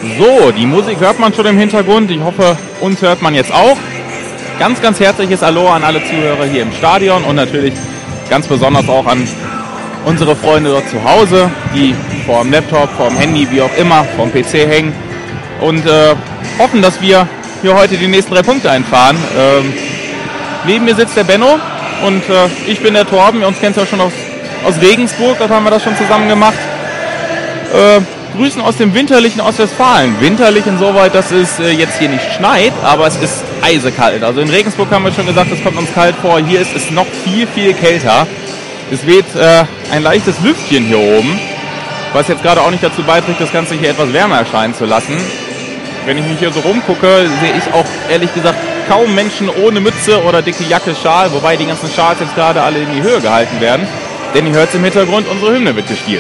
So, die Musik hört man schon im Hintergrund. Ich hoffe, uns hört man jetzt auch. Ganz, ganz herzliches Hallo an alle Zuhörer hier im Stadion und natürlich ganz besonders auch an unsere Freunde dort zu Hause, die vor dem Laptop, vor dem Handy, wie auch immer, vor dem PC hängen und hoffen, dass wir hier heute die nächsten 3 Punkte einfahren. Neben mir sitzt der Benno und ich bin der Torben. Uns kennt ihr ja schon aus Regensburg, dort haben wir das schon zusammen gemacht. Grüßen aus dem winterlichen Ostwestfalen. Winterlich insoweit, dass es jetzt hier nicht schneit, aber es ist eisekalt. Also in Regensburg haben wir schon gesagt, es kommt uns kalt vor. Hier ist es noch viel, viel kälter. Es weht ein leichtes Lüftchen hier oben, was jetzt gerade auch nicht dazu beiträgt, das Ganze hier etwas wärmer erscheinen zu lassen. Wenn ich mich hier so rumgucke, sehe ich auch ehrlich gesagt kaum Menschen ohne Mütze oder dicke Jacke, Schal, wobei die ganzen Schals jetzt gerade alle in die Höhe gehalten werden. Denn ihr hört im Hintergrund, unsere Hymne wird gespielt.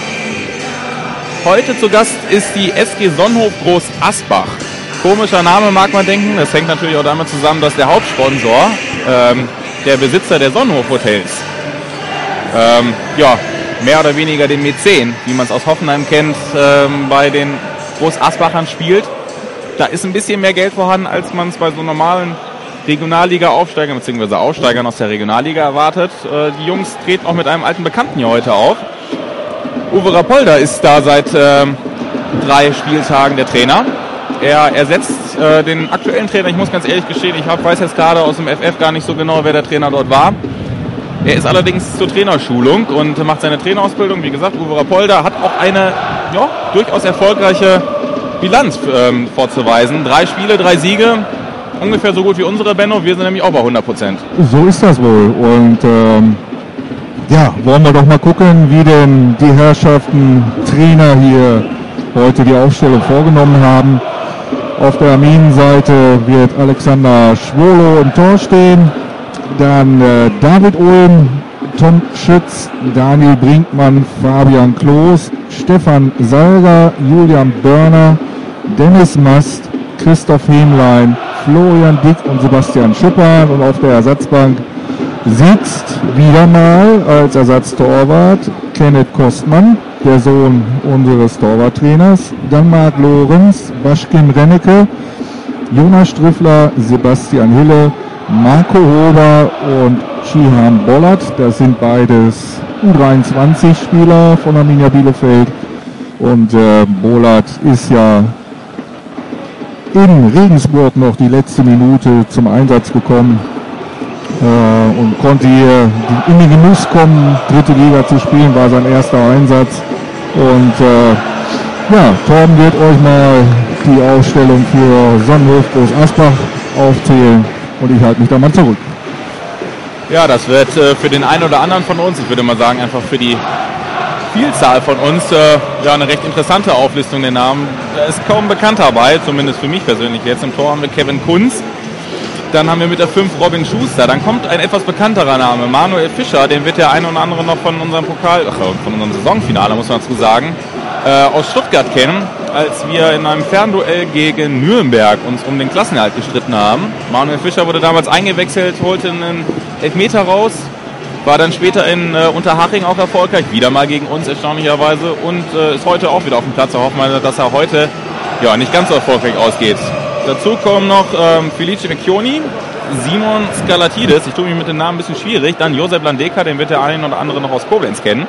Heute zu Gast ist die SG Sonnhof Groß Asbach. Komischer Name mag man denken, das hängt natürlich auch damit zusammen, dass der Hauptsponsor, der Besitzer der Sonnhof Hotels, mehr oder weniger den Mäzen, wie man es aus Hoffenheim kennt, bei den Groß Asbachern spielt. Da ist ein bisschen mehr Geld vorhanden, als man es bei so normalen Regionalliga-Aufsteigern bzw. Aufsteigern aus der Regionalliga erwartet. Die Jungs treten auch mit einem alten Bekannten hier heute auf. Uwe Rapolda ist da seit 3 Spieltagen der Trainer. Er ersetzt den aktuellen Trainer. Ich muss ganz ehrlich gestehen, ich weiß jetzt gerade aus dem FF gar nicht so genau, wer der Trainer dort war. Er ist allerdings zur Trainerschulung und macht seine Trainerausbildung. Wie gesagt, Uwe Rapolda hat auch eine durchaus erfolgreiche Bilanz vorzuweisen. 3 Spiele, 3 Siege. Ungefähr so gut wie unsere, Benno. Wir sind nämlich auch bei 100%. So ist das wohl. Und wollen wir doch mal gucken, wie denn die Herrschaften Trainer hier heute die Aufstellung vorgenommen haben. Auf der Arminenseite wird Alexander Schwolo im Tor stehen. Dann David Ulm, Tom Schütz, Daniel Brinkmann, Fabian Kloß, Stefan Salger, Julian Börner, Dennis Mast, Christoph Hemlein, Florian Dick und Sebastian Schuppan. Und auf der Ersatzbank sitzt wieder mal als Ersatztorwart Kenneth Kostmann, der Sohn unseres Torwarttrainers, dann Marc Lorenz, Baschkin Rennecke, Jonas Striffler, Sebastian Hille, Marco Hober und Shihan Bollert. Das sind beides U23-Spieler von Arminia Bielefeld. Und Bollert ist ja in Regensburg noch die letzte Minute zum Einsatz gekommen. Und konnte hier in den Genuss kommen, 3. Liga zu spielen, war sein erster Einsatz. Und Torben wird euch mal die Aufstellung für Sonnhof Groß Asbach aufzählen und ich halte mich da mal zurück. Ja, das wird für den einen oder anderen von uns, ich würde mal sagen einfach für die Vielzahl von uns, eine recht interessante Auflistung der Namen. Da ist kaum bekannt dabei, zumindest für mich persönlich. Jetzt im Tor haben wir Kevin Kunz. Dann haben wir mit der 5 Robin Schuster. Dann kommt ein etwas bekannterer Name, Manuel Fischer. Den wird der eine oder andere noch von unserem von unserem Saisonfinale, muss man dazu sagen, aus Stuttgart kennen, als wir in einem Fernduell gegen Nürnberg uns um den Klassenerhalt gestritten haben. Manuel Fischer wurde damals eingewechselt, holte einen Elfmeter raus, war dann später in Unterhaching auch erfolgreich, wieder mal gegen uns erstaunlicherweise und ist heute auch wieder auf dem Platz. Da hoffen wir, dass er heute nicht ganz so erfolgreich ausgeht. Dazu kommen noch Felice Vecchioni, Simon Skalatidis, ich tue mich mit dem Namen ein bisschen schwierig, dann Josep Landeka, den wird der eine oder andere noch aus Koblenz kennen.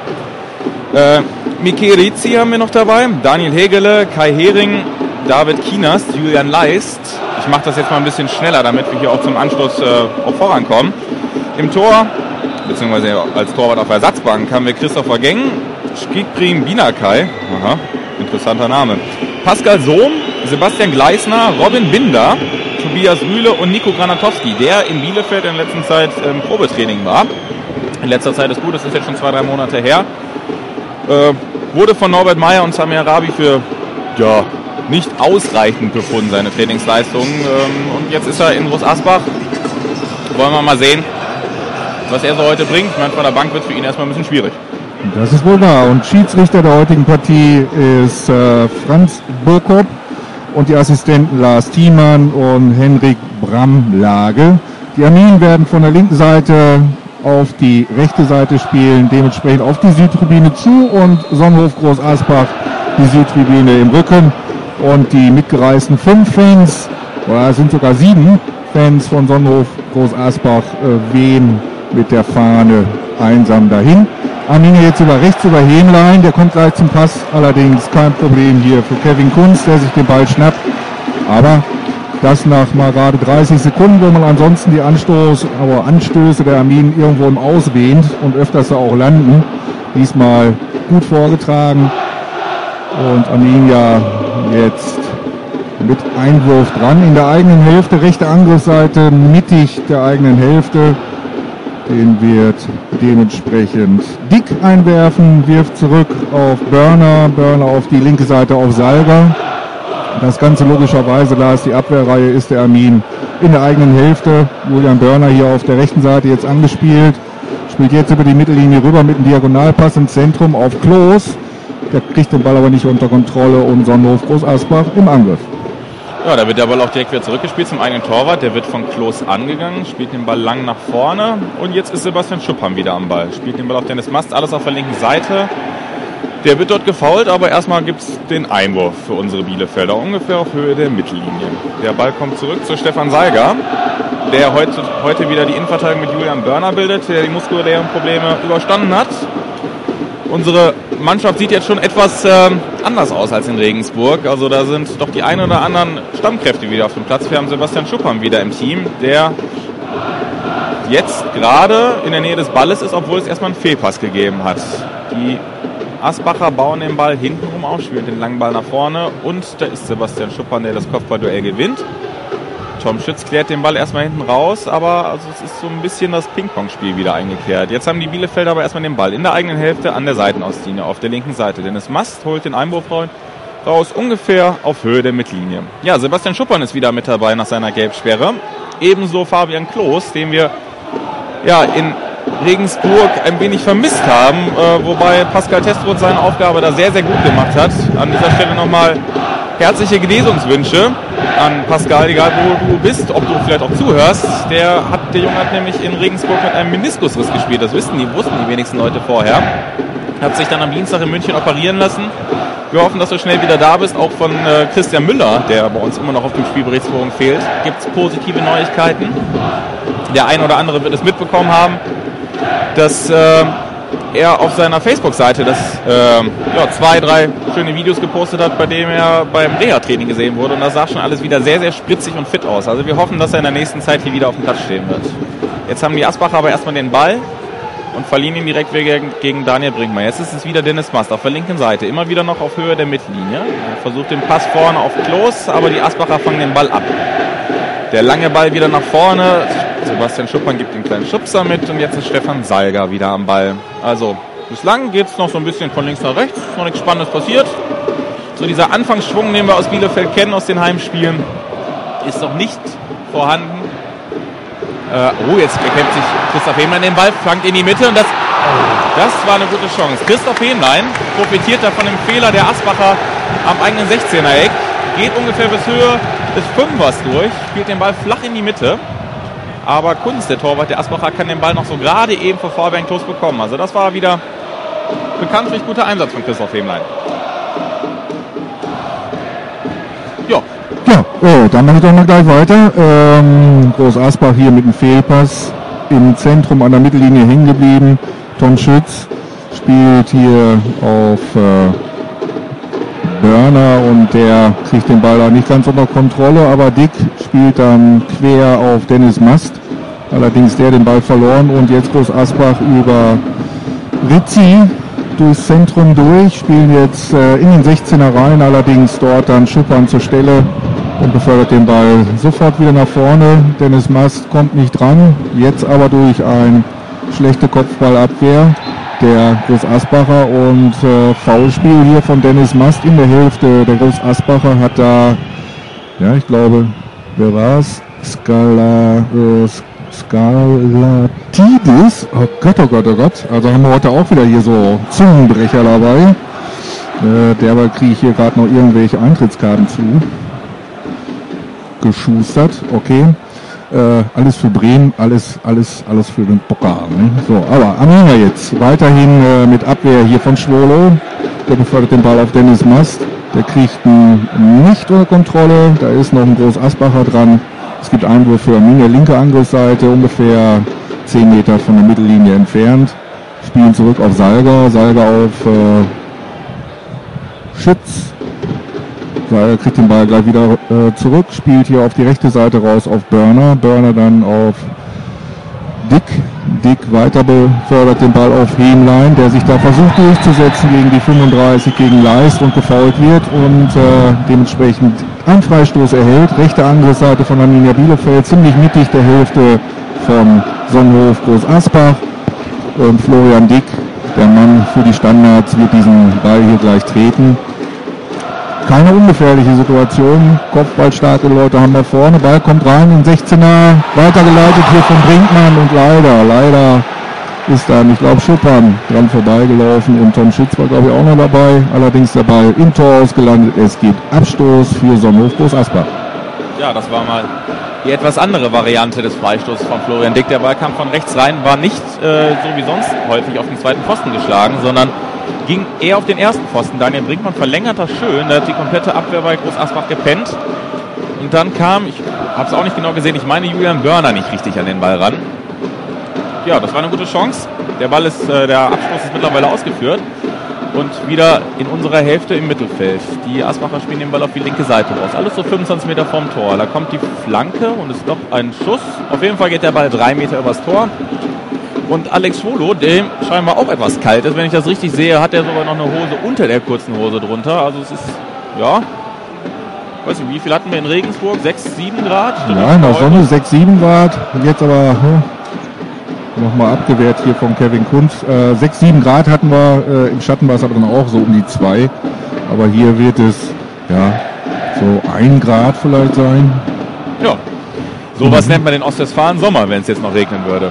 Miki Rizzi haben wir noch dabei, Daniel Hegele, Kai Hering, David Kienast, Julian Leist. Ich mache das jetzt mal ein bisschen schneller, damit wir hier auch zum Anschluss auch vorankommen. Im Tor, beziehungsweise als Torwart auf Ersatzbank, haben wir Christopher Geng, Skikprim Binakai, interessanter Name, Pascal Sohm, Sebastian Gleisner, Robin Binder, Tobias Rühle und Nico Granatowski, der in Bielefeld in der letzten Zeit im Probetraining war. In letzter Zeit ist gut, das ist jetzt schon 2-3 Monate her. Wurde von Norbert Meyer und Samir Rabi für nicht ausreichend befunden, seine Trainingsleistungen. Und jetzt ist er in Groß Asbach. Wollen wir mal sehen, was er so heute bringt. Ich meine, von der Bank wird es für ihn erstmal ein bisschen schwierig. Das ist wohl wahr. Und Schiedsrichter der heutigen Partie ist Franz Burkop und die Assistenten Lars Thiemann und Henrik Bramlage. Die Arminen werden von der linken Seite auf die rechte Seite spielen, dementsprechend auf die Südtribüne zu und Sonnhof Groß Asbach die Südtribüne im Rücken. Und die mitgereisten 5 Fans, oder sind sogar 7 Fans von Sonnenhof Groß Asbach, wehen mit der Fahne einsam dahin. Arminia jetzt rechts über Hämlein, der kommt gleich zum Pass, allerdings kein Problem hier für Kevin Kunz, der sich den Ball schnappt. Aber das nach mal gerade 30 Sekunden, wo man ansonsten die Anstöße der Arminen irgendwo im Aus wähnt und öfters auch landen. Diesmal gut vorgetragen und Arminia jetzt mit Einwurf dran in der eigenen Hälfte, rechte Angriffsseite, mittig der eigenen Hälfte. Den wird dementsprechend Dick einwerfen, wirft zurück auf Börner auf die linke Seite auf Salger. Das Ganze logischerweise, da es die Abwehrreihe ist, der Armin in der eigenen Hälfte. Julian Börner hier auf der rechten Seite jetzt angespielt. Spielt jetzt über die Mittellinie rüber mit einem Diagonalpass im Zentrum auf Klos. Der kriegt den Ball aber nicht unter Kontrolle und Sonnenhof Groß Asbach im Angriff. Ja, da wird der Ball auch direkt wieder zurückgespielt zum eigenen Torwart. Der wird von Klos angegangen, spielt den Ball lang nach vorne. Und jetzt ist Sebastian Schuppam wieder am Ball. Spielt den Ball auf Dennis Mast, alles auf der linken Seite. Der wird dort gefoult, aber erstmal gibt es den Einwurf für unsere Bielefelder, ungefähr auf Höhe der Mittellinie. Der Ball kommt zurück zu Stefan Salger, der heute wieder die Innenverteidigung mit Julian Börner bildet, der die muskulären Probleme überstanden hat. Unsere Mannschaft sieht jetzt schon etwas anders aus als in Regensburg. Also da sind doch die ein oder anderen Stammkräfte wieder auf dem Platz. Wir haben Sebastian Schuppam wieder im Team, der jetzt gerade in der Nähe des Balles ist, obwohl es erstmal einen Fehlpass gegeben hat. Die Asbacher bauen den Ball hintenrum auf, spielen den langen Ball nach vorne und da ist Sebastian Schuppam, der das Kopfballduell gewinnt. Tom Schütz klärt den Ball erstmal hinten raus, aber also es ist so ein bisschen das Ping-Pong-Spiel wieder eingekehrt. Jetzt haben die Bielefelder aber erstmal den Ball in der eigenen Hälfte an der Seitenauslinie auf der linken Seite. Dennis Mast holt den Einwurf raus, ungefähr auf Höhe der Mittellinie. Ja, Sebastian Schuppam ist wieder mit dabei nach seiner Gelbsperre. Ebenso Fabian Klos, den wir ja in Regensburg ein wenig vermisst haben, wobei Pascal Testroth seine Aufgabe da sehr, sehr gut gemacht hat. An dieser Stelle nochmal herzliche Genesungswünsche an Pascal, egal wo du bist, ob du vielleicht auch zuhörst. Der Junge hat nämlich in Regensburg mit einem Meniskusriss gespielt, das wussten die wenigsten Leute vorher. Hat sich dann am Dienstag in München operieren lassen. Wir hoffen, dass du schnell wieder da bist, auch von Christian Müller, der bei uns immer noch auf dem Spielberichtsforum fehlt. Gibt es positive Neuigkeiten. Der ein oder andere wird es mitbekommen haben, dass er auf seiner Facebook-Seite 2, 3 schöne Videos gepostet hat, bei dem er beim Reha-Training gesehen wurde. Und das sah schon alles wieder sehr, sehr spritzig und fit aus. Also wir hoffen, dass er in der nächsten Zeit hier wieder auf dem Platz stehen wird. Jetzt haben die Asbacher aber erstmal den Ball und verlieren ihn direkt gegen Daniel Brinkmann. Jetzt ist es wieder Dennis Mast auf der linken Seite, immer wieder noch auf Höhe der Mittellinie. Er versucht den Pass vorne auf Klos, aber die Asbacher fangen den Ball ab. Der lange Ball wieder nach vorne. Sebastian Schuppam gibt den kleinen Schubser mit und jetzt ist Stefan Salger wieder am Ball. Also bislang geht es noch so ein bisschen von links nach rechts, noch nichts Spannendes passiert. So dieser Anfangsschwung, den wir aus Bielefeld kennen, aus den Heimspielen, ist noch nicht vorhanden. Jetzt erkennt sich Christoph Hämlein den Ball, flankt in die Mitte und das war eine gute Chance. Christoph Hämlein profitiert da von dem Fehler der Asbacher am eigenen 16er-Eck, geht ungefähr bis Höhe des Fünfers durch, spielt den Ball flach in die Mitte. Aber Kunz, der Torwart der Asbacher, kann den Ball noch so gerade eben vor Fabian Klos bekommen. Also das war wieder bekanntlich guter Einsatz von Christoph Hämlein. Ja, dann mache ich doch mal gleich weiter. Groß Asbach hier mit dem Fehlpass im Zentrum an der Mittellinie hängen geblieben. Tom Schütz spielt hier auf Börner und der kriegt den Ball auch nicht ganz unter Kontrolle, aber Dick spielt dann quer auf Dennis Mast. Allerdings der den Ball verloren und jetzt Groß Asbach über Rizzi durchs Zentrum durch, spielen jetzt in den 16er rein, allerdings dort dann Schuppam zur Stelle und befördert den Ball sofort wieder nach vorne. Dennis Mast kommt nicht dran, jetzt aber durch eine schlechte Kopfballabwehr der Groß Asbacher und Foulspiel hier von Dennis Mast in der Hälfte. Der Groß Asbacher hat da, ja, ich glaube, wer war es? Skalatidis. Oh Gott, oh Gott, oh Gott. Also haben wir heute auch wieder hier so Zungenbrecher dabei. Derweil kriege ich hier gerade noch irgendwelche Eintrittskarten zu. Geschustert, okay. Alles für Bremen, alles für den Pokal. Ne? So, aber Arminia jetzt weiterhin mit Abwehr hier von Schwolo. Der befördert den Ball auf Dennis Mast. Der kriegt ihn nicht unter Kontrolle. Da ist noch ein Groß-Asbacher dran. Es gibt Einwurf für Arminia, linke Angriffsseite, ungefähr 10 Meter von der Mittellinie entfernt. Spielen zurück auf Salger. Salger auf Schütz. Salger kriegt den Ball gleich wieder zurück. Spielt hier auf die rechte Seite raus auf Börner. Börner dann auf Dick. Dick weiter befördert den Ball auf Hemlein, der sich da versucht durchzusetzen gegen die 35, gegen Leist und gefoult wird und dementsprechend einen Freistoß erhält. Rechte Angriffsseite von Arminia Bielefeld, ziemlich mittig der Hälfte von Sonnenhof Groß-Asbach. Und Florian Dick, der Mann für die Standards, wird diesen Ball hier gleich treten. Keine ungefährliche Situation. Kopfballstarke Leute haben wir vorne. Ball kommt rein in 16er. Weitergeleitet hier von Brinkmann und leider ist dann, ich glaube, Schuppan dran vorbeigelaufen und Tom Schütz war, glaube ich, auch noch dabei. Allerdings der Ball im Tor ausgelandet. Es gibt Abstoß für Sonnenhof Groß-Asbach. Ja, das war mal die etwas andere Variante des Freistoßes von Florian Dick. Der Ball kam von rechts rein, war nicht so wie sonst häufig auf den zweiten Pfosten geschlagen, sondern ging eher auf den ersten Pfosten. Daniel Brinkmann verlängert das schön, da hat die komplette Abwehr bei Groß-Asbach gepennt. Und dann kam, ich habe es auch nicht genau gesehen, ich meine Julian Börner nicht richtig an den Ball ran. Ja, das war eine gute Chance. Der Abschluss ist mittlerweile ausgeführt. Und wieder in unserer Hälfte im Mittelfeld. Die Asbacher spielen den Ball auf die linke Seite raus. Alles so 25 Meter vom Tor. Da kommt die Flanke und es ist doch ein Schuss. Auf jeden Fall geht der Ball 3 Meter übers Tor. Und Alex Schwolo, dem scheinbar auch etwas kalt ist, wenn ich das richtig sehe, hat er sogar noch eine Hose unter der kurzen Hose drunter. Also es ist, ja, weiß nicht, wie viel hatten wir in Regensburg? 6, 7 Grad? Ja, in der Sonne 6, 7 Grad. Und jetzt aber nochmal abgewehrt hier von Kevin Kunz. 6, 7 Grad hatten wir, im Schatten war es aber dann auch so um die 2. Aber hier wird es, ja, so 1 Grad vielleicht sein. Ja, sowas nennt man den Ostwestfalen Sommer, wenn es jetzt noch regnen würde.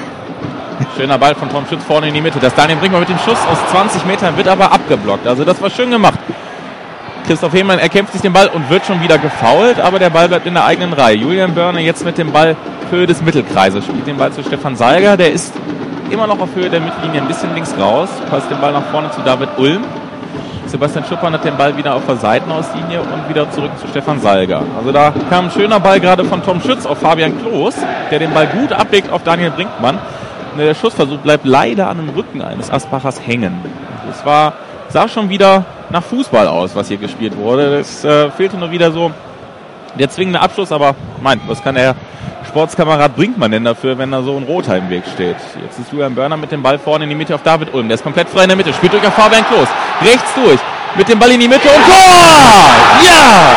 Schöner Ball von Tom Schütz vorne in die Mitte. Das Daniel Brinkmann mit dem Schuss aus 20 Metern wird aber abgeblockt. Also das war schön gemacht. Christoph Hehmann erkämpft sich den Ball und wird schon wieder gefoult, aber der Ball bleibt in der eigenen Reihe. Julian Börner jetzt mit dem Ball Höhe des Mittelkreises. Spielt den Ball zu Stefan Salger. Der ist immer noch auf Höhe der Mittellinie ein bisschen links raus. Passt den Ball nach vorne zu David Ulm. Sebastian Schuppan hat den Ball wieder auf der Seitenauslinie und wieder zurück zu Stefan Salger. Also da kam ein schöner Ball gerade von Tom Schütz auf Fabian Kloß, der den Ball gut ablegt auf Daniel Brinkmann. Der Schussversuch bleibt leider an dem Rücken eines Asbachers hängen. Es sah schon wieder nach Fußball aus, was hier gespielt wurde. Es fehlte nur wieder so der zwingende Abschluss, aber was kann der Sportskamerad Brinkmann denn dafür, wenn da so ein Roter im Weg steht? Jetzt ist Julian Börner mit dem Ball vorne in die Mitte auf David Ulm. Der ist komplett frei in der Mitte, spielt durch auf Fabian Kloß. Rechts durch, mit dem Ball in die Mitte und Tor! Ja!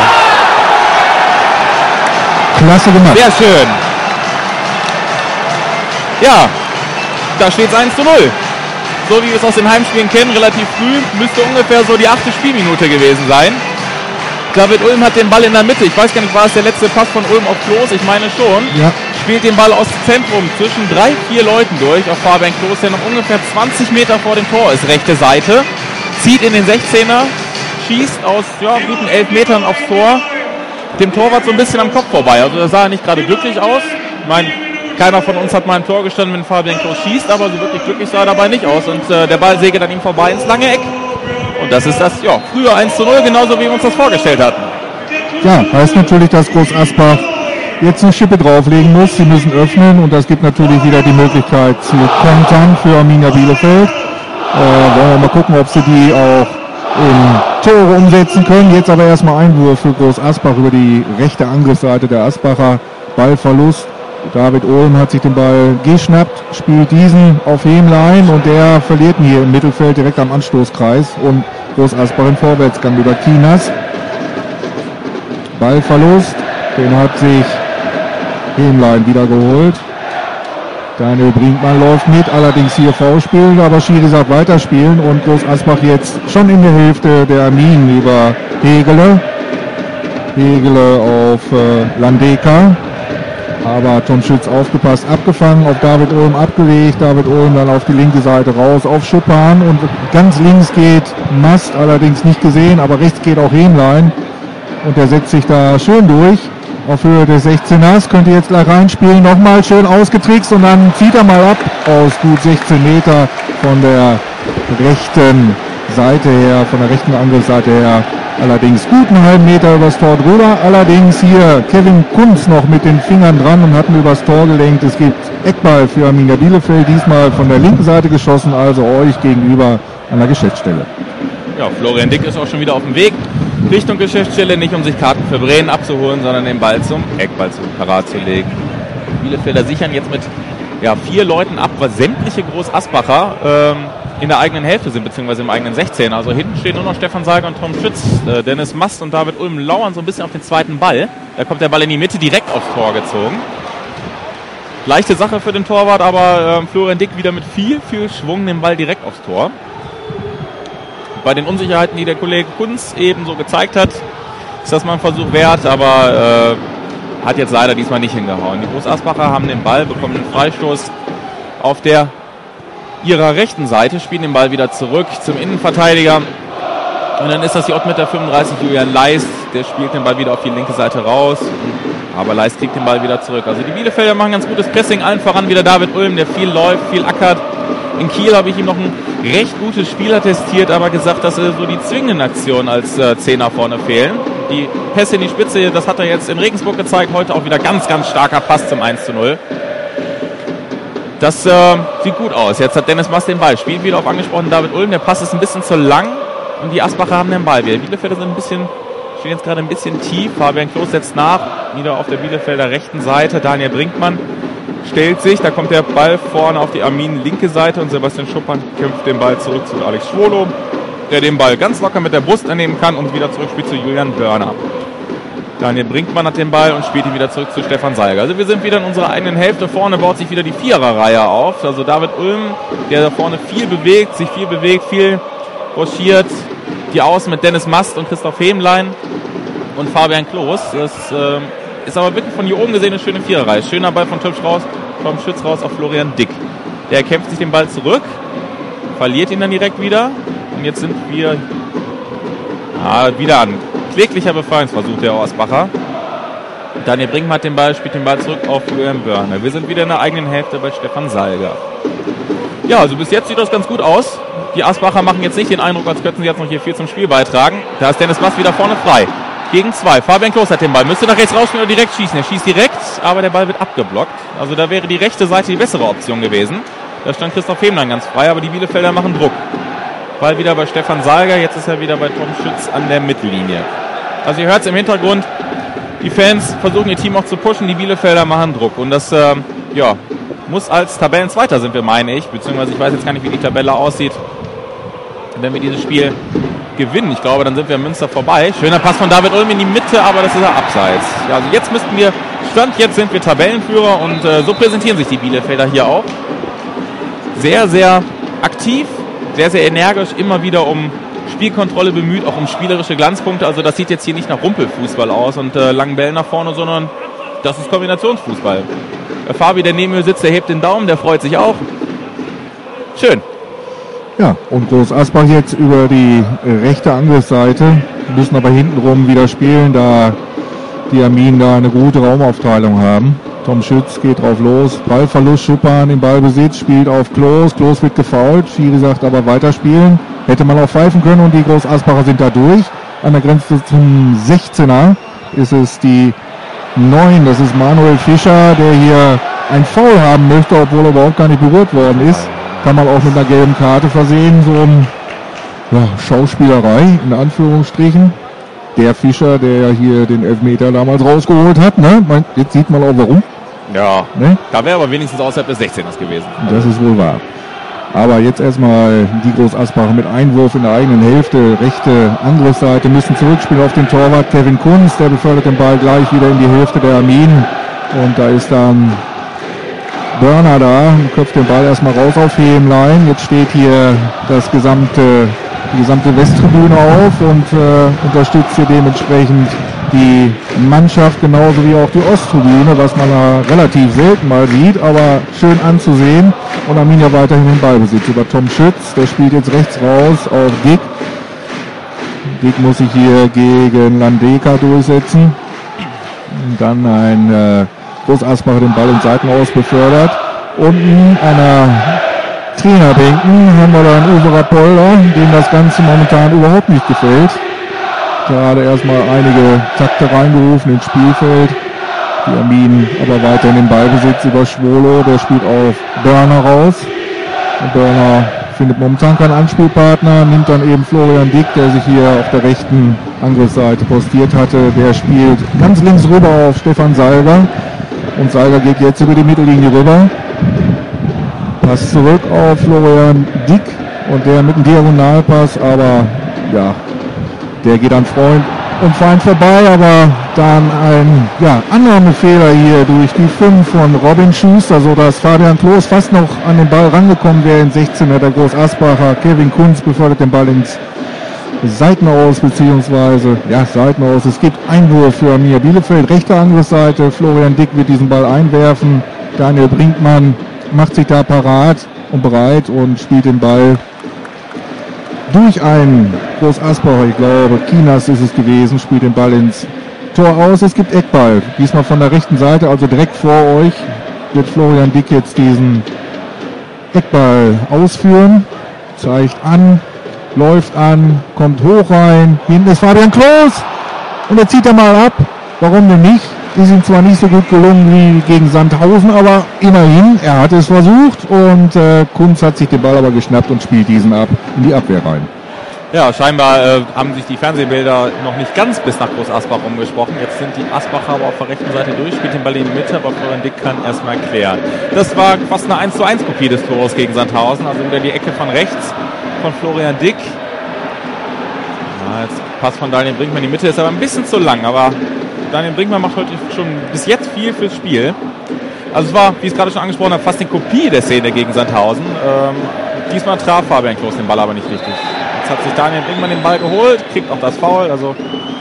Klasse gemacht. Sehr schön. Ja, da steht es 1:0. So wie wir es aus den Heimspielen kennen, relativ früh, müsste ungefähr so die 8. Spielminute gewesen sein. David Ulm hat den Ball in der Mitte. Ich weiß gar nicht, war es der letzte Pass von Ulm auf Kloß? Ich meine schon. Ja. Spielt den Ball aus dem Zentrum zwischen 3, 4 Leuten durch auf Fabian Kloß, der noch ungefähr 20 Meter vor dem Tor ist, rechte Seite. Zieht in den 16er, schießt aus guten 11 Metern aufs Tor. Dem Torwart so ein bisschen am Kopf vorbei. Also da sah er nicht gerade glücklich aus. Ich meine, keiner von uns hat mal ein Tor gestanden, wenn Fabian Kloß schießt, aber so wirklich glücklich sah er dabei nicht aus. Und der Ball segelt an ihm vorbei ins lange Eck. Und das ist das, früher 1:0, genauso wie wir uns das vorgestellt hatten. Ja, heißt natürlich, dass Groß-Asbach jetzt eine Schippe drauflegen muss. Sie müssen öffnen und das gibt natürlich wieder die Möglichkeit zu kontern für Arminia Bielefeld. Wollen wir mal gucken, ob sie die auch in Tore umsetzen können. Jetzt aber erstmal Einwurf für Groß-Asbach über die rechte Angriffsseite der Asbacher. Ballverlust. David Ulm hat sich den Ball geschnappt, spielt diesen auf Hemlein und der verliert ihn hier im Mittelfeld direkt am Anstoßkreis und Groß-Asbach im Vorwärtsgang über Kinas. Ballverlust, den hat sich Hemlein wieder geholt. Daniel Brinkmann läuft mit, allerdings hier V-Spielen, aber Schiri sagt weiterspielen und Groß-Asbach jetzt schon in der Hälfte der Arminen über Hegele. Hegele auf Landeka. Aber Tom Schütz aufgepasst, abgefangen, auf David Ulm abgelegt, David Ulm dann auf die linke Seite raus, auf Schuppan und ganz links geht Mast, allerdings nicht gesehen, aber rechts geht auch Hemlein und der setzt sich da schön durch auf Höhe des 16ers, könnte jetzt gleich reinspielen, nochmal schön ausgetrickst und dann zieht er mal ab aus gut 16 Meter von der rechten Seite her, von der rechten Angriffsseite her allerdings gut einen halben Meter übers Tor drüber. Allerdings hier Kevin Kunz noch mit den Fingern dran und hat ihn übers Tor gelenkt. Es gibt Eckball für Arminia Bielefeld, diesmal von der linken Seite geschossen, also euch gegenüber an der Geschäftsstelle. Ja, Florian Dick ist auch schon wieder auf dem Weg Richtung Geschäftsstelle, nicht um sich Karten für Bremen abzuholen, sondern den Ball zum Eckball parat zu legen. Die Bielefelder sichern jetzt mit 4 Leuten ab, weil sämtliche Groß-Asbacher in der eigenen Hälfte sind, beziehungsweise im eigenen 16. Also hinten stehen nur noch Stefan Seiger und Tom Schütz. Dennis Mast und David Ulm lauern so ein bisschen auf den zweiten Ball. Da kommt der Ball in die Mitte, direkt aufs Tor gezogen. Leichte Sache für den Torwart, aber Florian Dick wieder mit viel Schwung den Ball direkt aufs Tor. Bei den Unsicherheiten, die der Kollege Kunz eben so gezeigt hat, ist das mal ein Versuch wert, aber hat jetzt leider diesmal nicht hingehauen. Die Groß-Asbacher haben den Ball, bekommen einen Freistoß auf ihrer rechten Seite, spielen den Ball wieder zurück zum Innenverteidiger. Und dann ist das J mit der 35, Julian Leist, der spielt den Ball wieder auf die linke Seite raus. Aber Leist kriegt den Ball wieder zurück. Also die Bielefelder machen ganz gutes Pressing, allen voran wieder David Ulm, der viel läuft, viel ackert. In Kiel habe ich ihm noch ein recht gutes Spiel attestiert, aber gesagt, dass so die zwingenden Aktionen als Zehner vorne fehlen. Die Pässe in die Spitze, das hat er jetzt in Regensburg gezeigt, heute auch wieder ganz starker Pass zum 1:0. Das sieht gut aus. Jetzt hat Dennis Mast den Ball, spielt wieder auf angesprochen David Ulm, der Pass ist ein bisschen zu lang und die Asbacher haben den Ball. Die Bielefelder stehen jetzt gerade ein bisschen tief. Fabian Klos setzt nach, wieder auf der Bielefelder rechten Seite. Daniel Brinkmann stellt sich, da kommt der Ball vorne auf die Armin linke Seite und Sebastian Schuppern kämpft den Ball zurück zu Alex Schwolo, der den Ball ganz locker mit der Brust annehmen kann und wieder zurückspielt zu Julian Börner. Daniel Brinkmann hat den Ball und spielt ihn wieder zurück zu Stefan Seiger. Also wir sind wieder in unserer eigenen Hälfte. Vorne baut sich wieder die Viererreihe auf. Also David Ulm, der da vorne viel bewegt, viel rochiert. Die Außen mit Dennis Mast und Christoph Hemlein und Fabian Klos. Das ist aber wirklich von hier oben gesehen eine schöne Viererreihe. Schöner Ball von Tom Schütz raus auf Florian Dick. Der kämpft sich den Ball zurück, verliert ihn dann direkt wieder. Und jetzt sind wir wieder an kläglicher Befreiungsversuch der Osbacher. Daniel Brinkmann hat den Ball, spielt den Ball zurück auf Julian Börner. Wir sind wieder in der eigenen Hälfte bei Stefan Seiger. Ja, also bis jetzt sieht das ganz gut aus. Die Asbacher machen jetzt nicht den Eindruck, als könnten sie jetzt noch hier viel zum Spiel beitragen. Da ist Dennis Mast wieder vorne frei. Gegen 2. Fabian Klos hat den Ball. Müsste nach rechts rausspielen oder direkt schießen. Er schießt direkt, aber der Ball wird abgeblockt. Also da wäre die rechte Seite die bessere Option gewesen. Da stand Christoph Hemlein ganz frei, aber die Bielefelder machen Druck. Ball wieder bei Stefan Seiger. Jetzt ist er wieder bei Tom Schütz an der Mittellinie. Also ihr hört es im Hintergrund. Die Fans versuchen ihr Team auch zu pushen. Die Bielefelder machen Druck. Und das muss als Tabellenzweiter sind wir, meine ich. Beziehungsweise ich weiß jetzt gar nicht, wie die Tabelle aussieht. Wenn wir dieses Spiel gewinnen, ich glaube, dann sind wir in Münster vorbei. Schöner Pass von David Ulm in die Mitte, aber das ist ja abseits. Ja, also jetzt sind wir Tabellenführer und so präsentieren sich die Bielefelder hier auch. Sehr, sehr aktiv, sehr, sehr energisch, immer wieder um Spielkontrolle bemüht, auch um spielerische Glanzpunkte. Also das sieht jetzt hier nicht nach Rumpelfußball aus und langen Bällen nach vorne, sondern das ist Kombinationsfußball. Fabi, der neben mir sitzt, der hebt den Daumen, der freut sich auch. Schön. Ja, und Groß Asbach jetzt über die rechte Angriffsseite, müssen aber hintenrum wieder spielen, da die Armin da eine gute Raumaufteilung haben. Tom Schütz geht drauf los, Ballverlust, Schuppan im Ballbesitz, spielt auf Klos, Klos wird gefoult, Schiri sagt aber weiterspielen, hätte man auch pfeifen können und die Groß Asbacher sind da durch. An der Grenze zum 16er ist es die 9, das ist Manuel Fischer, der hier ein Foul haben möchte, obwohl er überhaupt gar nicht berührt worden ist. Kann man auch mit einer gelben Karte versehen, so eine Schauspielerei, in Anführungsstrichen. Der Fischer, der ja hier den Elfmeter damals rausgeholt hat, ne? Jetzt sieht man auch warum. Ja, ne? Da wäre aber wenigstens außerhalb des 16ers gewesen. Das ist wohl wahr. Aber jetzt erstmal die Groß Asbach mit Einwurf in der eigenen Hälfte, rechte Angriffsseite, müssen zurückspielen auf den Torwart Kevin Kunz, der befördert den Ball gleich wieder in die Hälfte der Armin. Und da ist dann Börner da, köpft den Ball erstmal raus auf Hemlein. Jetzt steht hier die gesamte Westtribüne auf und unterstützt hier dementsprechend die Mannschaft, genauso wie auch die Osttribüne, was man da relativ selten mal sieht, aber schön anzusehen. Und Arminia weiterhin den Ballbesitz über Tom Schütz, der spielt jetzt rechts raus auf Dick. Dick muss sich hier gegen Landeka durchsetzen. Und dann ein Groß Asbach den Ball in Seitenaus befördert. Unten einer Trainerbänken haben wir da einen Uwe Rapolder, dem das Ganze momentan überhaupt nicht gefällt. gerade erstmal einige Takte reingerufen ins Spielfeld. Die Armin aber weiter in den Ballbesitz über Schwolo, der spielt auf Börner raus. Und Börner findet momentan keinen Anspielpartner, nimmt dann eben Florian Dick, der sich hier auf der rechten Angriffsseite postiert hatte. Der spielt ganz links rüber auf Stefan Salger. Und Salger geht jetzt über die Mittellinie rüber. Pass zurück auf Florian Dick und der mit dem Diagonalpass, aber ja, der geht an Freund und Feind vorbei, aber dann ein Annahmefehler hier durch die 5 von Robin Schuster, sodass Fabian Klos fast noch an den Ball rangekommen wäre in 16er. Der Groß Asbacher Kevin Kunz befördert den Ball ins Seitenaus, beziehungsweise Seitenaus. Es gibt Einwurf für Arminia Bielefeld, rechte Angriffsseite. Florian Dick wird diesen Ball einwerfen. Daniel Brinkmann macht sich da parat und bereit und spielt den Ball durch einen Groß Asbacher, ich glaube, Kinas ist es gewesen, spielt den Ball ins Tor aus. Es gibt Eckball, diesmal von der rechten Seite, also direkt vor euch wird Florian Dick jetzt diesen Eckball ausführen, zeigt an, läuft an, kommt hoch rein, hinten ist Fabian Klos und er zieht er mal ab, warum denn nicht? Die sind zwar nicht so gut gelungen wie gegen Sandhausen, aber immerhin, er hat es versucht und Kunz hat sich den Ball aber geschnappt und spielt diesen ab in die Abwehr rein. Ja, scheinbar haben sich die Fernsehbilder noch nicht ganz bis nach Groß Asbach umgesprochen. Jetzt sind die Asbacher aber auf der rechten Seite durch, spielt den Ball in die Mitte, aber Florian Dick kann erstmal klären. Das war fast eine 1:1 Kopie des Tores gegen Sandhausen, also wieder die Ecke von rechts von Florian Dick. Ja, jetzt Pass von Daniel Brinkmann in die Mitte, ist aber ein bisschen zu lang, aber Daniel Brinkmann macht heute schon bis jetzt viel fürs Spiel. Also es war, wie ich es gerade schon angesprochen habe, fast eine Kopie der Szene gegen Sandhausen. Diesmal traf Fabian Klos den Ball aber nicht richtig. Jetzt hat sich Daniel Brinkmann den Ball geholt, kriegt auch das Foul. Also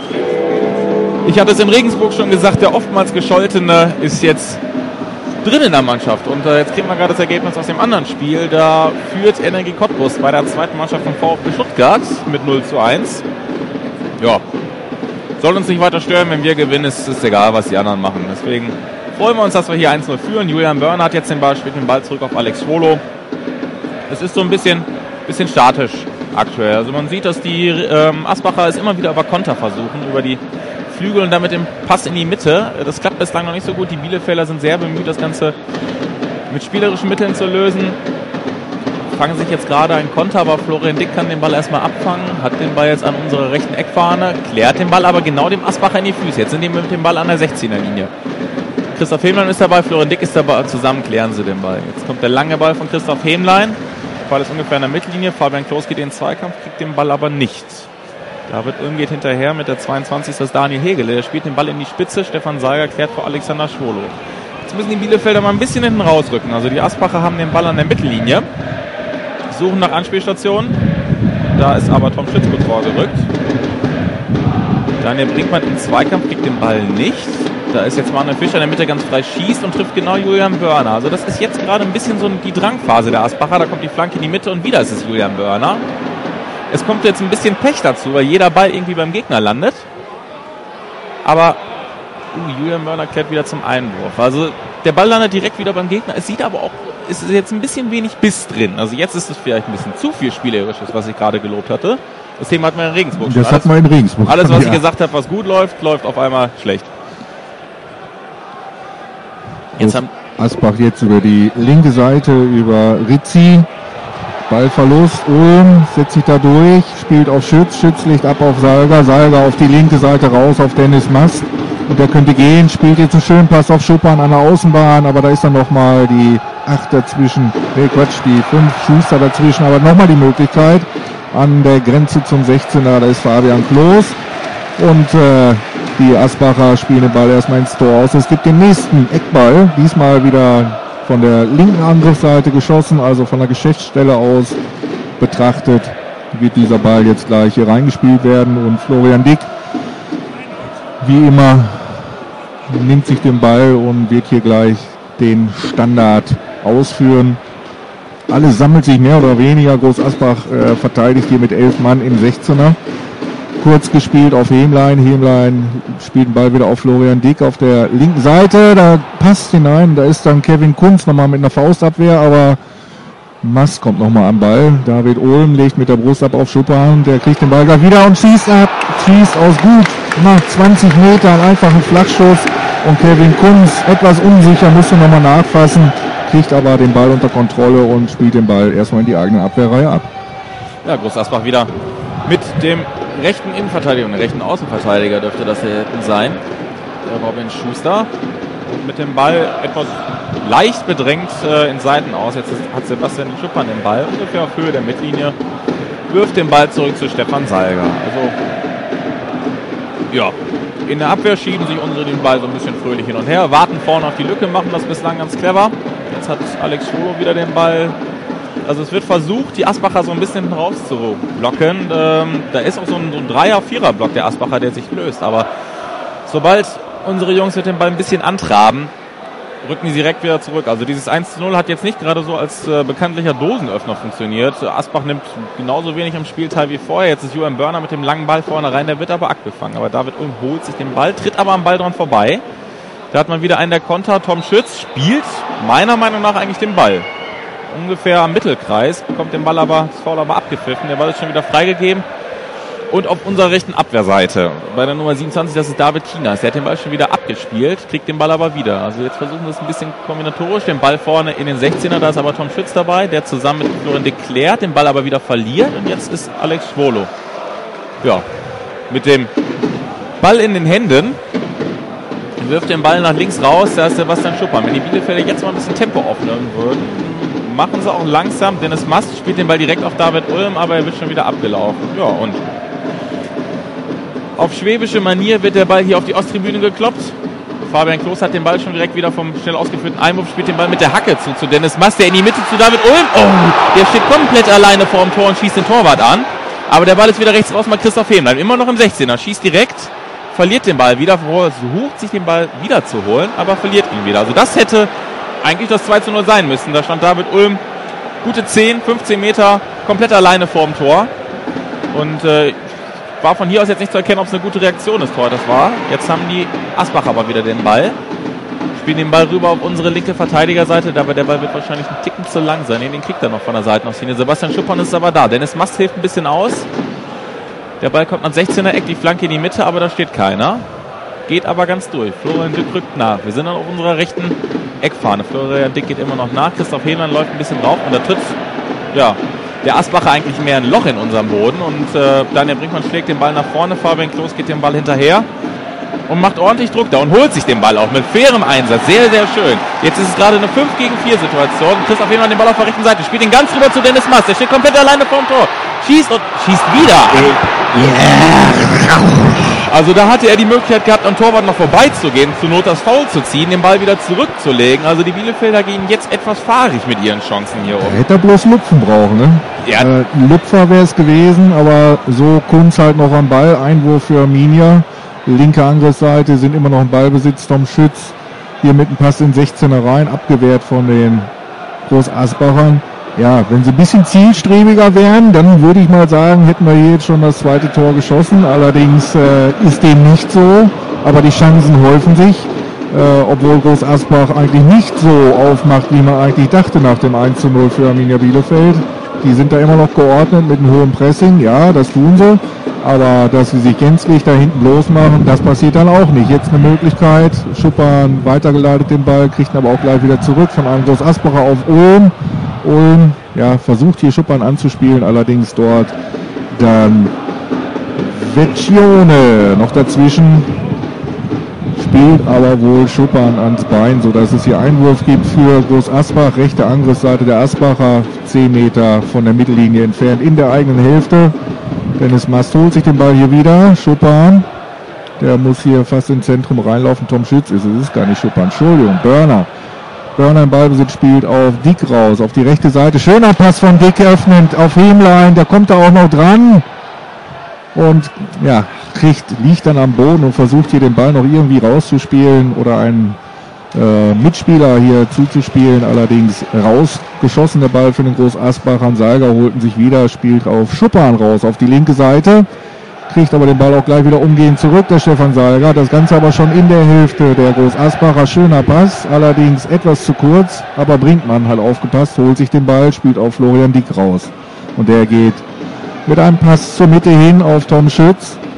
ich hatte es in Regensburg schon gesagt, der oftmals Gescholtene ist jetzt drin in der Mannschaft. Und jetzt kriegen wir gerade das Ergebnis aus dem anderen Spiel. Da führt Energie Cottbus bei der zweiten Mannschaft von VfB Stuttgart mit 0:1. Ja, soll uns nicht weiter stören, wenn wir gewinnen, ist egal, was die anderen machen. Deswegen freuen wir uns, dass wir hier 1:0 führen. Julian Börner hat jetzt den Ball, spielt den Ball zurück auf Alex Schwolo. Es ist so ein bisschen statisch aktuell. Also man sieht, dass die Asbacher es immer wieder über Konter versuchen, über die Flügel und damit den Pass in die Mitte. Das klappt bislang noch nicht so gut. Die Bielefelder sind sehr bemüht, das Ganze mit spielerischen Mitteln zu lösen. Fangen sich jetzt gerade ein Konter, aber Florian Dick kann den Ball erstmal abfangen, hat den Ball jetzt an unsere rechten Eckfahne, klärt den Ball aber genau dem Asbacher in die Füße. Jetzt sind die mit dem Ball an der 16er-Linie. Christoph Hemlein ist dabei, Florian Dick ist dabei, zusammen klären sie den Ball. Jetzt kommt der lange Ball von Christoph Hemlein. Der Ball ist ungefähr in der Mittellinie, Fabian Klos geht in den Zweikampf, kriegt den Ball aber nicht. David Oehm geht hinterher, mit der 22. ist das Daniel Hegele, der spielt den Ball in die Spitze, Stefan Seiger klärt vor Alexander Schwolo. Jetzt müssen die Bielefelder mal ein bisschen hinten rausrücken, also die Asbacher haben den Ball an der Mittellinie, suchen nach Anspielstationen, da ist aber Tom Schütz gut vorgerückt. Daniel Brinkmann im Zweikampf kriegt den Ball nicht. Da ist jetzt Manuel Fischer in der Mitte ganz frei, schießt und trifft genau Julian Börner. Also das ist jetzt gerade ein bisschen so die Drangphase der Asbacher. Da kommt die Flanke in die Mitte und wieder ist es Julian Börner. Es kommt jetzt ein bisschen Pech dazu, weil jeder Ball irgendwie beim Gegner landet. Aber Julian Börner klärt wieder zum Einwurf. Also der Ball landet direkt wieder beim Gegner. Es sieht aber auch, es ist jetzt ein bisschen wenig Biss drin. Also jetzt ist es vielleicht ein bisschen zu viel Spielerisches, was ich gerade gelobt hatte. Das Thema hat man in Regensburg schon. Das hat man in Regensburg. Alles, was ich gesagt habe, was gut läuft, läuft auf einmal schlecht. Jetzt Asbach jetzt über die linke Seite, über Rizzi. Ballverlust, Ulm setzt sich da durch, spielt auf Schütz, Schütz legt ab auf Salger, Salger auf die linke Seite raus auf Dennis Mast. Und der könnte gehen, spielt jetzt einen schönen Pass auf Schuppan an der Außenbahn, aber da ist dann nochmal die 8 dazwischen, die 5 Schuster dazwischen, aber nochmal die Möglichkeit an der Grenze zum 16er, da ist Fabian Klos. Und die Asbacher spielen den Ball erstmal ins Tor aus. Es gibt den nächsten Eckball, diesmal wieder von der linken Angriffsseite geschossen, also von der Geschäftsstelle aus betrachtet, wird dieser Ball jetzt gleich hier reingespielt werden und Florian Dick, wie immer, nimmt sich den Ball und wird hier gleich den Standard ausführen. Alles sammelt sich mehr oder weniger. Groß Asbach verteidigt hier mit 11 Mann im 16er. Kurz gespielt auf Hemlein. Hemlein spielt den Ball wieder auf Florian Dick auf der linken Seite. Da passt hinein. Da ist dann Kevin Kunz nochmal mit einer Faustabwehr, aber Mast kommt nochmal am Ball. David Ohlm legt mit der Brust ab auf Schuppan. Der kriegt den Ball gleich wieder und schießt ab. schießt aus gut 20 Metern einfach einen Flachschuss und Kevin Kunz, etwas unsicher, musste nochmal nachfassen, kriegt aber den Ball unter Kontrolle und spielt den Ball erstmal in die eigene Abwehrreihe ab. Ja, Groß Asbach wieder mit dem rechten Innenverteidiger und dem rechten Außenverteidiger dürfte das hier sein. Der Robin Schuster. Und mit dem Ball etwas leicht bedrängt in Seiten aus. Jetzt hat Sebastian Schuppan den Ball ungefähr auf Höhe der Mittellinie. Wirft den Ball zurück zu Stefan Salger. Also, ja, in der Abwehr schieben sich unsere den Ball so ein bisschen fröhlich hin und her. Warten vorne auf die Lücke, machen das bislang ganz clever. Jetzt hat Alex Schwolo wieder den Ball. Also es wird versucht, die Asbacher so ein bisschen hinten raus zu blocken. Da ist auch so ein Dreier-Vierer-Block der Asbacher, der sich löst. Aber sobald unsere Jungs mit dem Ball ein bisschen antraben, rücken sie direkt wieder zurück. Also dieses 1:0 hat jetzt nicht gerade so als bekanntlicher Dosenöffner funktioniert. Asbach nimmt genauso wenig am Spielteil wie vorher. Jetzt ist Johan Börner mit dem langen Ball vorne rein, der wird aber abgefangen. Aber David Ulm holt sich den Ball, tritt aber am Ball dran vorbei. Da hat man wieder einen der Konter. Tom Schütz spielt meiner Meinung nach eigentlich den Ball. Ungefähr am Mittelkreis, bekommt den Ball aber, das Foul aber abgepfiffen. Der Ball ist schon wieder freigegeben. Und auf unserer rechten Abwehrseite, bei der Nummer 27, das ist David Kieners. Der hat den Ball schon wieder abgespielt, kriegt den Ball aber wieder. Also jetzt versuchen wir es ein bisschen kombinatorisch. Den Ball vorne in den 16er, da ist aber Tom Schütz dabei, der zusammen mit Florian de Clercq den Ball aber wieder verliert. Und jetzt ist Alex Schwolo. Ja, mit dem Ball in den Händen. Wirft den Ball nach links raus, da ist Sebastian Schuppan. Wenn die Bielefelder jetzt mal ein bisschen Tempo aufnehmen würden, machen sie auch langsam. Dennis Mast spielt den Ball direkt auf David Ulm, aber er wird schon wieder abgelaufen. Ja, und auf schwäbische Manier wird der Ball hier auf die Osttribüne gekloppt. Fabian Klos hat den Ball schon direkt wieder vom schnell ausgeführten Einwurf, spielt den Ball mit der Hacke zu Dennis Mast, der in die Mitte zu David Ulm. Oh, der steht komplett alleine vor dem Tor und schießt den Torwart an. Aber der Ball ist wieder rechts raus, mal Christoph Hemlein. Immer noch im 16er, schießt direkt, verliert den Ball wieder, versucht sich den Ball wieder zu holen, aber verliert ihn wieder. Also das hätte eigentlich das 2:0 sein müssen. Da stand David Ulm gute 10, 15 Meter komplett alleine vor dem Tor. Und war von hier aus jetzt nicht zu erkennen, ob es eine gute Reaktion des Torhüters war. Jetzt haben die Asbach aber wieder den Ball. Spielen den Ball rüber auf unsere linke Verteidigerseite, aber der Ball wird wahrscheinlich ein Ticken zu lang sein. Den kriegt er noch von der Seitenauslinie. Sebastian Schuppan ist aber da. Dennis Mast hilft ein bisschen aus. Der Ball kommt ans 16er Eck, die Flanke in die Mitte, aber da steht keiner. Geht aber ganz durch. Florian Dick rückt nach. Wir sind dann auf unserer rechten Eckfahne. Florian Dick geht immer noch nach. Christoph Hehmann läuft ein bisschen drauf und da tritt der Asbacher eigentlich mehr ein Loch in unserem Boden. Und Daniel Brinkmann schlägt den Ball nach vorne. Fabian Klos geht den Ball hinterher und macht ordentlich Druck da und holt sich den Ball auch mit fairem Einsatz. Sehr, sehr schön. Jetzt ist es gerade eine 5-gegen-4 Situation. Christoph Hehmann den Ball auf der rechten Seite. Spielt ihn ganz rüber zu Dennis Mast. Der steht komplett alleine vor dem Tor. Schießt und schießt wieder. Also da hatte er die Möglichkeit gehabt, am Torwart noch vorbeizugehen, zur Not das Foul zu ziehen, den Ball wieder zurückzulegen. Also die Bielefelder gehen jetzt etwas fahrig mit ihren Chancen hier um. Hätte er bloß Lupfen brauchen, ne? Ja. Lupfer wäre es gewesen, aber so Kunz halt noch am Ball. Einwurf für Arminia. Linke Angriffsseite, sind immer noch im Ballbesitz. Tom Schütz hier mit einem Pass in 16er rein, abgewehrt von den Groß Asbachern. Ja, wenn sie ein bisschen zielstrebiger wären, dann würde ich mal sagen, hätten wir hier jetzt schon das zweite Tor geschossen. Allerdings ist dem nicht so, aber die Chancen häufen sich, obwohl Groß Asbach eigentlich nicht so aufmacht, wie man eigentlich dachte nach dem 1:0 für Arminia Bielefeld. Die sind da immer noch geordnet mit einem hohen Pressing, ja, das tun sie, aber dass sie sich gänzlich da hinten losmachen, das passiert dann auch nicht. Jetzt eine Möglichkeit, Schuppan weitergeleitet den Ball, kriegt ihn aber auch gleich wieder zurück von einem Groß Asbacher auf Ulm. Ulm, ja, versucht hier Schuppan anzuspielen, allerdings dort dann Vecchione noch dazwischen, spielt aber wohl Schuppan ans Bein, sodass es hier Einwurf gibt für Groß Asbach, rechte Angriffsseite der Asbacher, 10 Meter von der Mittellinie entfernt in der eigenen Hälfte. Dennis Mast holt sich den Ball hier wieder, Schuppan, der muss hier fast ins Zentrum reinlaufen, Tom Schütz ist es, ist gar nicht Schuppan, Entschuldigung, Börner im Ballbesitz, spielt auf Dick raus, auf die rechte Seite. Schöner Pass von Dick, öffnend auf Hemlein, der kommt da auch noch dran. Und ja, liegt dann am Boden und versucht hier den Ball noch irgendwie rauszuspielen oder einen Mitspieler hier zuzuspielen. Allerdings rausgeschossen der Ball für den Groß Asbachern. Salger holten sich wieder, spielt auf Schuppan raus, auf die linke Seite. Kriegt aber den Ball auch gleich wieder umgehend zurück, der Stefan Salger. Das Ganze aber schon in der Hälfte der Groß Asbacher. Schöner Pass, allerdings etwas zu kurz. Aber Brinkmann hat aufgepasst, holt sich den Ball, spielt auf Florian Dick raus. Und der geht mit einem Pass zur Mitte hin auf Tom Schütz.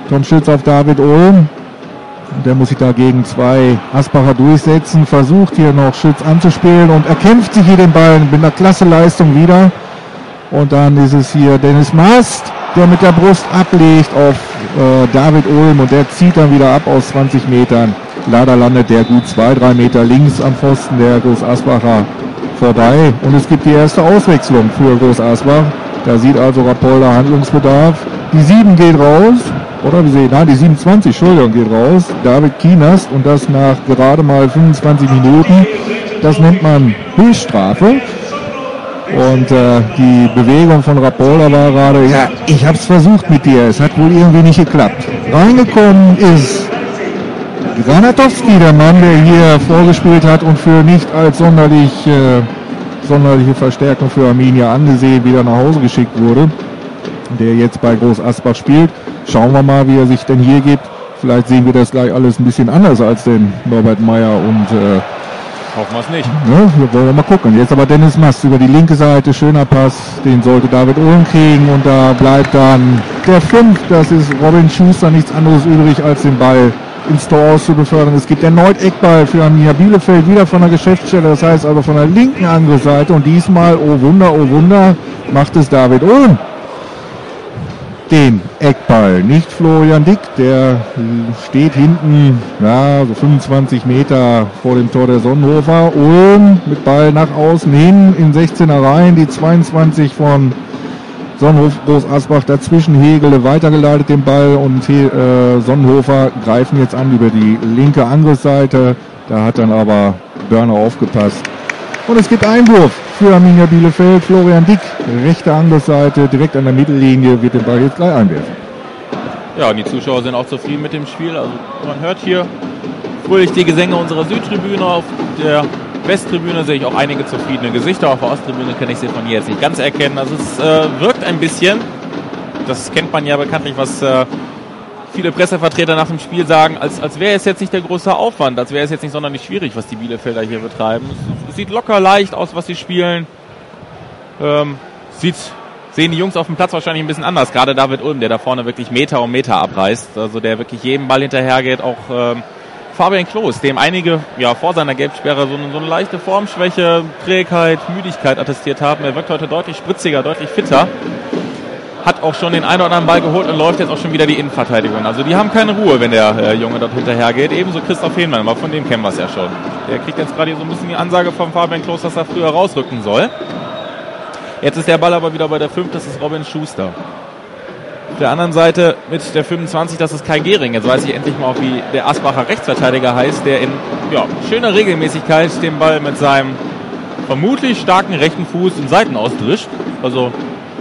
Tom Schütz auf David Ulm. Der muss sich da gegen 2 Asbacher durchsetzen, versucht hier noch Schütz anzuspielen und erkämpft sich hier den Ball mit einer klasse Leistung wieder. Und dann ist es hier Dennis Mast, der mit der Brust ablegt auf David Ulm und der zieht dann wieder ab aus 20 Metern. Leider landet der gut 2-3 Meter links am Pfosten der Groß Asbacher vorbei. Und es gibt die erste Auswechslung für Groß Asbach. Da sieht also Rapolda Handlungsbedarf. Die 7 geht raus. Oder wie sehen? Nein, die 27, Entschuldigung, geht raus. David Kienast und das nach gerade mal 25 Minuten. Das nennt man Höchststrafe. Und die Bewegung von Rapolda war gerade, ja, ich hab's versucht mit dir, es hat wohl irgendwie nicht geklappt. Reingekommen ist Granatowski, der Mann, der hier vorgespielt hat und für nicht als sonderliche Verstärkung für Arminia angesehen wieder nach Hause geschickt wurde. Der jetzt bei Groß Asbach spielt. Schauen wir mal, wie er sich denn hier gibt. Vielleicht sehen wir das gleich alles ein bisschen anders als den Norbert Meyer und hoffen wir es nicht. Ne, wir wollen mal gucken. Jetzt aber Dennis Mast über die linke Seite. Schöner Pass. Den sollte David Ulm kriegen. Und da bleibt dann der 5. Das ist Robin Schuster. Nichts anderes übrig, als den Ball ins Tor auszubefördern. Es gibt erneut Eckball für Arminia Bielefeld. Wieder von der Geschäftsstelle. Das heißt also von der linken Angriffsseite. Und diesmal, oh Wunder, macht es David Ulm. Den Eckball, nicht Florian Dick, der steht hinten, ja, so 25 Meter vor dem Tor der Sonnenhofer. Ulm mit Ball nach außen hin in 16er rein, die 22 von Sonnenhof Groß Asbach dazwischen, Hegele weitergeleitet den Ball und Sonnenhofer greifen jetzt an über die linke Angriffsseite. Da hat dann aber Börner aufgepasst. Und es gibt Einwurf für Arminia Bielefeld. Florian Dick, rechte Angriffsseite, direkt an der Mittellinie, wird den Ball jetzt gleich einwerfen. Ja, und die Zuschauer sind auch zufrieden mit dem Spiel. Also man hört hier fröhlich die Gesänge unserer Südtribüne. Auf der Westtribüne sehe ich auch einige zufriedene Gesichter. Auf der Osttribüne kann ich sie von hier jetzt nicht ganz erkennen. Also es wirkt ein bisschen, das kennt man ja bekanntlich, was viele Pressevertreter nach dem Spiel sagen, als wäre es jetzt nicht der große Aufwand, als wäre es jetzt nicht sonderlich schwierig, was die Bielefelder hier betreiben. Es sieht locker leicht aus, was sie spielen. Sehen die Jungs auf dem Platz wahrscheinlich ein bisschen anders. Gerade David Ulm, der da vorne wirklich Meter um Meter abreißt. Also der wirklich jedem Ball hinterhergeht. Auch Fabian Klos, dem einige vor seiner Gelbsperre so eine leichte Formschwäche, Trägheit, Müdigkeit attestiert haben. Er wirkt heute deutlich spritziger, deutlich fitter. Hat auch schon den einen oder anderen Ball geholt und läuft jetzt auch schon wieder die Innenverteidigung. Also die haben keine Ruhe, wenn der Junge dort hinterhergeht. Ebenso Christoph Hehnmann, aber von dem kennen wir es ja schon. Der kriegt jetzt gerade so ein bisschen die Ansage von Fabian Klos, dass er früher rausrücken soll. Jetzt ist der Ball aber wieder bei der 5, das ist Robin Schuster. Auf der anderen Seite mit der 25, das ist Kai Gehring. Jetzt weiß ich endlich mal auch, wie der Asbacher Rechtsverteidiger heißt, der in schöner Regelmäßigkeit den Ball mit seinem vermutlich starken rechten Fuß in Seiten ausdrischt. Also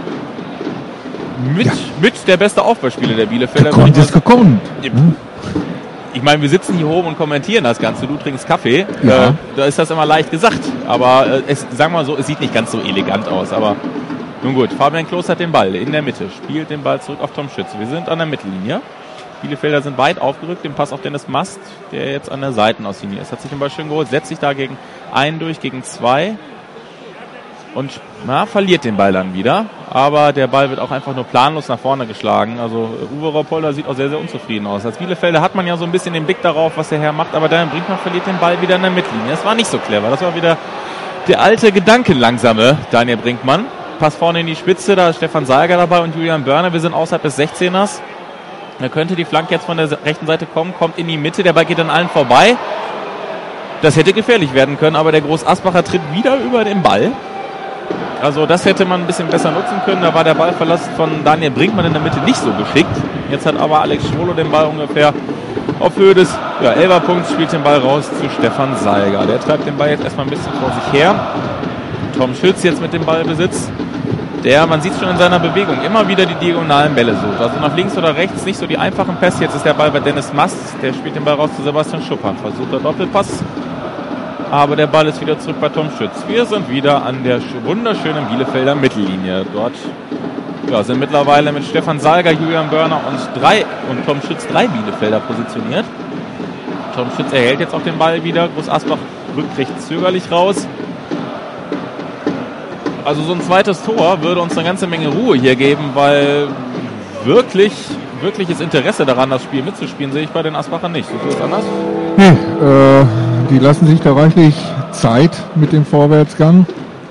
mit der beste Aufballspieler der Bielefelder. Gekonnt. Ich meine, wir sitzen hier oben und kommentieren das Ganze. Du trinkst Kaffee. Ja. Da ist das immer leicht gesagt. Aber sagen wir mal so, es sieht nicht ganz so elegant aus. Aber nun gut, Fabian Klos hat den Ball in der Mitte. Spielt den Ball zurück auf Tom Schütz. Wir sind an der Mittellinie. Bielefelder sind weit aufgerückt. Den Pass auf Dennis Mast, der jetzt an der Seitenauslinie ist. Hat sich den Ball schön geholt. Setzt sich da gegen einen durch, gegen 2. Und verliert den Ball dann wieder. Aber der Ball wird auch einfach nur planlos nach vorne geschlagen. Also Uwe Rapolda sieht auch sehr, sehr unzufrieden aus. Als Bielefelder hat man ja so ein bisschen den Blick darauf, was der Herr macht. Aber Daniel Brinkmann verliert den Ball wieder in der Mittellinie. Das war nicht so clever. Das war wieder der alte, gedankenlangsame Daniel Brinkmann. Pass vorne in die Spitze. Da ist Stefan Salger dabei und Julian Börner. Wir sind außerhalb des 16ers. Da könnte die Flanke jetzt von der rechten Seite kommen. Kommt in die Mitte. Der Ball geht an allen vorbei. Das hätte gefährlich werden können. Aber der Groß Asbacher tritt wieder über den Ball. Also das hätte man ein bisschen besser nutzen können. Da war der Ballverlust von Daniel Brinkmann in der Mitte nicht so geschickt. Jetzt hat aber Alex Schwolo den Ball ungefähr auf Höhe des 11er Punkts, spielt den Ball raus zu Stefan Salger. Der treibt den Ball jetzt erstmal ein bisschen vor sich her. Tom Schütz jetzt mit dem Ballbesitz. Man sieht schon in seiner Bewegung, immer wieder die diagonalen Bälle sucht. Also nach links oder rechts nicht so die einfachen Pässe. Jetzt ist der Ball bei Dennis Mast. Der spielt den Ball raus zu Sebastian Schuppan. Versucht der Doppelpass. Aber der Ball ist wieder zurück bei Tom Schütz. Wir sind wieder an der wunderschönen Bielefelder Mittellinie. Dort sind mittlerweile mit Stefan Salger, Julian Börner und Tom Schütz 3 Bielefelder positioniert. Tom Schütz erhält jetzt auch den Ball wieder. Groß Asbach rückt recht zögerlich raus. Also so ein zweites Tor würde uns eine ganze Menge Ruhe hier geben, weil wirklich wirkliches Interesse daran, das Spiel mitzuspielen, sehe ich bei den Asbachern nicht. Siehst du das anders? Nee, die lassen sich da reichlich Zeit mit dem Vorwärtsgang.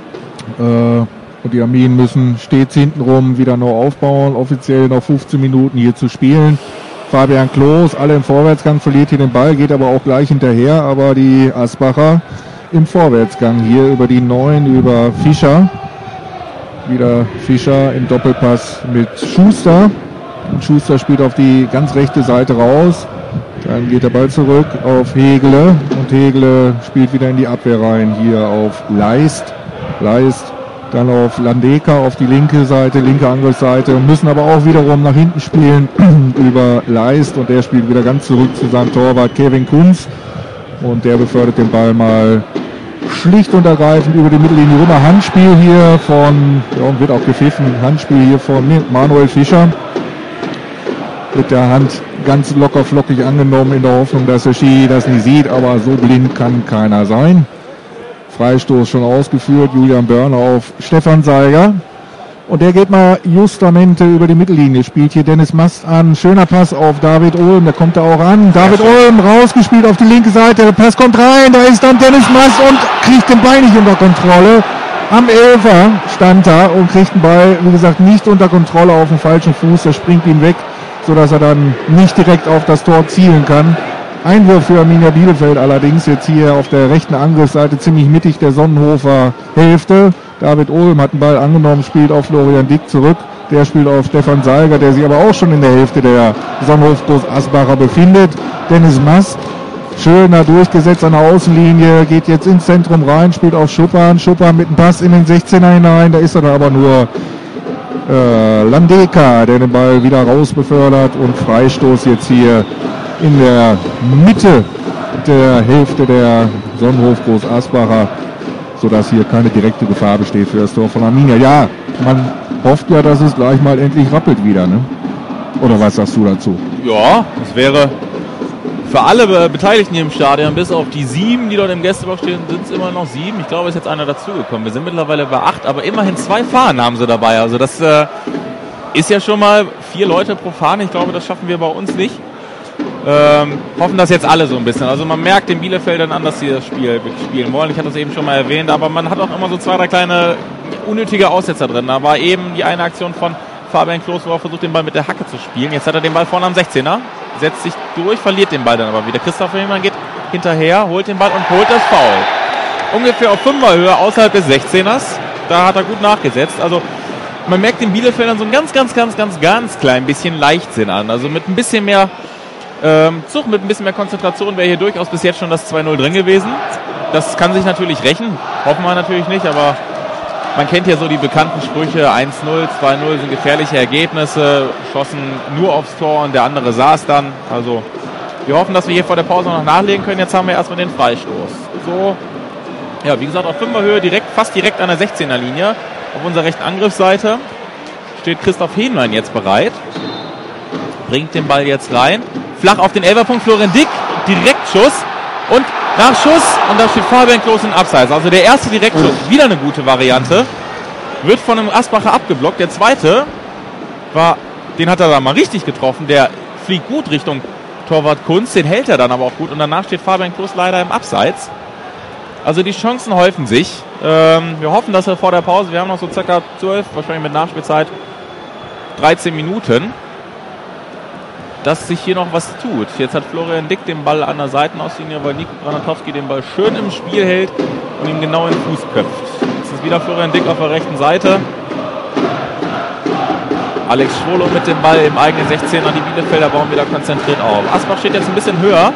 Und die Arminen müssen stets hintenrum wieder neu aufbauen. Offiziell noch 15 Minuten hier zu spielen. Fabian Klos, alle im Vorwärtsgang, verliert hier den Ball, geht aber auch gleich hinterher. Aber die Asbacher im Vorwärtsgang hier über die 9, über Fischer. Wieder Fischer im Doppelpass mit Schuster. Und Schuster spielt auf die ganz rechte Seite raus. Dann geht der Ball zurück auf Hegele. Und Hegele spielt wieder in die Abwehr rein. Hier auf Leist. Leist dann auf Landeka auf die linke Seite, linke Angriffsseite. Und müssen aber auch wiederum nach hinten spielen über Leist. Und der spielt wieder ganz zurück zu seinem Torwart Kevin Kunz. Und der befördert den Ball mal schlicht und ergreifend über die Mittellinie rüber. Handspiel hier von, ja, und wird auch gepfiffen, Handspiel hier von Manuel Fischer. Mit der Hand ganz locker flockig angenommen in der Hoffnung, dass der Schiri das nicht sieht, aber so blind kann keiner sein. Freistoß schon ausgeführt, Julian Börner auf Stefan Seiger. Und der geht mal justamente über die Mittellinie, spielt hier Dennis Mast an. Schöner Pass auf David Ulm, da kommt er auch an. David Ulm rausgespielt auf die linke Seite, der Pass kommt rein, da ist dann Dennis Mast und kriegt den Ball nicht unter Kontrolle. Am Elfer stand da und kriegt den Ball, wie gesagt, nicht unter Kontrolle auf dem falschen Fuß, der springt ihn weg, sodass er dann nicht direkt auf das Tor zielen kann. Einwurf für Arminia Bielefeld allerdings, jetzt hier auf der rechten Angriffsseite, ziemlich mittig der Sonnenhofer Hälfte. David Ulm hat den Ball angenommen, spielt auf Florian Dick zurück. Der spielt auf Stefan Seiger, der sich aber auch schon in der Hälfte der Sonnenhof Groß Asbacher befindet. Dennis Mast, schön da durchgesetzt an der Außenlinie, geht jetzt ins Zentrum rein, spielt auf Schuppan. Schuppan mit dem Pass in den 16er hinein, da ist er dann aber nur Landeka, der den Ball wieder raus befördert und Freistoß jetzt hier in der Mitte der Hälfte der Sonnenhof Groß Asbacher, sodass hier keine direkte Gefahr besteht für das Tor von Arminia. Ja, man hofft ja, dass es gleich mal endlich rappelt wieder, ne? Oder was sagst du dazu? Ja, das wäre für alle Beteiligten hier im Stadion, bis auf die 7, die dort im Gästeblock stehen, sind es immer noch 7. Ich glaube, es ist jetzt einer dazugekommen. Wir sind mittlerweile bei 8, aber immerhin 2 Fahnen haben sie dabei. Also das ist ja schon mal 4 Leute pro Fahne. Ich glaube, das schaffen wir bei uns nicht. Hoffen das jetzt alle so ein bisschen. Also man merkt den Bielefeldern an, dass sie das Spiel wirklich spielen wollen. Ich hatte das eben schon mal erwähnt, aber man hat auch immer so 2, 3 kleine unnötige Aussetzer drin. Da war eben die eine Aktion von Fabian Klos, wo er versucht, den Ball mit der Hacke zu spielen. Jetzt hat er den Ball vorne am 16er, setzt sich durch, verliert den Ball dann aber wieder. Christoph Hillmann geht hinterher, holt den Ball und holt das Foul. Ungefähr auf 5er Höhe außerhalb des 16ers. Da hat er gut nachgesetzt. Also man merkt den Bielefeldern so ein ganz klein bisschen Leichtsinn an. Also mit ein bisschen mehr Zug, mit ein bisschen mehr Konzentration wäre hier durchaus bis jetzt schon das 2-0 drin gewesen. Das kann sich natürlich rächen, hoffen wir natürlich nicht, aber man kennt ja so die bekannten Sprüche, 1-0, 2-0 sind gefährliche Ergebnisse, schossen nur aufs Tor und der andere saß dann. Also wir hoffen, dass wir hier vor der Pause noch nachlegen können. Jetzt haben wir erstmal den Freistoß. So, ja, wie gesagt, auf 5er Höhe, fast direkt an der 16er Linie. Auf unserer rechten Angriffsseite steht Christoph Henlein jetzt bereit. Bringt den Ball jetzt rein. Flach auf den Elferpunkt, Florian Dick, Direktschuss und nach Schuss, und da steht Fabian Klos in Abseits. Also der erste Direktschuss, wieder eine gute Variante, wird von einem Asbacher abgeblockt. Der zweite, den hat er da mal richtig getroffen, der fliegt gut Richtung Torwart Kunz, den hält er dann aber auch gut und danach steht Fabian Klos leider im Abseits. Also die Chancen häufen sich. Wir hoffen, dass wir vor der Pause, wir haben noch so circa 12, wahrscheinlich mit Nachspielzeit, 13 Minuten, dass sich hier noch was tut. Jetzt hat Florian Dick den Ball an der Seitenauslinie, weil Nico Granatowski den Ball schön im Spiel hält und ihm genau in den Fuß köpft. Jetzt ist wieder Florian Dick auf der rechten Seite. Alex Schwolo mit dem Ball im eigenen 16er. Die Bielefelder bauen wieder konzentriert auf. Asbach steht jetzt ein bisschen höher.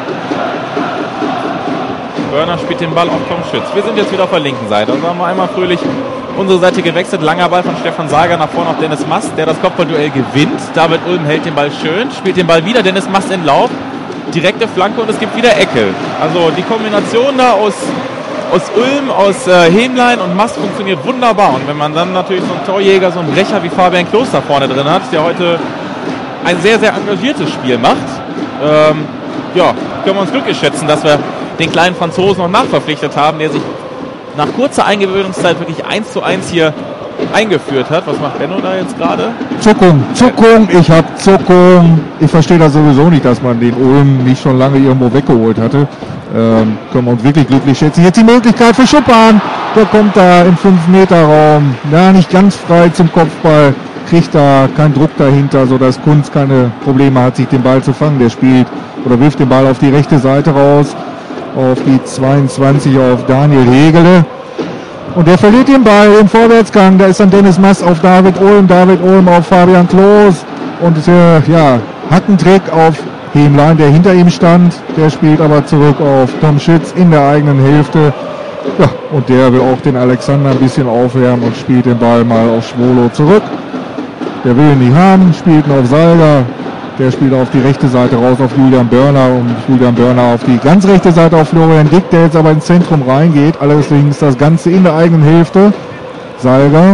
Börner spielt den Ball auf Tom Schütz. Wir sind jetzt wieder auf der linken Seite. Also haben wir einmal fröhlich unsere Seite gewechselt. Langer Ball von Stefan Seiger nach vorne auf Dennis Mast, der das Kopfballduell gewinnt. David Ulm hält den Ball schön, spielt den Ball wieder. Dennis Mast in Lauf. Direkte Flanke und es gibt wieder Ecke. Also die Kombination da aus Ulm, aus Hähnlein und Mast funktioniert wunderbar. Und wenn man dann natürlich so einen Torjäger, so einen Brecher wie Fabian Klos da vorne drin hat, der heute ein sehr, sehr engagiertes Spiel macht, ja, können wir uns glücklich schätzen, dass wir den kleinen Franzosen noch nachverpflichtet haben, der sich nach kurzer Eingewöhnungszeit wirklich 1:1 hier eingeführt hat. Was macht Benno da jetzt gerade? Zuckung, ich habe Zuckung. Ich verstehe das sowieso nicht, dass man den Ulm nicht schon lange irgendwo weggeholt hatte. Können wir uns wirklich glücklich schätzen. Jetzt die Möglichkeit für Schuppan. Der kommt da im 5-Meter-Raum. Ja, nicht ganz frei zum Kopfball. Kriegt da keinen Druck dahinter, sodass Kunz keine Probleme hat, sich den Ball zu fangen. Der spielt oder wirft den Ball auf die rechte Seite raus. Auf die 22 auf Daniel Hegele. Und der verliert den Ball im Vorwärtsgang. Da ist dann Dennis Mass auf David Ulm auf Fabian Klos. Und Hackentrick auf Hemlein, der hinter ihm stand. Der spielt aber zurück auf Tom Schütz in der eigenen Hälfte. Ja, und der will auch den Alexander ein bisschen aufwärmen und spielt den Ball mal auf Schwolo zurück. Der will ihn nicht haben, spielt ihn auf Salga. Der spielt auf die rechte Seite raus auf Julian Börner und Julian Börner auf die ganz rechte Seite auf Florian Dick, der jetzt aber ins Zentrum reingeht. Allerdings das Ganze in der eigenen Hälfte. Salga.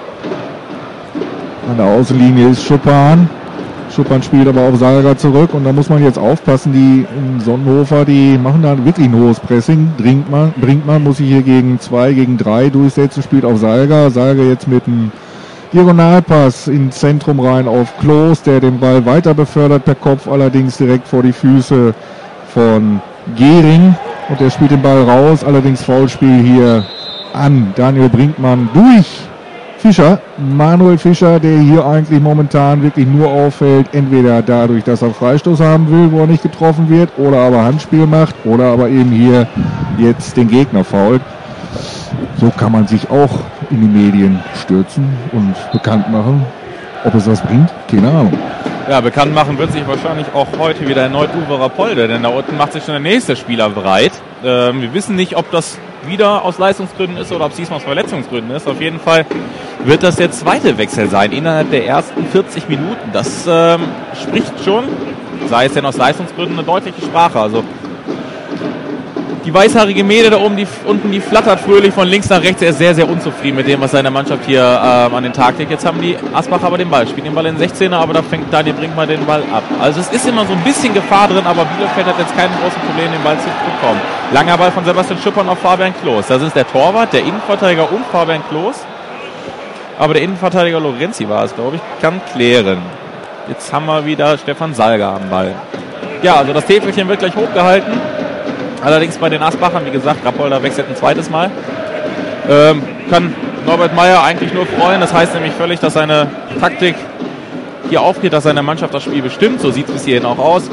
An der Außenlinie ist Schuppan. Schuppan spielt aber auf Salga zurück und da muss man jetzt aufpassen, die in Sonnenhofer, die machen da wirklich ein hohes Pressing. Brinkmann muss sich hier gegen 2, gegen 3 durchsetzen, spielt auf Salga. Salga jetzt mit einem Diagonalpass ins Zentrum rein auf Klos, der den Ball weiter befördert per Kopf, allerdings direkt vor die Füße von Gehring. Und der spielt den Ball raus, allerdings Foulspiel hier an Daniel Brinkmann durch Fischer, Manuel Fischer, der hier eigentlich momentan wirklich nur auffällt, entweder dadurch, dass er Freistoß haben will, wo er nicht getroffen wird, oder aber Handspiel macht, oder aber eben hier jetzt den Gegner fault. So kann man sich auch in die Medien stürzen und bekannt machen. Ob es was bringt? Keine Ahnung. Ja, bekannt machen wird sich wahrscheinlich auch heute wieder erneut Uwe Rapolde, denn da unten macht sich schon der nächste Spieler bereit. Wir wissen nicht, ob das wieder aus Leistungsgründen ist oder ob es diesmal aus Verletzungsgründen ist. Auf jeden Fall wird das der zweite Wechsel sein innerhalb der ersten 40 Minuten. Das spricht schon, sei es denn aus Leistungsgründen, eine deutliche Sprache. Also die weißhaarige Mädel da oben, die flattert fröhlich von links nach rechts. Er ist sehr, sehr unzufrieden mit dem, was seine Mannschaft hier an den Tag legt. Jetzt haben die Asbacher aber den Ball, spielen den Ball in den 16er, aber da fängt Daniel Brinkmann den Ball ab. Also es ist immer so ein bisschen Gefahr drin, aber Bielefeld hat jetzt kein großes Problem, den Ball zu bekommen. Langer Ball von Sebastian Schuppan auf Fabian Klos. Das ist der Torwart, der Innenverteidiger und Fabian Klos. Aber der Innenverteidiger Lorenzi war es, glaube ich, kann klären. Jetzt haben wir wieder Stefan Salga am Ball. Ja, also das Täfelchen wird gleich hochgehalten. Allerdings bei den Asbachern, wie gesagt, Rapolda wechselt ein zweites Mal. Kann Norbert Meyer eigentlich nur freuen. Das heißt nämlich völlig, dass seine Taktik hier aufgeht, dass seine Mannschaft das Spiel bestimmt. So sieht es bis hierhin auch aus.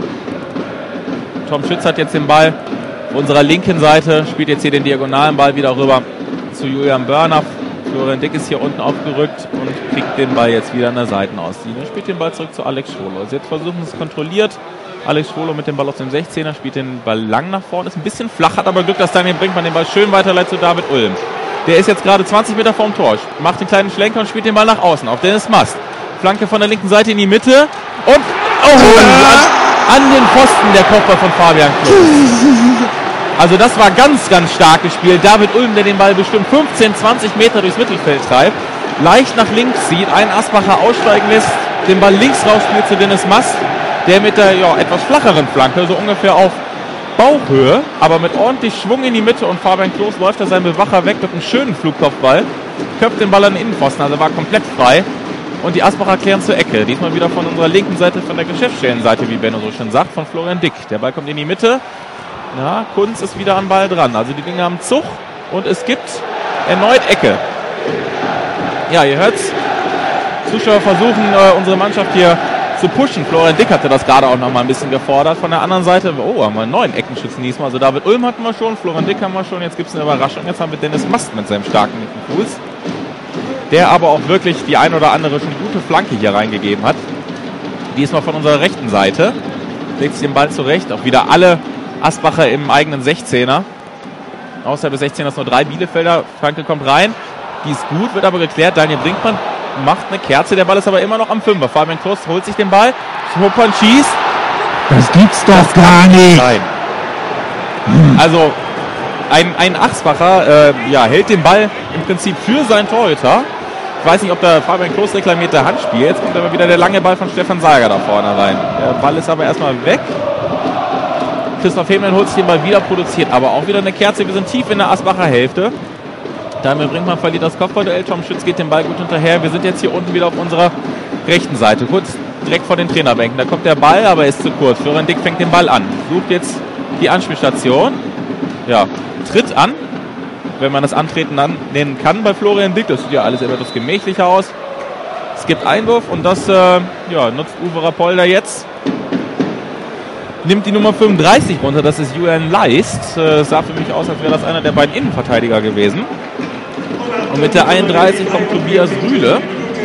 Tom Schütz hat jetzt den Ball auf unserer linken Seite, spielt jetzt hier den diagonalen Ball wieder rüber zu Julian Börner. Florian Dick ist hier unten aufgerückt und kriegt den Ball jetzt wieder an der Seitenauslinie. Spielt den Ball zurück zu Alex Schwolo. Also jetzt versuchen es kontrolliert. Alex Schwolo mit dem Ball aus dem 16er, spielt den Ball lang nach vorne, ist ein bisschen flach, hat aber Glück, dass Daniel Brinkmann den Ball schön weiterleitet zu David Ulm. Der ist jetzt gerade 20 Meter vorm Tor, macht den kleinen Schlenker und spielt den Ball nach außen auf Dennis Mast. Flanke von der linken Seite in die Mitte und an den Pfosten der Kopfball von Fabian Klos. Also das war ganz, ganz stark gespielt. David Ulm, der den Ball bestimmt 15, 20 Meter durchs Mittelfeld treibt, leicht nach links zieht, einen Asbacher aussteigen lässt, den Ball links raus spielt zu Dennis Mast, der mit der etwas flacheren Flanke, so ungefähr auf Bauchhöhe, aber mit ordentlich Schwung in die Mitte und Fabian Klos läuft da seinen Bewacher weg mit einem schönen Flugkopfball, köpft den Ball an den Innenpfosten, also war komplett frei und die Asbacher klären zur Ecke. Diesmal wieder von unserer linken Seite, von der Geschäftsstellenseite, wie Benno so schön sagt, von Florian Dick. Der Ball kommt in die Mitte, ja, Kunz ist wieder am Ball dran, also die Dinge haben Zug und es gibt erneut Ecke. Ja, ihr hört's, Zuschauer versuchen unsere Mannschaft hier zu pushen. Florian Dick hatte das gerade auch noch mal ein bisschen gefordert. Von der anderen Seite, haben wir einen neuen Eckenschützen diesmal. Also David Ulm hatten wir schon, Florian Dick haben wir schon. Jetzt gibt es eine Überraschung. Jetzt haben wir Dennis Mast mit seinem starken linken Fuß. Der aber auch wirklich die ein oder andere schon gute Flanke hier reingegeben hat. Diesmal von unserer rechten Seite. Legt sich den Ball zurecht. Auch wieder alle Asbacher im eigenen 16er. Außerhalb des 16ers nur 3 Bielefelder. Flanke kommt rein. Die ist gut, wird aber geklärt. Daniel Brinkmann macht eine Kerze, der Ball ist aber immer noch am 5er. Fabian Klos holt sich den Ball, Schuppan schießt. Das gibt's doch gar nicht. Nein. Also ein Asbacher hält den Ball im Prinzip für seinen Torhüter. Ich weiß nicht, ob der Fabian Klos reklamiert der Handspiel. Jetzt kommt aber wieder der lange Ball von Stefan Salga da vorne rein. Der Ball ist aber erstmal weg. Christoph Hemlein holt sich den Ball wieder, produziert aber auch wieder eine Kerze. Wir sind tief in der Asbacher Hälfte. Damit Brinkmann verliert das Kopfballduell. Tom Schütz geht den Ball gut hinterher. Wir sind jetzt hier unten wieder auf unserer rechten Seite, kurz direkt vor den Trainerbänken. Da kommt der Ball, aber er ist zu kurz. Florian Dick fängt den Ball an, sucht jetzt die Anspielstation. Ja, tritt an, wenn man das Antreten dann nennen kann bei Florian Dick. Das sieht ja alles etwas gemächlicher aus. Es gibt Einwurf und das nutzt Uwe Rapolda jetzt. Nimmt die Nummer 35 runter, das ist Julian Leist. Sah für mich aus, als wäre das einer der beiden Innenverteidiger gewesen. Und mit der 31 kommt Tobias Rühle.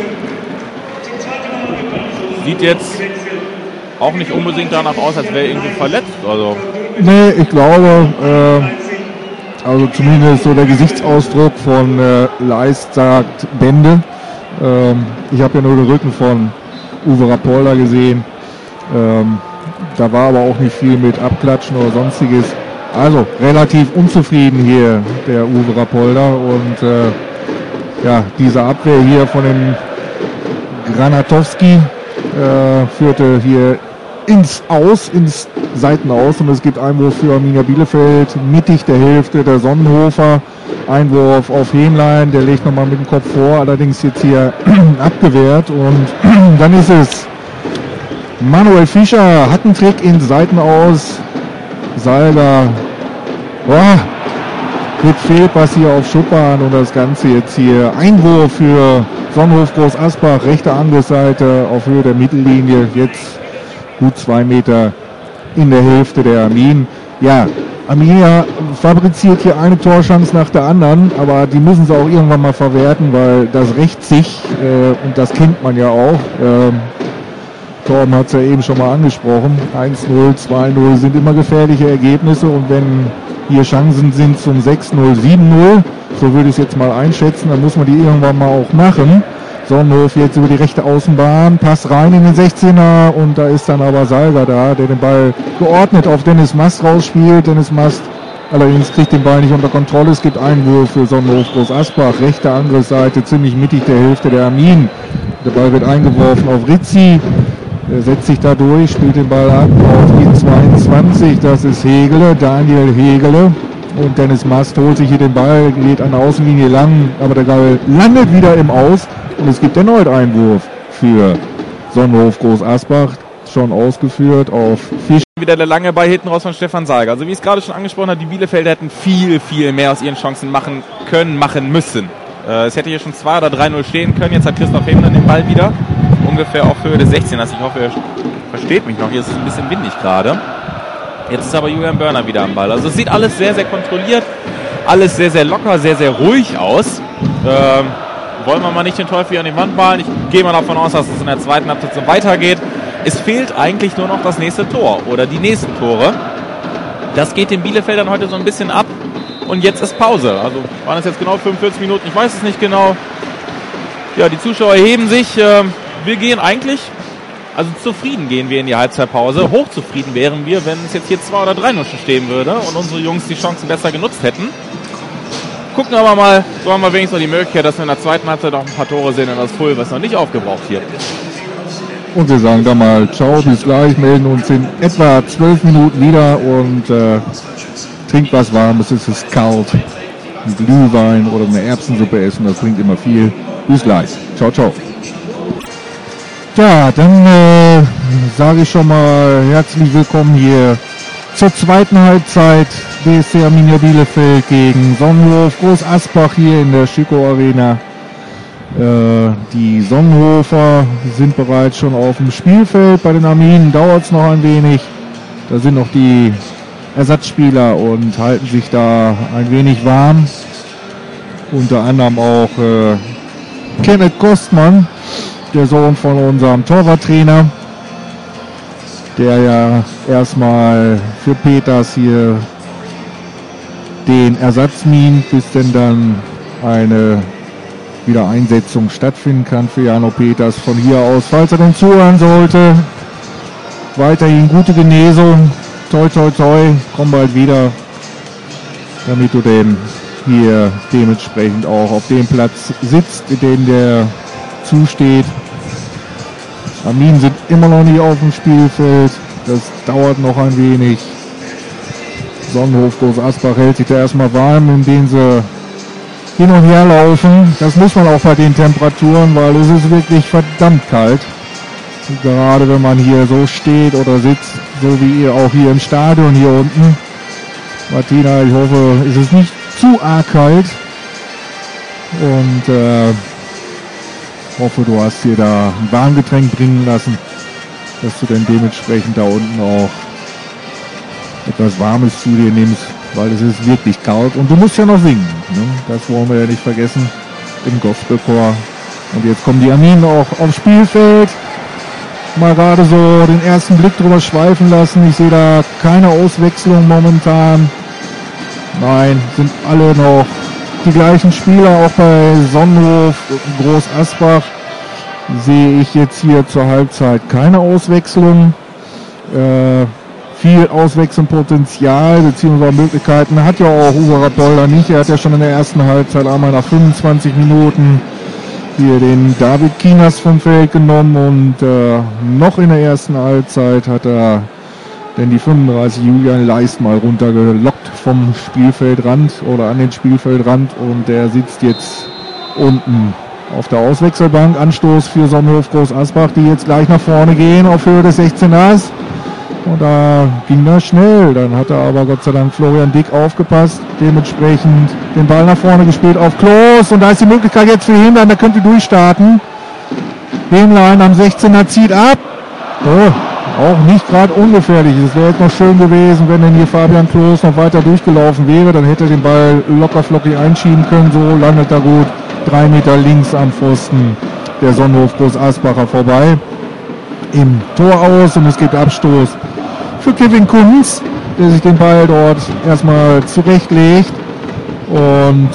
Sieht jetzt auch nicht unbedingt danach aus, als wäre er irgendwie verletzt. Also. Nee, ich glaube, also zumindest so der Gesichtsausdruck von Leist sagt Bände. Ich habe ja nur den Rücken von Uwe Rapolda gesehen. Da war aber auch nicht viel mit Abklatschen oder sonstiges. Also relativ unzufrieden hier der Uwe Rapolda und diese Abwehr hier von dem Granatowski führte hier ins Seitenaus und es gibt Einwurf für Arminia Bielefeld, mittig der Hälfte der Sonnenhofer. Einwurf auf Hähnlein, der legt nochmal mit dem Kopf vor, allerdings jetzt hier abgewehrt und dann ist es Manuel Fischer, Hackentrick in Seitenaus, Salga, mit Fehlpass hier auf Schuppern und das Ganze jetzt hier Einwurf für Sonnenhof Groß Asbach, rechte Angriffsseite auf Höhe der Mittellinie, jetzt gut 2 Meter in der Hälfte der Armin. Ja, Arminia fabriziert hier eine Torchance nach der anderen, aber die müssen sie auch irgendwann mal verwerten, weil das rächt sich und das kennt man ja auch. Torben hat es ja eben schon mal angesprochen. 1-0, 2-0 sind immer gefährliche Ergebnisse und wenn hier Chancen sind zum 6-0, 7-0, so würde ich es jetzt mal einschätzen, dann muss man die irgendwann mal auch machen. Sonnenhof jetzt über die rechte Außenbahn, Pass rein in den 16er und da ist dann aber Salga da, der den Ball geordnet auf Dennis Mast rausspielt. Dennis Mast allerdings kriegt den Ball nicht unter Kontrolle. Es gibt Einwurf für Sonnenhof Groß Asbach, rechte Angriffsseite, ziemlich mittig der Hälfte der Armin. Der Ball wird eingeworfen auf Rizzi. Er setzt sich da durch, spielt den Ball ab auf die 22, das ist Hegele, Daniel Hegele. Und Dennis Mast holt sich hier den Ball, geht an der Außenlinie lang, aber der Ball landet wieder im Aus. Und es gibt erneut Einwurf für Sonnenhof Groß Asbach, schon ausgeführt auf Fisch. Wieder der lange Ball hinten raus von Stefan Salga. Also wie ich es gerade schon angesprochen habe, die Bielefelder hätten viel, viel mehr aus ihren Chancen machen können, machen müssen. Es hätte hier schon 2 oder 3-0 stehen können. Jetzt hat Christoph Hemner den Ball wieder. Ungefähr auf Höhe des 16ers. Ich hoffe, ihr versteht mich noch. Hier ist es ein bisschen windig gerade. Jetzt ist aber Julian Börner wieder am Ball. Also es sieht alles sehr, sehr kontrolliert, alles sehr, sehr locker, sehr, sehr ruhig aus. Wollen wir mal nicht den Teufel an die Wand malen. Ich gehe mal davon aus, dass es in der zweiten Halbzeit so weitergeht. Es fehlt eigentlich nur noch das nächste Tor oder die nächsten Tore. Das geht den Bielefeldern heute so ein bisschen ab. Und jetzt ist Pause. Also waren es jetzt genau 45 Minuten, ich weiß es nicht genau. Ja, die Zuschauer erheben sich. Wir gehen eigentlich, also zufrieden gehen wir in die Halbzeitpause. Hochzufrieden wären wir, wenn es jetzt hier 2 oder 3-0 stehen würde und unsere Jungs die Chancen besser genutzt hätten. Gucken aber mal, so haben wir wenigstens noch die Möglichkeit, dass wir in der zweiten Halbzeit noch ein paar Tore sehen und das Full, was noch nicht aufgebraucht hier. Und wir sagen dann mal ciao, bis gleich, melden uns in etwa 12 Minuten wieder und trinkt was Warmes, es ist kalt. Ein Glühwein oder eine Erbsensuppe essen, das bringt immer viel. Bis gleich. Ciao, ciao. Ja, dann sage ich schon mal herzlich willkommen hier zur zweiten Halbzeit. BSC Arminia Bielefeld gegen Sonnenhof Groß Asbach hier in der Schiko Arena. Die Sonnenhofer sind bereits schon auf dem Spielfeld. Bei den Arminen dauert es noch ein wenig. Da sind noch die Ersatzspieler und halten sich da ein wenig warm. Unter anderem auch Kenneth Kostmann, der Sohn von unserem Torwarttrainer, der ja erstmal für Peters hier den Ersatz mient, bis denn dann eine Wiedereinsetzung stattfinden kann für Jano Peters. Von hier aus, falls er denn zuhören sollte, weiterhin gute Genesung. Toi, toi, toi, komm bald wieder, damit du denn hier dementsprechend auch auf dem Platz sitzt, den der zusteht. Arminen sind immer noch nicht auf dem Spielfeld. Das dauert noch ein wenig. Sonnenhof Groß Asbach hält sich da erstmal warm, indem sie hin und her laufen. Das muss man auch bei den Temperaturen, weil es ist wirklich verdammt kalt. Gerade wenn man hier so steht oder sitzt, so wie ihr auch hier im Stadion hier unten. Martina, ich hoffe, es ist nicht zu arg kalt. Und hoffe, du hast dir da ein Warmgetränk bringen lassen, dass du dann dementsprechend da unten auch etwas Warmes zu dir nimmst, weil es ist wirklich kalt und du musst ja noch singen. Ne? Das wollen wir ja nicht vergessen im Gospelchor. Und jetzt kommen die Arminen auch aufs Spielfeld. Mal gerade so den ersten Blick drüber schweifen lassen. Ich sehe da keine Auswechslung momentan. Nein, sind alle noch die gleichen Spieler, auch bei Sonnenhof, Groß Asbach sehe ich jetzt hier zur Halbzeit keine Auswechslung. Viel Auswechselpotenzial bzw. Möglichkeiten hat ja auch Uwe Rapolda nicht. Er hat ja schon in der ersten Halbzeit einmal nach 25 Minuten hier den David Kinas vom Feld genommen und noch in der ersten Halbzeit hat er denn die 35 Julian Leist mal runtergelockt vom Spielfeldrand oder an den Spielfeldrand und der sitzt jetzt unten auf der Auswechselbank. Anstoß für Sonnenhof Groß Asbach, die jetzt gleich nach vorne gehen auf Höhe des 16ers. Und da ging das schnell. Dann hat er aber Gott sei Dank Florian Dick aufgepasst. Dementsprechend den Ball nach vorne gespielt auf Klos. Und da ist die Möglichkeit jetzt für Hemlein, der könnte durchstarten. Hemlein am 16er zieht ab. Oh, auch nicht gerade ungefährlich. Es wäre jetzt noch schön gewesen, wenn denn hier Fabian Klos noch weiter durchgelaufen wäre. Dann hätte er den Ball locker flockig einschieben können. So landet er gut 3 Meter links am Pfosten der Sonnenhof Groß Asbacher vorbei. Im Tor aus und es gibt Abstoß für Kevin Kunz, der sich den Ball dort erstmal zurechtlegt und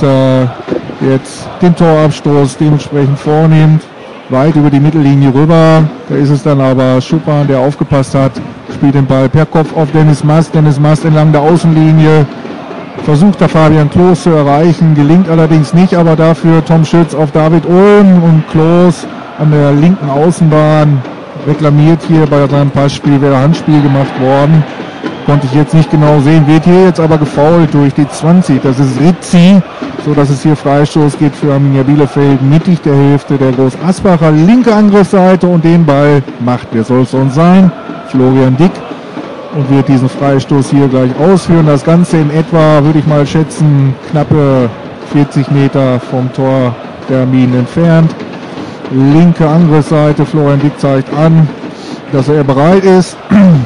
jetzt den Torabstoß dementsprechend vornimmt, weit über die Mittellinie rüber. Da ist es dann aber Schuppan, der aufgepasst hat, spielt den Ball per Kopf auf Dennis Mast entlang der Außenlinie, versucht da Fabian Klos zu erreichen, gelingt allerdings nicht, aber dafür Tom Schütz auf David Ulm und Klos an der linken Außenbahn reklamiert hier bei seinem Passspiel, wäre Handspiel gemacht worden. Konnte ich jetzt nicht genau sehen, wird hier jetzt aber gefoult durch die 20. Das ist Rizzi, so dass es hier Freistoß geht für Arminia Bielefeld mittig der Hälfte der Groß Asbacher linke Angriffsseite und den Ball macht, wer soll es sonst sein? Florian Dick und wird diesen Freistoß hier gleich ausführen. Das Ganze in etwa, würde ich mal schätzen, knappe 40 Meter vom Tor der Arminen entfernt. Linke Angriffsseite, Florian Dick zeigt an, dass er bereit ist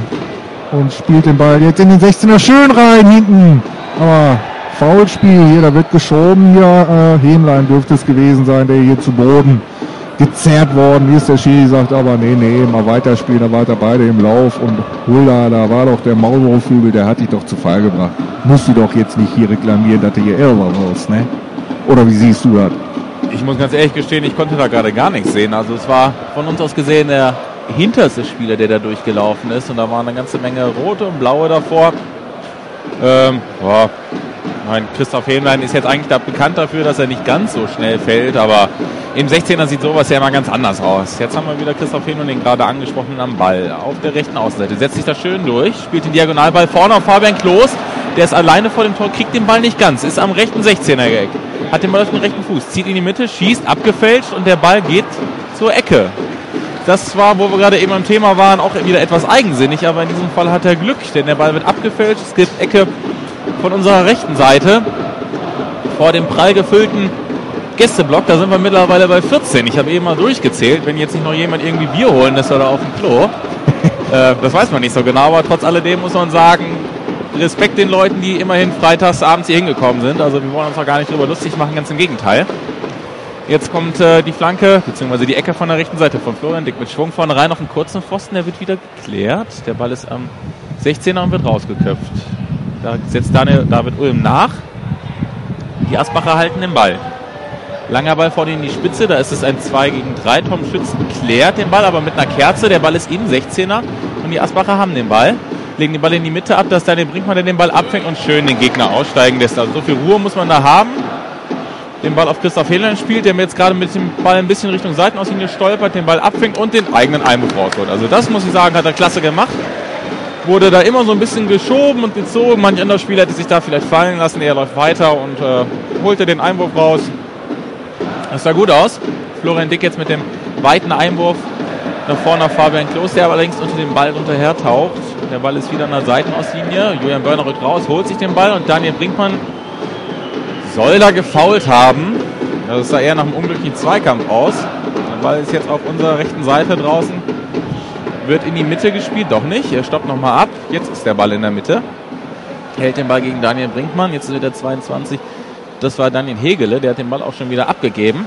und spielt den Ball jetzt in den 16er schön rein hinten, aber Foulspiel hier, da wird geschoben hier, Hemlein dürfte es gewesen sein, der hier zu Boden gezerrt worden ist, der Schiri sagt aber nee, mal weiterspielen, da weiter beide im Lauf und Hulda, da war doch der Maulwurfhügel, der hat dich doch zu Fall gebracht, musst du doch jetzt nicht hier reklamieren, dass du hier Elber raus, ne? Oder wie siehst du das? Ich muss ganz ehrlich gestehen, ich konnte da gerade gar nichts sehen. Also es war von uns aus gesehen der hinterste Spieler, der da durchgelaufen ist. Und da waren eine ganze Menge rote und blaue davor. Christoph Hemlein ist jetzt eigentlich da bekannt dafür, dass er nicht ganz so schnell fällt. Aber im 16er sieht sowas ja immer ganz anders aus. Jetzt haben wir wieder Christoph Hemlein, den gerade angesprochenen, am Ball. Auf der rechten Außenseite. Setzt sich da schön durch. Spielt den Diagonalball vorne auf Fabian Klos. Der ist alleine vor dem Tor, kriegt den Ball nicht ganz. Ist am rechten 16er-Eck. Hat den Ball auf den rechten Fuß, zieht in die Mitte, schießt, abgefälscht und der Ball geht zur Ecke. Das war, wo wir gerade eben am Thema waren, auch wieder etwas eigensinnig, aber in diesem Fall hat er Glück, denn der Ball wird abgefälscht. Es gibt Ecke von unserer rechten Seite vor dem prall gefüllten Gästeblock. Da sind wir mittlerweile bei 14. Ich habe eben mal durchgezählt, wenn jetzt nicht noch jemand irgendwie Bier holen lässt oder auf dem Klo. Das weiß man nicht so genau, aber trotz alledem muss man sagen, Respekt den Leuten, die immerhin freitags abends hier hingekommen sind. Also wir wollen uns auch gar nicht drüber lustig machen, ganz im Gegenteil. Jetzt kommt die Flanke, beziehungsweise die Ecke von der rechten Seite von Florian Dick mit Schwung vorne rein auf einen kurzen Pfosten. Der wird wieder geklärt. Der Ball ist am 16er und wird rausgeköpft. Da setzt David Ulm nach. Die Asbacher halten den Ball. Langer Ball vorne in die Spitze, da ist es ein 2 gegen 3. Tom Schütz klärt den Ball, aber mit einer Kerze. Der Ball ist im 16er und die Asbacher haben den Ball. Legen den Ball in die Mitte ab, dass Daniel Brinkmann, der den Ball abfängt und schön den Gegner aussteigen lässt. Also so viel Ruhe muss man da haben. Den Ball auf Christoph Hemlein spielt, der mir jetzt gerade mit dem Ball ein bisschen Richtung Seitenauslinie stolpert, den Ball abfängt und den eigenen Einwurf rausholt. Also das, muss ich sagen, hat er klasse gemacht. wurde da immer so ein bisschen geschoben und gezogen. Manch anderer Spieler hätte sich da vielleicht fallen lassen. Er läuft weiter und holte den Einwurf raus. Das sah gut aus. Florian Dick jetzt mit dem weiten Einwurf nach vorne auf Fabian Klos, der allerdings unter dem Ball runterher taucht. Der Ball ist wieder an der Seitenauslinie. Julian Börner rückt raus, holt sich den Ball und Daniel Brinkmann soll da gefoult haben. Das sah eher nach einem unglücklichen Zweikampf aus. Der Ball ist jetzt auf unserer rechten Seite draußen. Wird in die Mitte gespielt, doch nicht. Er stoppt nochmal ab. Jetzt ist der Ball in der Mitte. Hält den Ball gegen Daniel Brinkmann. Jetzt ist wieder 22. Das war Daniel Hegele. Der hat den Ball auch schon wieder abgegeben.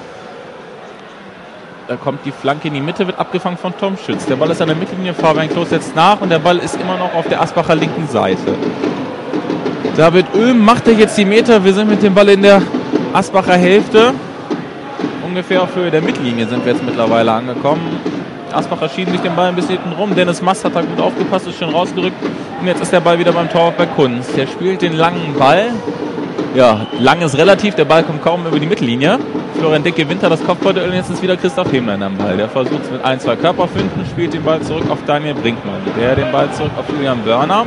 Da kommt die Flanke in die Mitte, wird abgefangen von Tom Schütz. Der Ball ist an der Mittellinie, Fabian Klos setzt nach und der Ball ist immer noch auf der Asbacher linken Seite. David Oehm macht er jetzt die Meter. Wir sind mit dem Ball in der Asbacher Hälfte. Ungefähr auf Höhe der Mittellinie sind wir jetzt mittlerweile angekommen. Asbacher schieben sich den Ball ein bisschen hinten rum. Dennis Mast hat da gut aufgepasst, ist schön rausgerückt. Und jetzt ist der Ball wieder beim Torwart Kunz. Der spielt den langen Ball. Ja, lang ist relativ, der Ball kommt kaum über die Mittellinie. Florian Dick gewinnt da das Kopfballduell und jetzt ist wieder Christoph Hemlein am Ball. Der versucht es mit 1-2 Körperfinden, spielt den Ball zurück auf Daniel Brinkmann. Der den Ball zurück auf Julian Börner.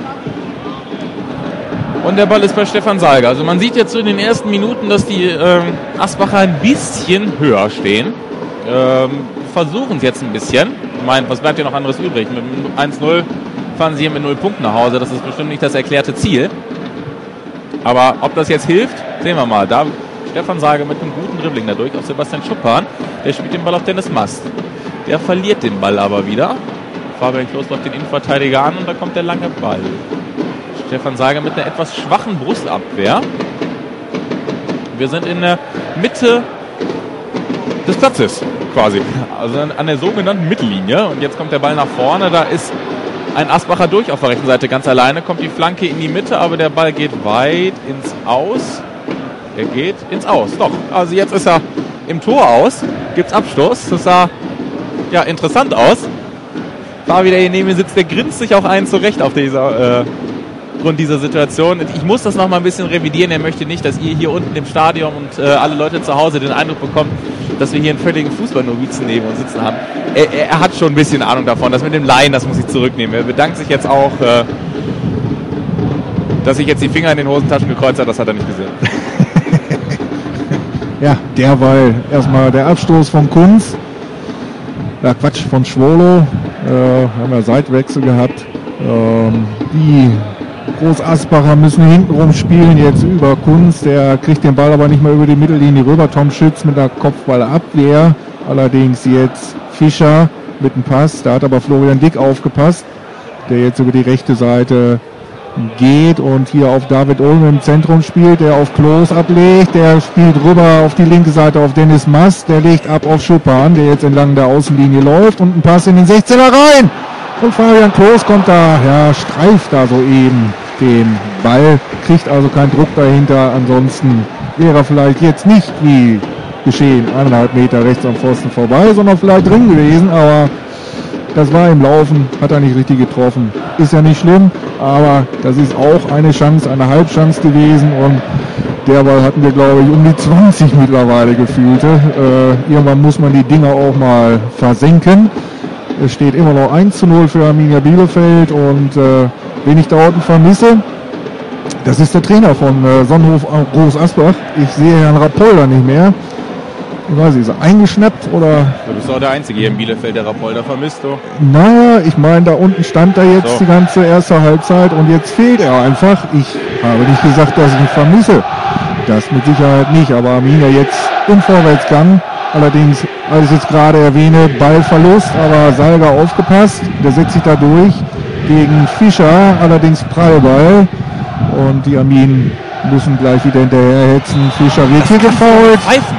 Und der Ball ist bei Stefan Salger. Also man sieht jetzt so in den ersten Minuten, dass die Asbacher ein bisschen höher stehen. Versuchen es jetzt ein bisschen. Ich meine, was bleibt hier noch anderes übrig? Mit 1-0 fahren sie hier mit 0 Punkten nach Hause. Das ist bestimmt nicht das erklärte Ziel. Aber ob das jetzt hilft, sehen wir mal. Da Stefan Salger mit einem guten Dribbling dadurch auf Sebastian Schuppan. Der spielt den Ball auf Dennis Mast. Der verliert den Ball aber wieder. Fabian Klos läuft den Innenverteidiger an und da kommt der lange Ball. Stefan Salger mit einer etwas schwachen Brustabwehr. Wir sind in der Mitte des Platzes quasi. Also an der sogenannten Mittellinie. Und jetzt kommt der Ball nach vorne. Da ist ein Asbacher durch auf der rechten Seite ganz alleine. Kommt die Flanke in die Mitte, aber der Ball geht weit ins Aus. Er geht ins Aus. Doch, also jetzt ist er im Tor aus. Gibt's Abstoß. Das sah ja interessant aus. Fabi, der hier neben mir sitzt, der grinst sich auch einen zurecht auf Grund dieser Situation. Ich muss das noch mal ein bisschen revidieren. Er möchte nicht, dass ihr hier unten im Stadion und alle Leute zu Hause den Eindruck bekommt, dass wir hier einen völligen Fußballnovizen neben uns sitzen haben. Er hat schon ein bisschen Ahnung davon. Das mit dem Laien, das muss ich zurücknehmen. Er bedankt sich jetzt auch, dass sich jetzt die Finger in den Hosentaschen gekreuzt hat. Das hat er nicht gesehen. Ja, derweil erstmal der Abstoß von Kunz. Ja, Quatsch, von Schwolo. Haben ja Seitwechsel gehabt. Die Groß-Asbacher müssen hintenrum spielen, jetzt über Kunz. Der kriegt den Ball aber nicht mehr über die Mittellinie rüber. Tom Schütz mit der Kopfballabwehr. Allerdings jetzt Fischer mit dem Pass. Da hat aber Florian Dick aufgepasst, der jetzt über die rechte Seite geht und hier auf David Oehm im Zentrum spielt, der auf Klos ablegt. Der spielt rüber auf die linke Seite auf Dennis Mast. Der legt ab auf Schuppan, der jetzt entlang der Außenlinie läuft und ein Pass in den 16er rein. Und Fabian Klos kommt da, ja, streift da soeben den Ball, kriegt also keinen Druck dahinter. Ansonsten wäre er vielleicht jetzt nicht wie geschehen 1,5 Meter rechts am Pfosten vorbei, sondern vielleicht drin gewesen, aber das war im Laufen, hat er nicht richtig getroffen. Ist ja nicht schlimm, aber das ist auch eine Chance, eine Halbchance gewesen und derweil hatten wir, glaube ich, um die 20 mittlerweile gefühlte. Irgendwann muss man die Dinger auch mal versenken. Es steht immer noch 1:0 für Arminia Bielefeld und wen ich da unten vermisse, das ist der Trainer von Sonnenhof Groß Asbach. Ich sehe Herrn Rapolda nicht mehr. Ich weiß nicht, ist er eingeschnappt oder? Du bist auch der Einzige hier in Bielefeld, der Rapolda vermisst, du. Naja, ich meine, da unten stand er jetzt die ganze erste Halbzeit und jetzt fehlt er einfach. Ich habe nicht gesagt, dass ich ihn vermisse. Das mit Sicherheit nicht, aber Arminia jetzt im Vorwärtsgang. Allerdings, als ich jetzt gerade erwähne, Ballverlust, aber Salger aufgepasst. Der setzt sich da durch gegen Fischer, allerdings Prallball. Und die Arminen müssen gleich wieder hinterherhetzen. Fischer wird hier gefoult.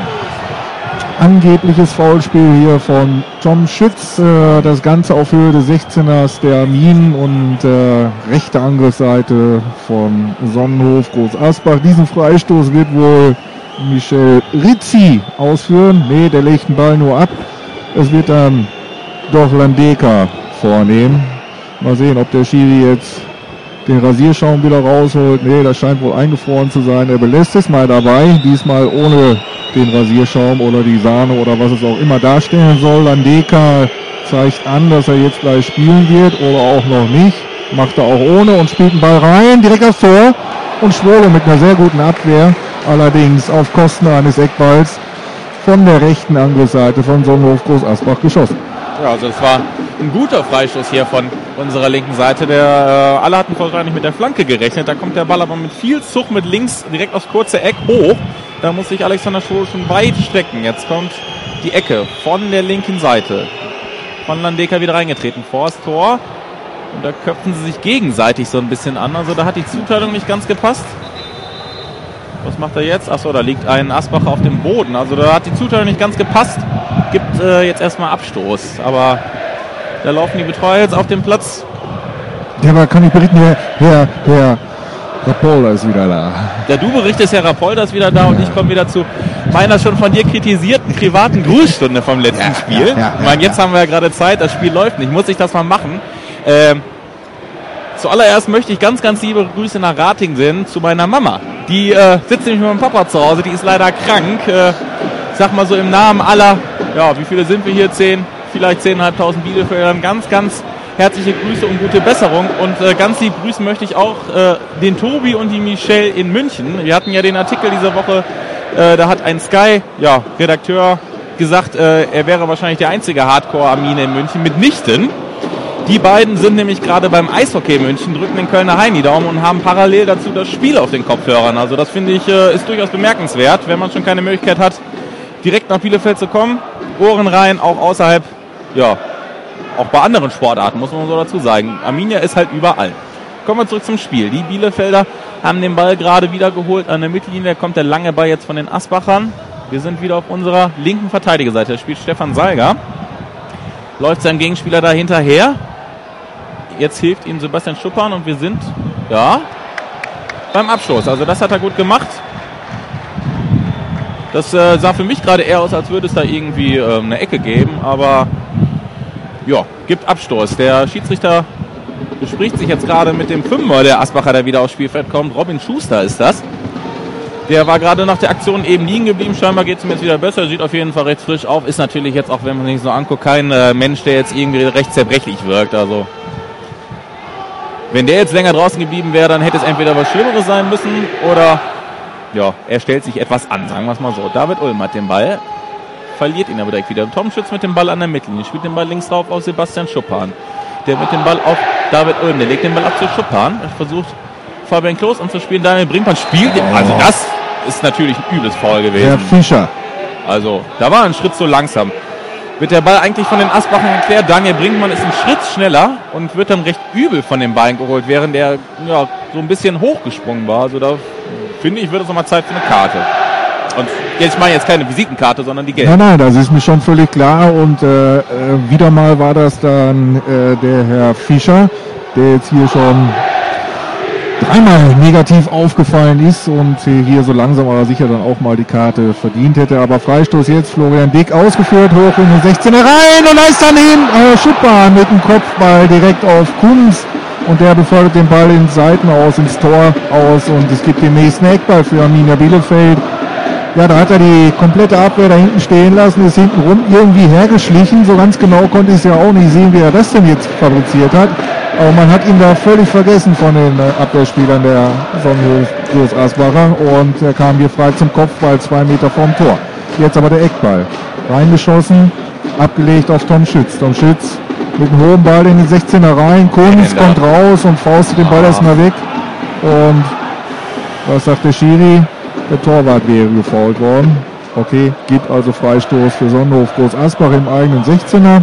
Angebliches Foulspiel hier von Tom Schütz. Das Ganze auf Höhe des 16ers der Arminen und rechte Angriffsseite von Sonnenhof Groß Asbach. Diesen Freistoß wird wohl Michel Rizzi ausführen. Nee, der legt den Ball nur ab. Es wird dann doch Landeka vornehmen. Mal sehen, ob der Schiri jetzt den Rasierschaum wieder rausholt. Nee, das scheint wohl eingefroren zu sein. Er belässt es mal dabei. Diesmal ohne den Rasierschaum oder die Sahne oder was es auch immer darstellen soll. Landeka zeigt an, dass er jetzt gleich spielen wird oder auch noch nicht. macht er auch ohne und spielt den Ball rein, direkt aufs Tor. Und Schwole mit einer sehr guten Abwehr, allerdings auf Kosten eines Eckballs von der rechten Angriffsseite von Sonnenhof Groß Asbach geschossen. Ja, also das war ein guter Freistoß hier von unserer linken Seite. Alle hatten wahrscheinlich mit der Flanke gerechnet. Da kommt der Ball aber mit viel Zug mit links direkt aufs kurze Eck hoch. Da muss sich Alexander Schwole schon weit strecken. Jetzt kommt die Ecke von der linken Seite. Von Landeka wieder reingetreten vor das Tor. Und da köpfen sie sich gegenseitig so ein bisschen an. Also da hat die Zuteilung nicht ganz gepasst. Was macht er jetzt? Achso, da liegt ein Asbacher auf dem Boden. Also da hat die Zuteilung nicht ganz gepasst. Gibt jetzt erstmal Abstoß. Aber da laufen die Betreuer jetzt auf dem Platz. Ja, aber kann ich berichten, Herr Rapolda ist wieder da. Der du berichtest, Herr Rapolda ist wieder da und ich komme wieder zu meiner schon von dir kritisierten privaten Grußstunde vom letzten Spiel. Ich meine, jetzt haben wir ja gerade Zeit, das Spiel läuft nicht. Muss ich das mal machen? Zuallererst möchte ich ganz, ganz liebe Grüße nach Ratingen senden zu meiner Mama. Die sitzt nämlich mit meinem Papa zu Hause, die ist leider krank. Ich sag mal so im Namen aller, ja, wie viele sind wir hier? 10, vielleicht 10.500 Bielefeldern. Ganz, ganz herzliche Grüße und gute Besserung. Und ganz lieb grüßen möchte ich auch den Tobi und die Michelle in München. Wir hatten ja den Artikel dieser Woche, da hat ein Sky-Redakteur gesagt, er wäre wahrscheinlich der einzige Hardcore-Armine in München. Mitnichten. Die beiden sind nämlich gerade beim Eishockey München, drücken den Kölner Heini Daumen und haben parallel dazu das Spiel auf den Kopfhörern. Also das finde ich ist durchaus bemerkenswert, wenn man schon keine Möglichkeit hat, direkt nach Bielefeld zu kommen. Ohren rein, auch außerhalb, ja, auch bei anderen Sportarten, muss man so dazu sagen. Arminia ist halt überall. Kommen wir zurück zum Spiel. Die Bielefelder haben den Ball gerade wieder geholt an der Mittellinie. Da kommt der lange Ball jetzt von den Asbachern. Wir sind wieder auf unserer linken Verteidigerseite. Da spielt Stefan Seiger. Läuft seinem Gegenspieler da hinterher. Jetzt hilft ihm Sebastian Schuppan und wir sind, ja, beim Abschluss. Also das hat er gut gemacht. Das sah für mich gerade eher aus, als würde es da irgendwie eine Ecke geben. Aber ja, gibt Abstoß. Der Schiedsrichter bespricht sich jetzt gerade mit dem Fünfer, der Asbacher, der wieder aufs Spielfeld kommt. Robin Schuster ist das. Der war gerade nach der Aktion eben liegen geblieben. Scheinbar geht es ihm jetzt wieder besser. Sieht auf jeden Fall recht frisch auf. Ist natürlich jetzt, auch wenn man sich so anguckt, kein Mensch, der jetzt irgendwie recht zerbrechlich wirkt. Also wenn der jetzt länger draußen geblieben wäre, dann hätte es entweder was Schlimmeres sein müssen oder ja, er stellt sich etwas an, sagen wir es mal so. David Ulm hat den Ball, verliert ihn aber direkt wieder. Tom Schütz mit dem Ball an der Mittellinie, spielt den Ball links drauf auf Sebastian Schuppan. Der mit dem Ball auf David Ulm, der legt den Ball ab zu Schuppan. Er versucht Fabian Klos anzuspielen, Daniel Brinkmann spielt. Also das ist natürlich ein übles Foul gewesen. Herr Fischer. Also da war ein Schritt so langsam. Wird der Ball eigentlich von den Asbachern geklärt. Daniel Brinkmann ist einen Schritt schneller und wird dann recht übel von dem Bein geholt, während er ja, so ein bisschen hochgesprungen war. Also da finde ich, wird es nochmal Zeit für eine Karte. Und ich meine jetzt keine Visitenkarte, sondern die gelbe. Nein, das ist mir schon völlig klar. Und wieder mal war das dann der Herr Fischer, der jetzt hier schon dreimal negativ aufgefallen ist und hier so langsam aber sicher dann auch mal die Karte verdient hätte. Aber Freistoß jetzt, Florian Dick ausgeführt, hoch in den 16er rein und da ist dann Schuppan mit dem Kopfball direkt auf Kunz und der befördert den Ball ins Seitenaus, ins Tor aus und es gibt den nächsten Eckball für Arminia Bielefeld. Ja, da hat er die komplette Abwehr da hinten stehen lassen, ist hinten rum irgendwie hergeschlichen. So ganz genau konnte ich es ja auch nicht sehen, wie er das denn jetzt fabriziert hat. Aber man hat ihn da völlig vergessen von den Abwehrspielern der Sonnenhof Groß Asbacher und er kam hier frei zum Kopfball 2 Meter vorm Tor. Jetzt aber der Eckball. Reingeschossen, abgelegt auf Tom Schütz. Tom Schütz mit einem hohen Ball in den 16er rein. Kunz kommt raus und faustet den Ball erstmal weg. Und was sagt der Schiri? Der Torwart wäre gefoult worden. Okay, gibt also Freistoß für Sonnenhof Groß Asbach im eigenen 16er.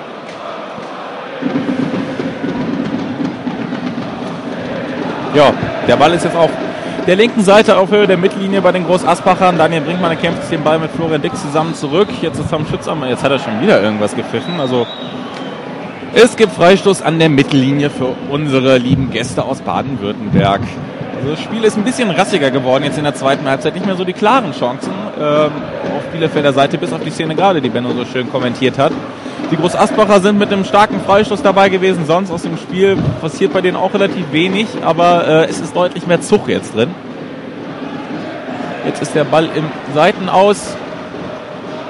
Ja, der Ball ist jetzt auf der linken Seite auf Höhe der Mittellinie bei den Groß Asbachern. Daniel Brinkmann kämpft sich den Ball mit Florian Dick zusammen zurück. Jetzt ist Tom Schütz am, jetzt hat er schon wieder irgendwas gepfiffen. Also es gibt Freistoß an der Mittellinie für unsere lieben Gäste aus Baden-Württemberg. Also das Spiel ist ein bisschen rassiger geworden jetzt in der zweiten Halbzeit. Nicht mehr so die klaren Chancen auf Bielefelder Seite, bis auf die Szene gerade, die Benno so schön kommentiert hat. Die Groß Asbacher sind mit einem starken Freistoß dabei gewesen. Sonst aus dem Spiel passiert bei denen auch relativ wenig. Aber es ist deutlich mehr Zug jetzt drin. Jetzt ist der Ball im Seitenaus.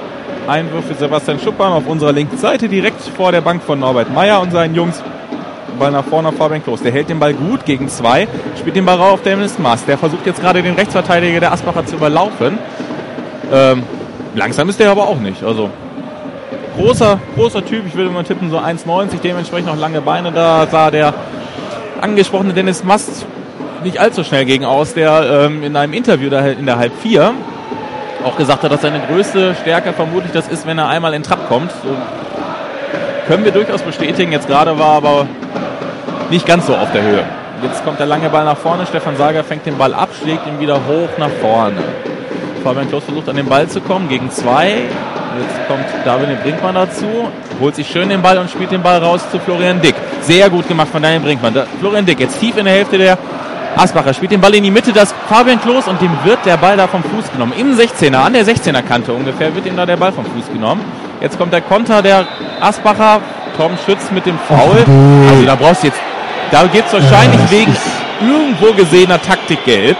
Einwurf für Sebastian Schuppan auf unserer linken Seite, direkt vor der Bank von Norbert Meyer und seinen Jungs. Ball nach vorne auf Fabian Klos. Der hält den Ball gut gegen 2, spielt den Ball rauf auf Dennis Mast. Der versucht jetzt gerade den Rechtsverteidiger der Asbacher zu überlaufen. Langsam ist der aber auch nicht. Also großer Typ, ich würde mal tippen so 1,90, dementsprechend noch lange Beine. Da sah der angesprochene Dennis Mast nicht allzu schnell gegen aus, der in einem Interview in der Halb 4 auch gesagt hat, dass seine größte Stärke vermutlich das ist, wenn er einmal in Trab kommt. So können wir durchaus bestätigen. Jetzt gerade war aber nicht ganz so auf der Höhe. Jetzt kommt der lange Ball nach vorne. Stefan Sager fängt den Ball ab, schlägt ihn wieder hoch nach vorne. Fabian Klos versucht an den Ball zu kommen, gegen 2. Jetzt kommt David Brinkmann dazu, holt sich schön den Ball und spielt den Ball raus zu Florian Dick. Sehr gut gemacht von Daniel Brinkmann. Florian Dick jetzt tief in der Hälfte der Asbacher, spielt den Ball in die Mitte, das Fabian Klos, und dem wird der Ball da vom Fuß genommen. Im 16er, an der 16er Kante ungefähr, wird ihm da der Ball vom Fuß genommen. Jetzt kommt der Konter der Asbacher, Tom Schütz mit dem Foul. Also da brauchst du jetzt, da geht es wahrscheinlich wegen irgendwo gesehener Taktik gelb.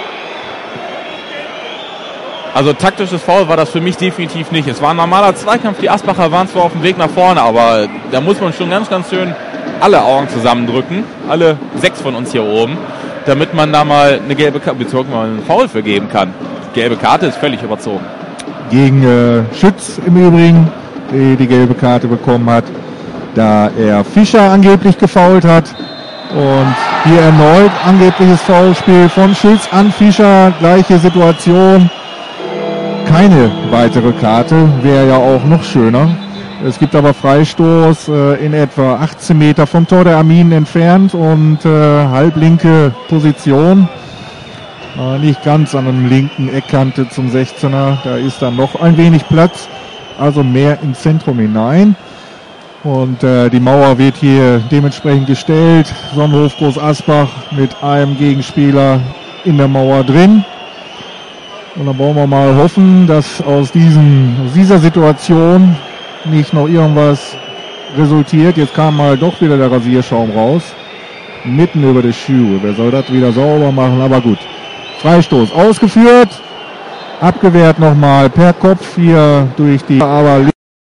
Also taktisches Foul war das für mich definitiv nicht. Es war ein normaler Zweikampf, die Asbacher waren zwar auf dem Weg nach vorne, aber da muss man schon ganz, ganz schön alle Augen zusammendrücken, alle 6 von uns hier oben, damit man da mal eine gelbe Karte, beziehungsweise mal einen Foul für geben kann. Die gelbe Karte ist völlig überzogen. Gegen Schütz im Übrigen, der die gelbe Karte bekommen hat, da er Fischer angeblich gefoult hat. Und hier erneut angebliches Foulspiel von Schütz an Fischer, gleiche Situation. Keine weitere Karte, wäre ja auch noch schöner. Es gibt aber Freistoß in etwa 18 Meter vom Tor der Arminen entfernt und halblinke Position. Nicht ganz an einem linken Eckkante zum 16er. Da ist dann noch ein wenig Platz, also mehr ins Zentrum hinein. Und die Mauer wird hier dementsprechend gestellt. Sonnenhof Groß Asbach mit einem Gegenspieler in der Mauer drin. Und dann wollen wir mal hoffen, dass aus dieser Situation nicht noch irgendwas resultiert. Jetzt kam mal doch wieder der Rasierschaum raus. Mitten über die Schuhe. Wer soll das wieder sauber machen? Aber gut. Freistoß ausgeführt. Abgewehrt nochmal per Kopf hier durch die... Aber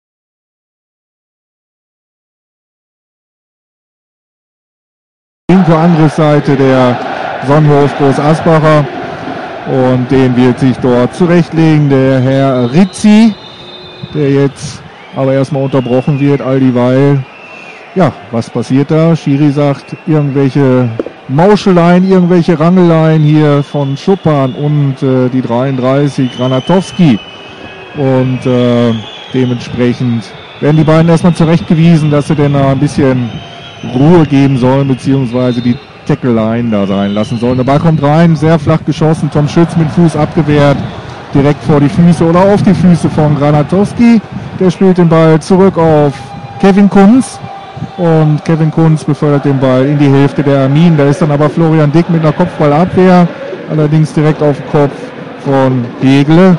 linke Angriffsseite der Sonnenhof Groß Asbacher. Und den wird sich dort zurechtlegen der Herr Rizzi, der jetzt aber erstmal unterbrochen wird, all dieweil. Ja, was passiert da? Schiri sagt, irgendwelche Mauscheleien, irgendwelche Rangeleien hier von Schuppan und die 33 Granatowski. Und dementsprechend werden die beiden erstmal zurechtgewiesen, dass sie denn da ein bisschen Ruhe geben sollen, beziehungsweise die Tackle-Line da sein lassen sollen. Der Ball kommt rein, sehr flach geschossen, Tom Schütz mit Fuß abgewehrt, direkt vor die Füße oder auf die Füße von Granatowski. Der spielt den Ball zurück auf Kevin Kunz und Kevin Kunz befördert den Ball in die Hälfte der Arminen. Da ist dann aber Florian Dick mit einer Kopfballabwehr, allerdings direkt auf den Kopf von Hegle.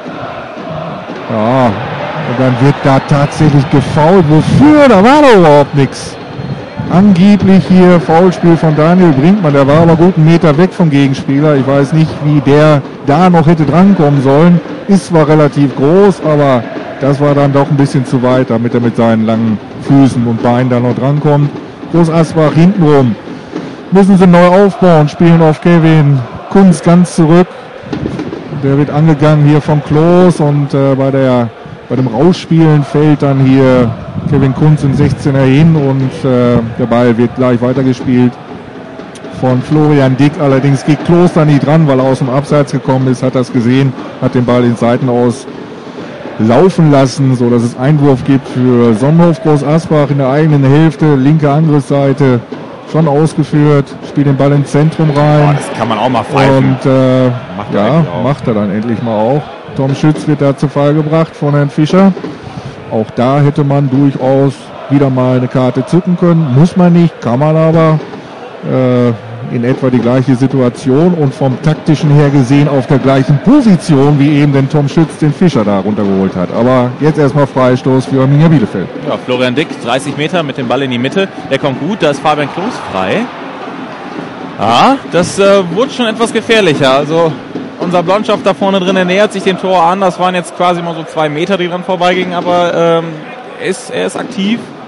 Ja, und dann wird da tatsächlich gefoult. Wofür? Da war doch überhaupt nichts. Angeblich hier Foulspiel von Daniel Brinkmann, der war aber gut einen Meter weg vom Gegenspieler. Ich weiß nicht, wie der da noch hätte drankommen sollen. Ist zwar relativ groß, aber das war dann doch ein bisschen zu weit, damit er mit seinen langen Füßen und Beinen da noch drankommt. Groß Asbach hintenrum. Müssen sie neu aufbauen, spielen auf Kevin Kunz ganz zurück. Der wird angegangen hier von Klos und bei dem Rausspielen fällt dann hier Kevin Kunz in 16er hin und der Ball wird gleich weitergespielt von Florian Dick. Allerdings geht Klos da nie dran, weil er aus dem Abseits gekommen ist, hat das gesehen, hat den Ball in Seiten aus laufen lassen, so dass es Einwurf gibt für Sonnenhof Groß Asbach in der eigenen Hälfte, linke Angriffsseite, schon ausgeführt, spielt den Ball ins Zentrum rein. Boah, das kann man auch mal pfeifen. Und macht er dann endlich mal auch. Tom Schütz wird da zu Fall gebracht von Herrn Fischer. Auch da hätte man durchaus wieder mal eine Karte zücken können. Muss man nicht, kann man aber. In etwa die gleiche Situation und vom taktischen her gesehen auf der gleichen Position, wie eben den Tom Schütz den Fischer da runtergeholt hat. Aber jetzt erstmal Freistoß für Arminia Bielefeld. Ja, Florian Dick, 30 Meter mit dem Ball in die Mitte. Der kommt gut, da ist Fabian Klos frei. Ja, das wurde schon etwas gefährlicher. Also unser Blondschaft da vorne drin, er nähert sich dem Tor an. Das waren jetzt quasi mal so 2 Meter, die dran vorbeigingen, aber er ist aktiv.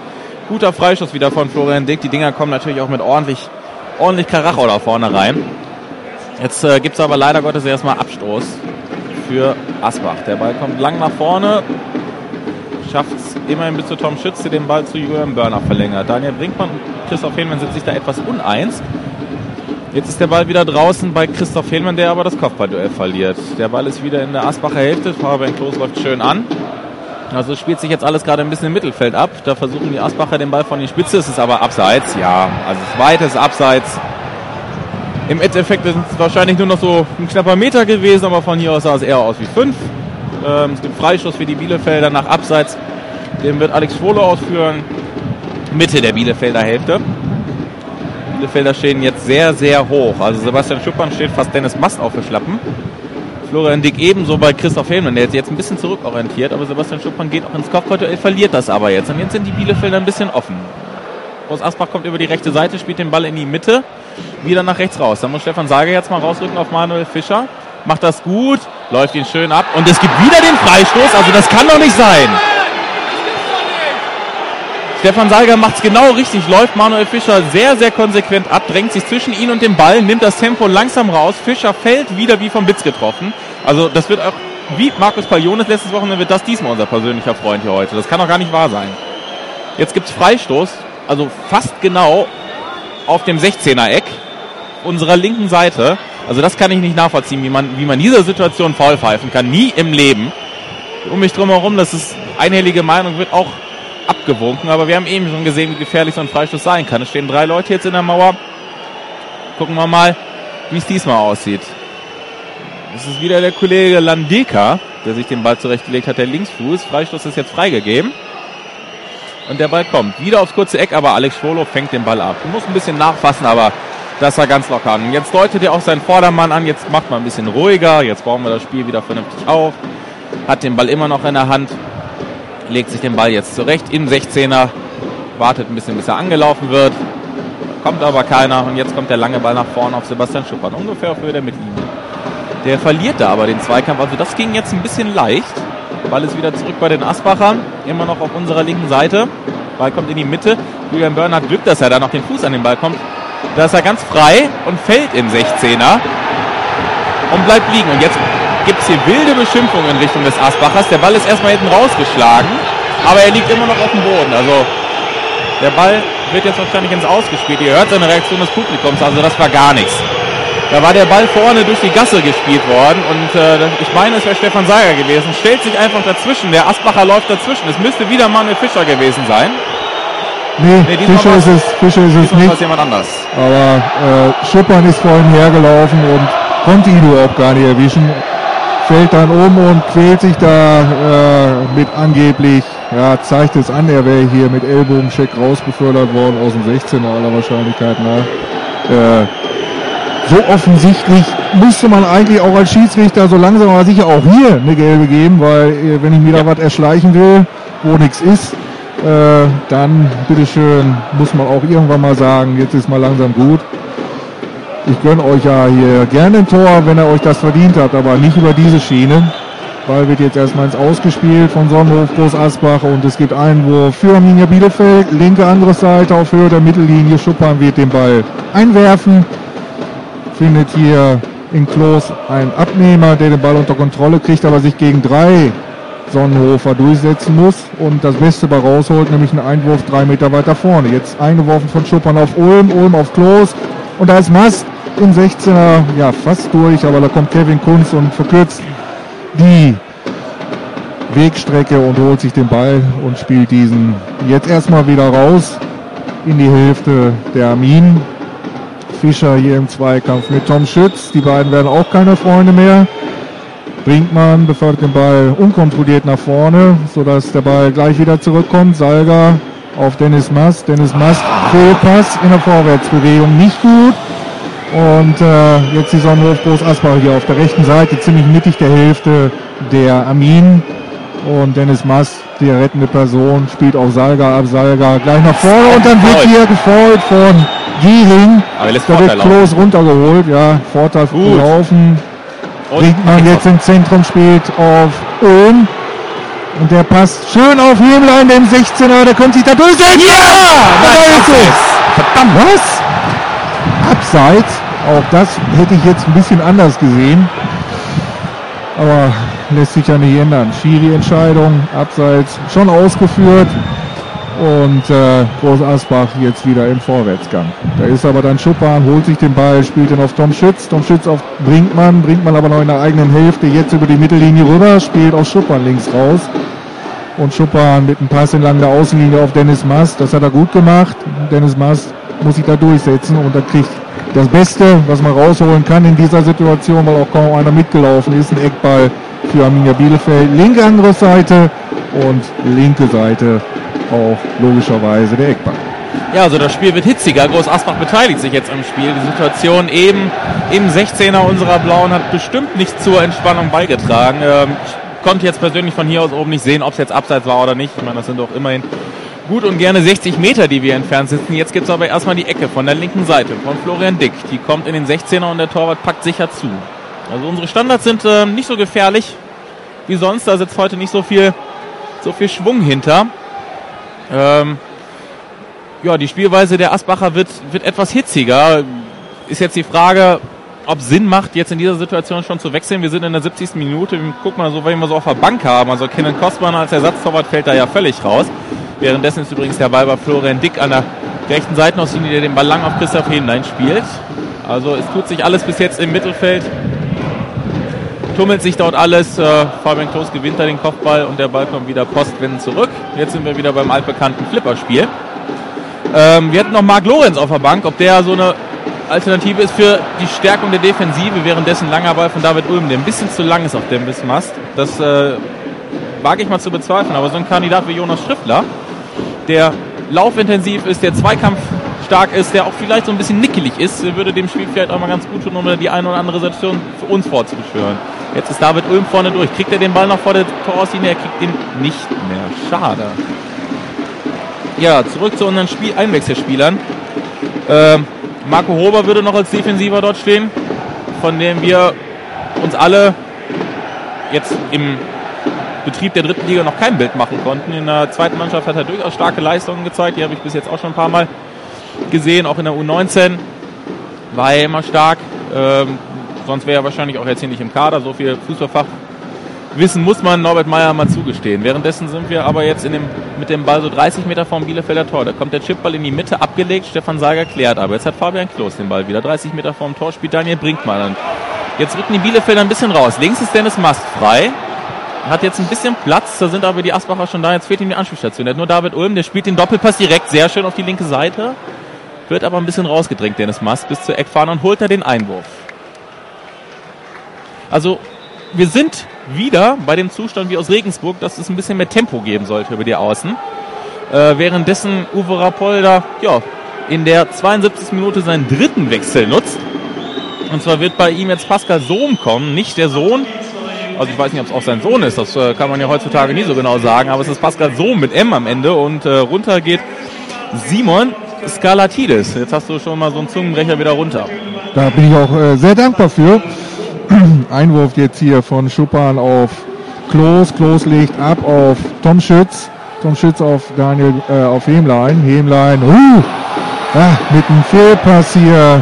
Guter Freischuss wieder von Florian Dick. Die Dinger kommen natürlich auch mit ordentlich Karacho da vorne rein. Jetzt gibt es aber leider Gottes erstmal Abstoß für Asbach. Der Ball kommt lang nach vorne. Schafft es immerhin bis zu Tom Schütz, der den Ball zu Julian Börner verlängert. Daniel Brinkmann und Christoph Hehlmann sind sich da etwas uneins. Jetzt ist der Ball wieder draußen bei Christoph Hehlmann, der aber das Kopfballduell verliert. Der Ball ist wieder in der Asbacher Hälfte. Fabian Klos läuft schön an. Also spielt sich jetzt alles gerade ein bisschen im Mittelfeld ab. Da versuchen die Asbacher den Ball von die Spitze. Es ist aber abseits. Ja, also es ist weites Abseits. Im Endeffekt sind es wahrscheinlich nur noch so ein knapper Meter gewesen, aber von hier aus sah es eher aus wie 5. Es gibt Freistoß für die Bielefelder nach Abseits. Den wird Alex Schwolo ausführen. Mitte der Bielefelder Hälfte. Die Bielefelder stehen jetzt sehr, sehr hoch. Also Sebastian Schuppern steht fast Dennis Mast auf den Schlappen. Florian Dick ebenso bei Christoph Hehlmann, der jetzt ein bisschen zurückorientiert, aber Sebastian Schuppern geht auch ins Kopfballduell, verliert das aber jetzt. Und jetzt sind die Bielefelder ein bisschen offen. Aus Asbach kommt über die rechte Seite, spielt den Ball in die Mitte, wieder nach rechts raus. Da muss Stefan Seiger jetzt mal rausrücken auf Manuel Fischer. Macht das gut, läuft ihn schön ab und es gibt wieder den Freistoß, also das kann doch nicht sein. Stefan Seiger macht es genau richtig, läuft Manuel Fischer sehr, sehr konsequent ab, drängt sich zwischen ihn und dem Ball, nimmt das Tempo langsam raus. Fischer fällt wieder wie vom Blitz getroffen. Also das wird auch, wie Markus Paliones letztes Wochenende, wird das diesmal unser persönlicher Freund hier heute. Das kann doch gar nicht wahr sein. Jetzt gibt es Freistoß, also fast genau auf dem 16er-Eck unserer linken Seite. Also das kann ich nicht nachvollziehen, wie man dieser Situation faul pfeifen kann. Nie im Leben. Um mich drum herum, das ist einhellige Meinung, wird auch abgewunken. Aber wir haben eben schon gesehen, wie gefährlich so ein Freistoß sein kann. Es stehen 3 Leute jetzt in der Mauer. Gucken wir mal, wie es diesmal aussieht. Das ist wieder der Kollege Landeka, der sich den Ball zurechtgelegt hat, der Linksfuß. Freistoß ist jetzt freigegeben. Und der Ball kommt wieder aufs kurze Eck, aber Alex Schwolo fängt den Ball ab. Du musst ein bisschen nachfassen, aber das war ganz locker. Und jetzt deutet er auch seinen Vordermann an. Jetzt macht man ein bisschen ruhiger. Jetzt bauen wir das Spiel wieder vernünftig auf. Hat den Ball immer noch in der Hand. Legt sich den Ball jetzt zurecht im 16er. Wartet ein bisschen, bis er angelaufen wird. Kommt aber keiner. Und jetzt kommt der lange Ball nach vorne auf Sebastian Schuppern. Ungefähr auf Höhe der Mittellinie. Der verliert da aber den Zweikampf. Also das ging jetzt ein bisschen leicht. Ball ist wieder zurück bei den Asbachern. Immer noch auf unserer linken Seite. Ball kommt in die Mitte. Julian Börner hat Glück, dass er da noch den Fuß an den Ball kommt. Da ist er ganz frei und fällt im 16er. Und bleibt liegen. Und jetzt gibt es hier wilde Beschimpfungen in Richtung des Asbachers. Der Ball ist erstmal hinten rausgeschlagen. Aber er liegt immer noch auf dem Boden. Also der Ball wird jetzt wahrscheinlich ins Ausgespielt. Ihr hört seine Reaktion des Publikums. Also das war gar nichts. Da war der Ball vorne durch die Gasse gespielt worden und ich meine, es wäre Stefan Seiger gewesen. Stellt sich einfach dazwischen. Der Asbacher läuft dazwischen. Es müsste wieder Manuel Fischer gewesen sein. Nee, Fischer ist es nicht. Ist jemand anders. Aber Schuppern ist vorhin hergelaufen und konnte ihn überhaupt gar nicht erwischen. Fällt dann um und quält sich da mit angeblich, ja, zeigt es an, er wäre hier mit Ellbogencheck rausbefördert worden aus dem 16er aller Wahrscheinlichkeit nach. So offensichtlich müsste man eigentlich auch als Schiedsrichter so langsam aber sicher auch hier eine gelbe geben, weil wenn ich mir da was erschleichen will, wo nichts ist, dann bitteschön muss man auch irgendwann mal sagen, jetzt ist mal langsam gut. Ich gönne euch ja hier gerne ein Tor, wenn ihr euch das verdient habt, aber nicht über diese Schiene. Ball wird jetzt erstmal ins Ausgespielt von Sonnenhof Groß Asbach und es gibt Einwurf für Arminia Bielefeld, linke andere Seite auf Höhe der Mittellinie. Schuppern wird den Ball einwerfen. Findet hier in Klos einen Abnehmer, der den Ball unter Kontrolle kriegt, aber sich gegen 3 Sonnenhofer durchsetzen muss und das Beste bei rausholt, nämlich einen Einwurf 3 Meter weiter vorne. Jetzt eingeworfen von Schuppern auf Ulm auf Klos und da ist Mast im 16er, ja fast durch, aber da kommt Kevin Kunz und verkürzt die Wegstrecke und holt sich den Ball und spielt diesen jetzt erstmal wieder raus in die Hälfte der Armin. Fischer hier im Zweikampf mit Tom Schütz. Die beiden werden auch keine Freunde mehr. Brinkmann befördert den Ball unkontrolliert nach vorne, sodass der Ball gleich wieder zurückkommt. Salga auf Dennis Mast. Dennis Mast, Fehlpass in der Vorwärtsbewegung, nicht gut. Und jetzt die Sonnenhof Groß Asbach hier auf der rechten Seite, ziemlich mittig der Hälfte der Armin. Und Dennis Mast, die rettende Person, spielt auf Salga ab. Salga gleich nach vorne und dann wird hier gefolgt von Giering. Da wird Klos runtergeholt. Ja, Vorteil gelaufen. Brinkmann jetzt im Zentrum, spielt auf Ulm. Und der passt schön auf Hemlein, dem 16er, der könnte sich da durchsetzen. Ja! Da ist es! Verdammt, was? Abseits, auch das hätte ich jetzt ein bisschen anders gesehen. Aber lässt sich ja nicht ändern. Schiri-Entscheidung, Abseits schon ausgeführt. Und Groß Asbach jetzt wieder im Vorwärtsgang. Da ist aber dann Schuppan, holt sich den Ball, spielt ihn auf Tom Schütz auf Brinkmann aber noch in der eigenen Hälfte, jetzt über die Mittellinie rüber, spielt auf Schuppan links raus. Und Schuppan mit einem Pass entlang der Außenlinie auf Dennis Mast, das hat er gut gemacht. Dennis Mast muss sich da durchsetzen und er kriegt das Beste, was man rausholen kann in dieser Situation, weil auch kaum einer mitgelaufen ist, ein Eckball für Arminia Bielefeld. Linke Angriffsseite und linke Seite auch logischerweise der Eckball. Ja, also das Spiel wird hitziger. Groß Asbach beteiligt sich jetzt am Spiel. Die Situation eben im 16er unserer Blauen hat bestimmt nicht zur Entspannung beigetragen. Ich konnte jetzt persönlich von hier aus oben nicht sehen, ob es jetzt abseits war oder nicht. Ich meine, das sind doch immerhin gut und gerne 60 Meter, die wir entfernt sitzen. Jetzt gibt es aber erstmal die Ecke von der linken Seite von Florian Dick. Die kommt in den 16er und der Torwart packt sicher zu. Also unsere Standards sind nicht so gefährlich wie sonst. Da sitzt heute nicht so viel Schwung hinter. Ja, die Spielweise der Asbacher wird etwas hitziger. Ist jetzt die Frage, ob Sinn macht, jetzt in dieser Situation schon zu wechseln. Wir sind in der 70. Minute. Guck mal, so, wenn wir so auf der Bank haben. Also Kenan Kostmann als Ersatztorwart fällt da ja völlig raus. Währenddessen ist übrigens der Ball bei Florian Dick an der rechten Seitenauslinie, der den Ball lang auf Christoph Hemlein spielt. Also es tut sich alles bis jetzt im Mittelfeld. Tummelt sich dort alles. Fabian Klos gewinnt da den Kopfball und der Ball kommt wieder postwendend zurück. Jetzt sind wir wieder beim altbekannten Flipperspiel. Wir hatten noch Marc Lorenz auf der Bank, ob der so eine Alternative ist für die Stärkung der Defensive, währenddessen langer Ball von David Ulm, der ein bisschen zu lang ist auf dem Mast. Das wage ich mal zu bezweifeln, aber so ein Kandidat wie Jonas Schriffler, der laufintensiv ist, der zweikampfstark ist, der auch vielleicht so ein bisschen nickelig ist, würde dem Spiel vielleicht auch mal ganz gut tun, um die eine oder andere Situation für uns vorzubeschwören. Jetzt ist David Ulm vorne durch. Kriegt er den Ball noch vor der Torauslinie? Er kriegt ihn nicht mehr. Schade. Ja, zurück zu unseren Einwechselspielern. Marco Hober würde noch als Defensiver dort stehen, von dem wir uns alle jetzt im Betrieb der dritten Liga noch kein Bild machen konnten. In der zweiten Mannschaft hat er durchaus starke Leistungen gezeigt. Die habe ich bis jetzt auch schon ein paar Mal gesehen. Auch in der U19 war er immer stark. Sonst wäre er wahrscheinlich auch jetzt hier nicht im Kader. So viel Fußballfachwissen muss man Norbert Meyer mal zugestehen. Währenddessen sind wir aber jetzt mit dem Ball so 30 Meter vom Bielefelder Tor. Da kommt der Chipball in die Mitte, abgelegt. Stefan Seiger klärt aber. Jetzt hat Fabian Klos den Ball wieder. 30 Meter vom Tor spielt Daniel Brinkmann an. Jetzt rücken die Bielefelder ein bisschen raus. Links ist Dennis Mast frei. Hat jetzt ein bisschen Platz. Da sind aber die Asbacher schon da. Jetzt fehlt ihm die Anspielstation. Der hat nur David Ulm. Der spielt den Doppelpass direkt sehr schön auf die linke Seite. Wird aber ein bisschen rausgedrängt, Dennis Mast, bis zur Eckfahne und holt da den Einwurf. Also, wir sind wieder bei dem Zustand wie aus Regensburg, dass es ein bisschen mehr Tempo geben sollte über die Außen. Währenddessen Uwe Rapolda in der 72. Minute seinen dritten Wechsel nutzt. Und zwar wird bei ihm jetzt Pascal Sohm kommen, nicht der Sohn. Also ich weiß nicht, ob es auch sein Sohn ist, das kann man ja heutzutage nie so genau sagen, aber es ist Pascal Sohm mit M am Ende und runter geht Simon Skalatidis. Jetzt hast du schon mal so einen Zungenbrecher wieder runter. Da bin ich auch sehr dankbar für. Einwurf jetzt hier von Schuppan auf Klos. Klos legt ab auf Tom Schütz. Tom Schütz auf auf Hemlein. Hemlein, mit einem Fehlpass hier,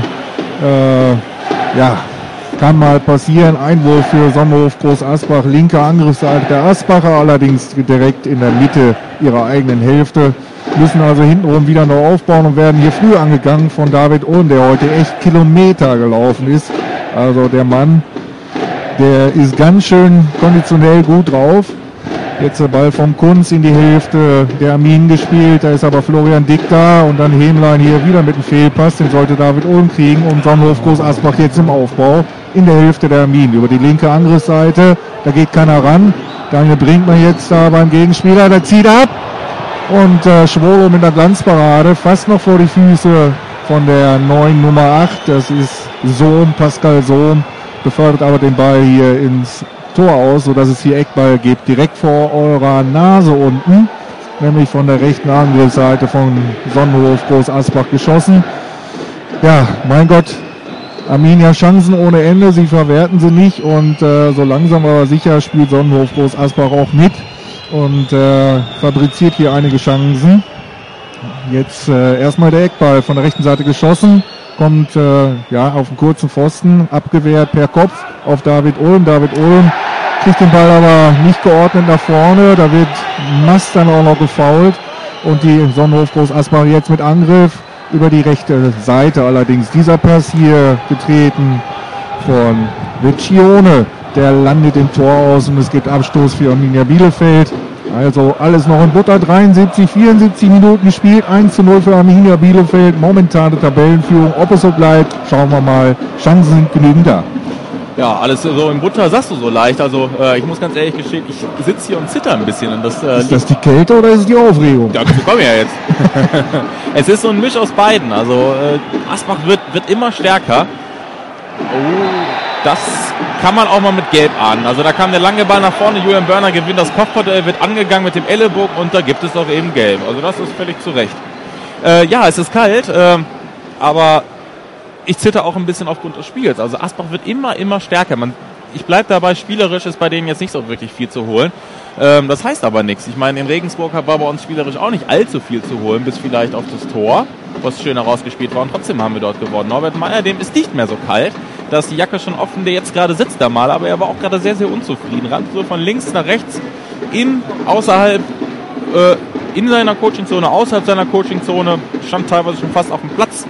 kann mal passieren. Einwurf für Sonnenhof Groß Asbach. Linke Angriffsseite der Asbacher, allerdings direkt in der Mitte ihrer eigenen Hälfte. Müssen also hintenrum wieder noch aufbauen und werden hier früh angegangen von David Ulm, der heute echt Kilometer gelaufen ist. Also der Mann, der ist ganz schön konditionell gut drauf. Jetzt der Ball vom Kunz in die Hälfte der Armin gespielt. Da ist aber Florian Dick da und dann Hemlein hier wieder mit dem Fehlpass. Den sollte David Ulm kriegen und Sonnenhof Groß Asbach jetzt im Aufbau in der Hälfte der Armin. Über die linke Angriffsseite, da geht keiner ran. Daniel Brinkmann jetzt da beim Gegenspieler, der zieht ab. Und Schwolo mit einer Glanzparade, fast noch vor die Füße von der neuen Nummer 8. Das ist Sohm, Pascal Sohm. Befördert aber den Ball hier ins Tor aus, sodass es hier Eckball gibt, direkt vor eurer Nase unten, nämlich von der rechten Angriffsseite von Sonnenhof Groß Asbach geschossen. Ja, mein Gott, Arminia Chancen ohne Ende, sie verwerten sie nicht und so langsam aber sicher spielt Sonnenhof Groß Asbach auch mit und fabriziert hier einige Chancen. Jetzt erstmal der Eckball von der rechten Seite geschossen, kommt auf einen kurzen Pfosten, abgewehrt per Kopf auf David Ulm. David Ulm kriegt den Ball aber nicht geordnet nach vorne, da wird Mast dann auch noch gefoult und die Sonnenhof Groß Asbach jetzt mit Angriff über die rechte Seite. Allerdings dieser Pass hier getreten von Vecchione, der landet im Tor aus und es gibt Abstoß für Arminia Bielefeld. Also alles noch in Butter, 73, 74 Minuten gespielt, 1:0 für Arminia Bielefeld, momentane Tabellenführung, ob es so bleibt, schauen wir mal, Chancen sind genügend da. Ja, alles so in Butter sagst du so leicht, also ich muss ganz ehrlich gestehen, ich sitze hier und zitter ein bisschen. Und das, ist das die Kälte oder ist es die Aufregung? Ja, dazu kommen wir ja jetzt. Es ist so ein Misch aus beiden, also Asbach wird immer stärker. Oh, das kann man auch mal mit Gelb ahnen. Also da kam der lange Ball nach vorne, Julian Börner gewinnt das Kopfball, wird angegangen mit dem Ellenbogen und da gibt es auch eben Gelb. Also das ist völlig zu Recht. Ja, es ist kalt, aber ich zitter auch ein bisschen aufgrund des Spiels. Also Asbach wird immer stärker. Ich bleibe dabei, spielerisch ist bei denen jetzt nicht so wirklich viel zu holen. Das heißt aber nichts. Ich meine, in Regensburg war bei uns spielerisch auch nicht allzu viel zu holen, bis vielleicht auf das Tor, was schön herausgespielt war. Und trotzdem haben wir dort gewonnen. Norbert Meyer, dem ist nicht mehr so kalt. Da ist die Jacke schon offen, der jetzt gerade sitzt da mal. Aber er war auch gerade sehr, sehr unzufrieden. Rannte so von links nach rechts, außerhalb, in seiner Coachingzone, außerhalb seiner Coachingzone. Stand teilweise schon fast auf dem Platz.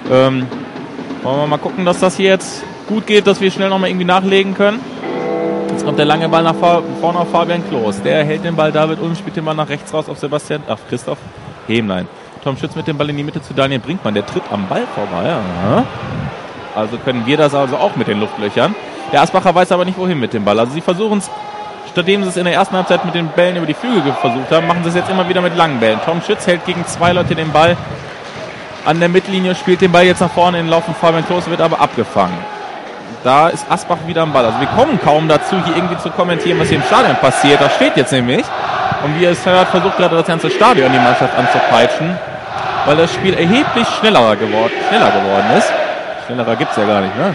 Wollen wir mal gucken, dass das hier jetzt gut geht, dass wir schnell nochmal irgendwie nachlegen können. Jetzt kommt der lange Ball nach vorne auf Fabian Klos. Der hält den Ball, David Ulm spielt den Ball nach rechts raus auf Christoph Hemlein. Tom Schütz mit dem Ball in die Mitte zu Daniel Brinkmann. Der tritt am Ball vorbei. Ja. Also können wir das also auch mit den Luftlöchern. Der Asbacher weiß aber nicht, wohin mit dem Ball. Also sie versuchen es, stattdem sie es in der ersten Halbzeit mit den Bällen über die Flügel versucht haben, machen sie es jetzt immer wieder mit langen Bällen. Tom Schütz hält gegen zwei Leute den Ball an der Mittellinie, spielt den Ball jetzt nach vorne in den Lauf von Fabian Klos, wird aber abgefangen. Da ist Asbach wieder am Ball. Also wir kommen kaum dazu, hier irgendwie zu kommentieren, was hier im Stadion passiert. Das steht jetzt nämlich. Und wie ihr es hört, versucht gerade das ganze Stadion die Mannschaft anzupeitschen, weil das Spiel erheblich schneller geworden ist. Schneller gibt es ja gar nicht, ne?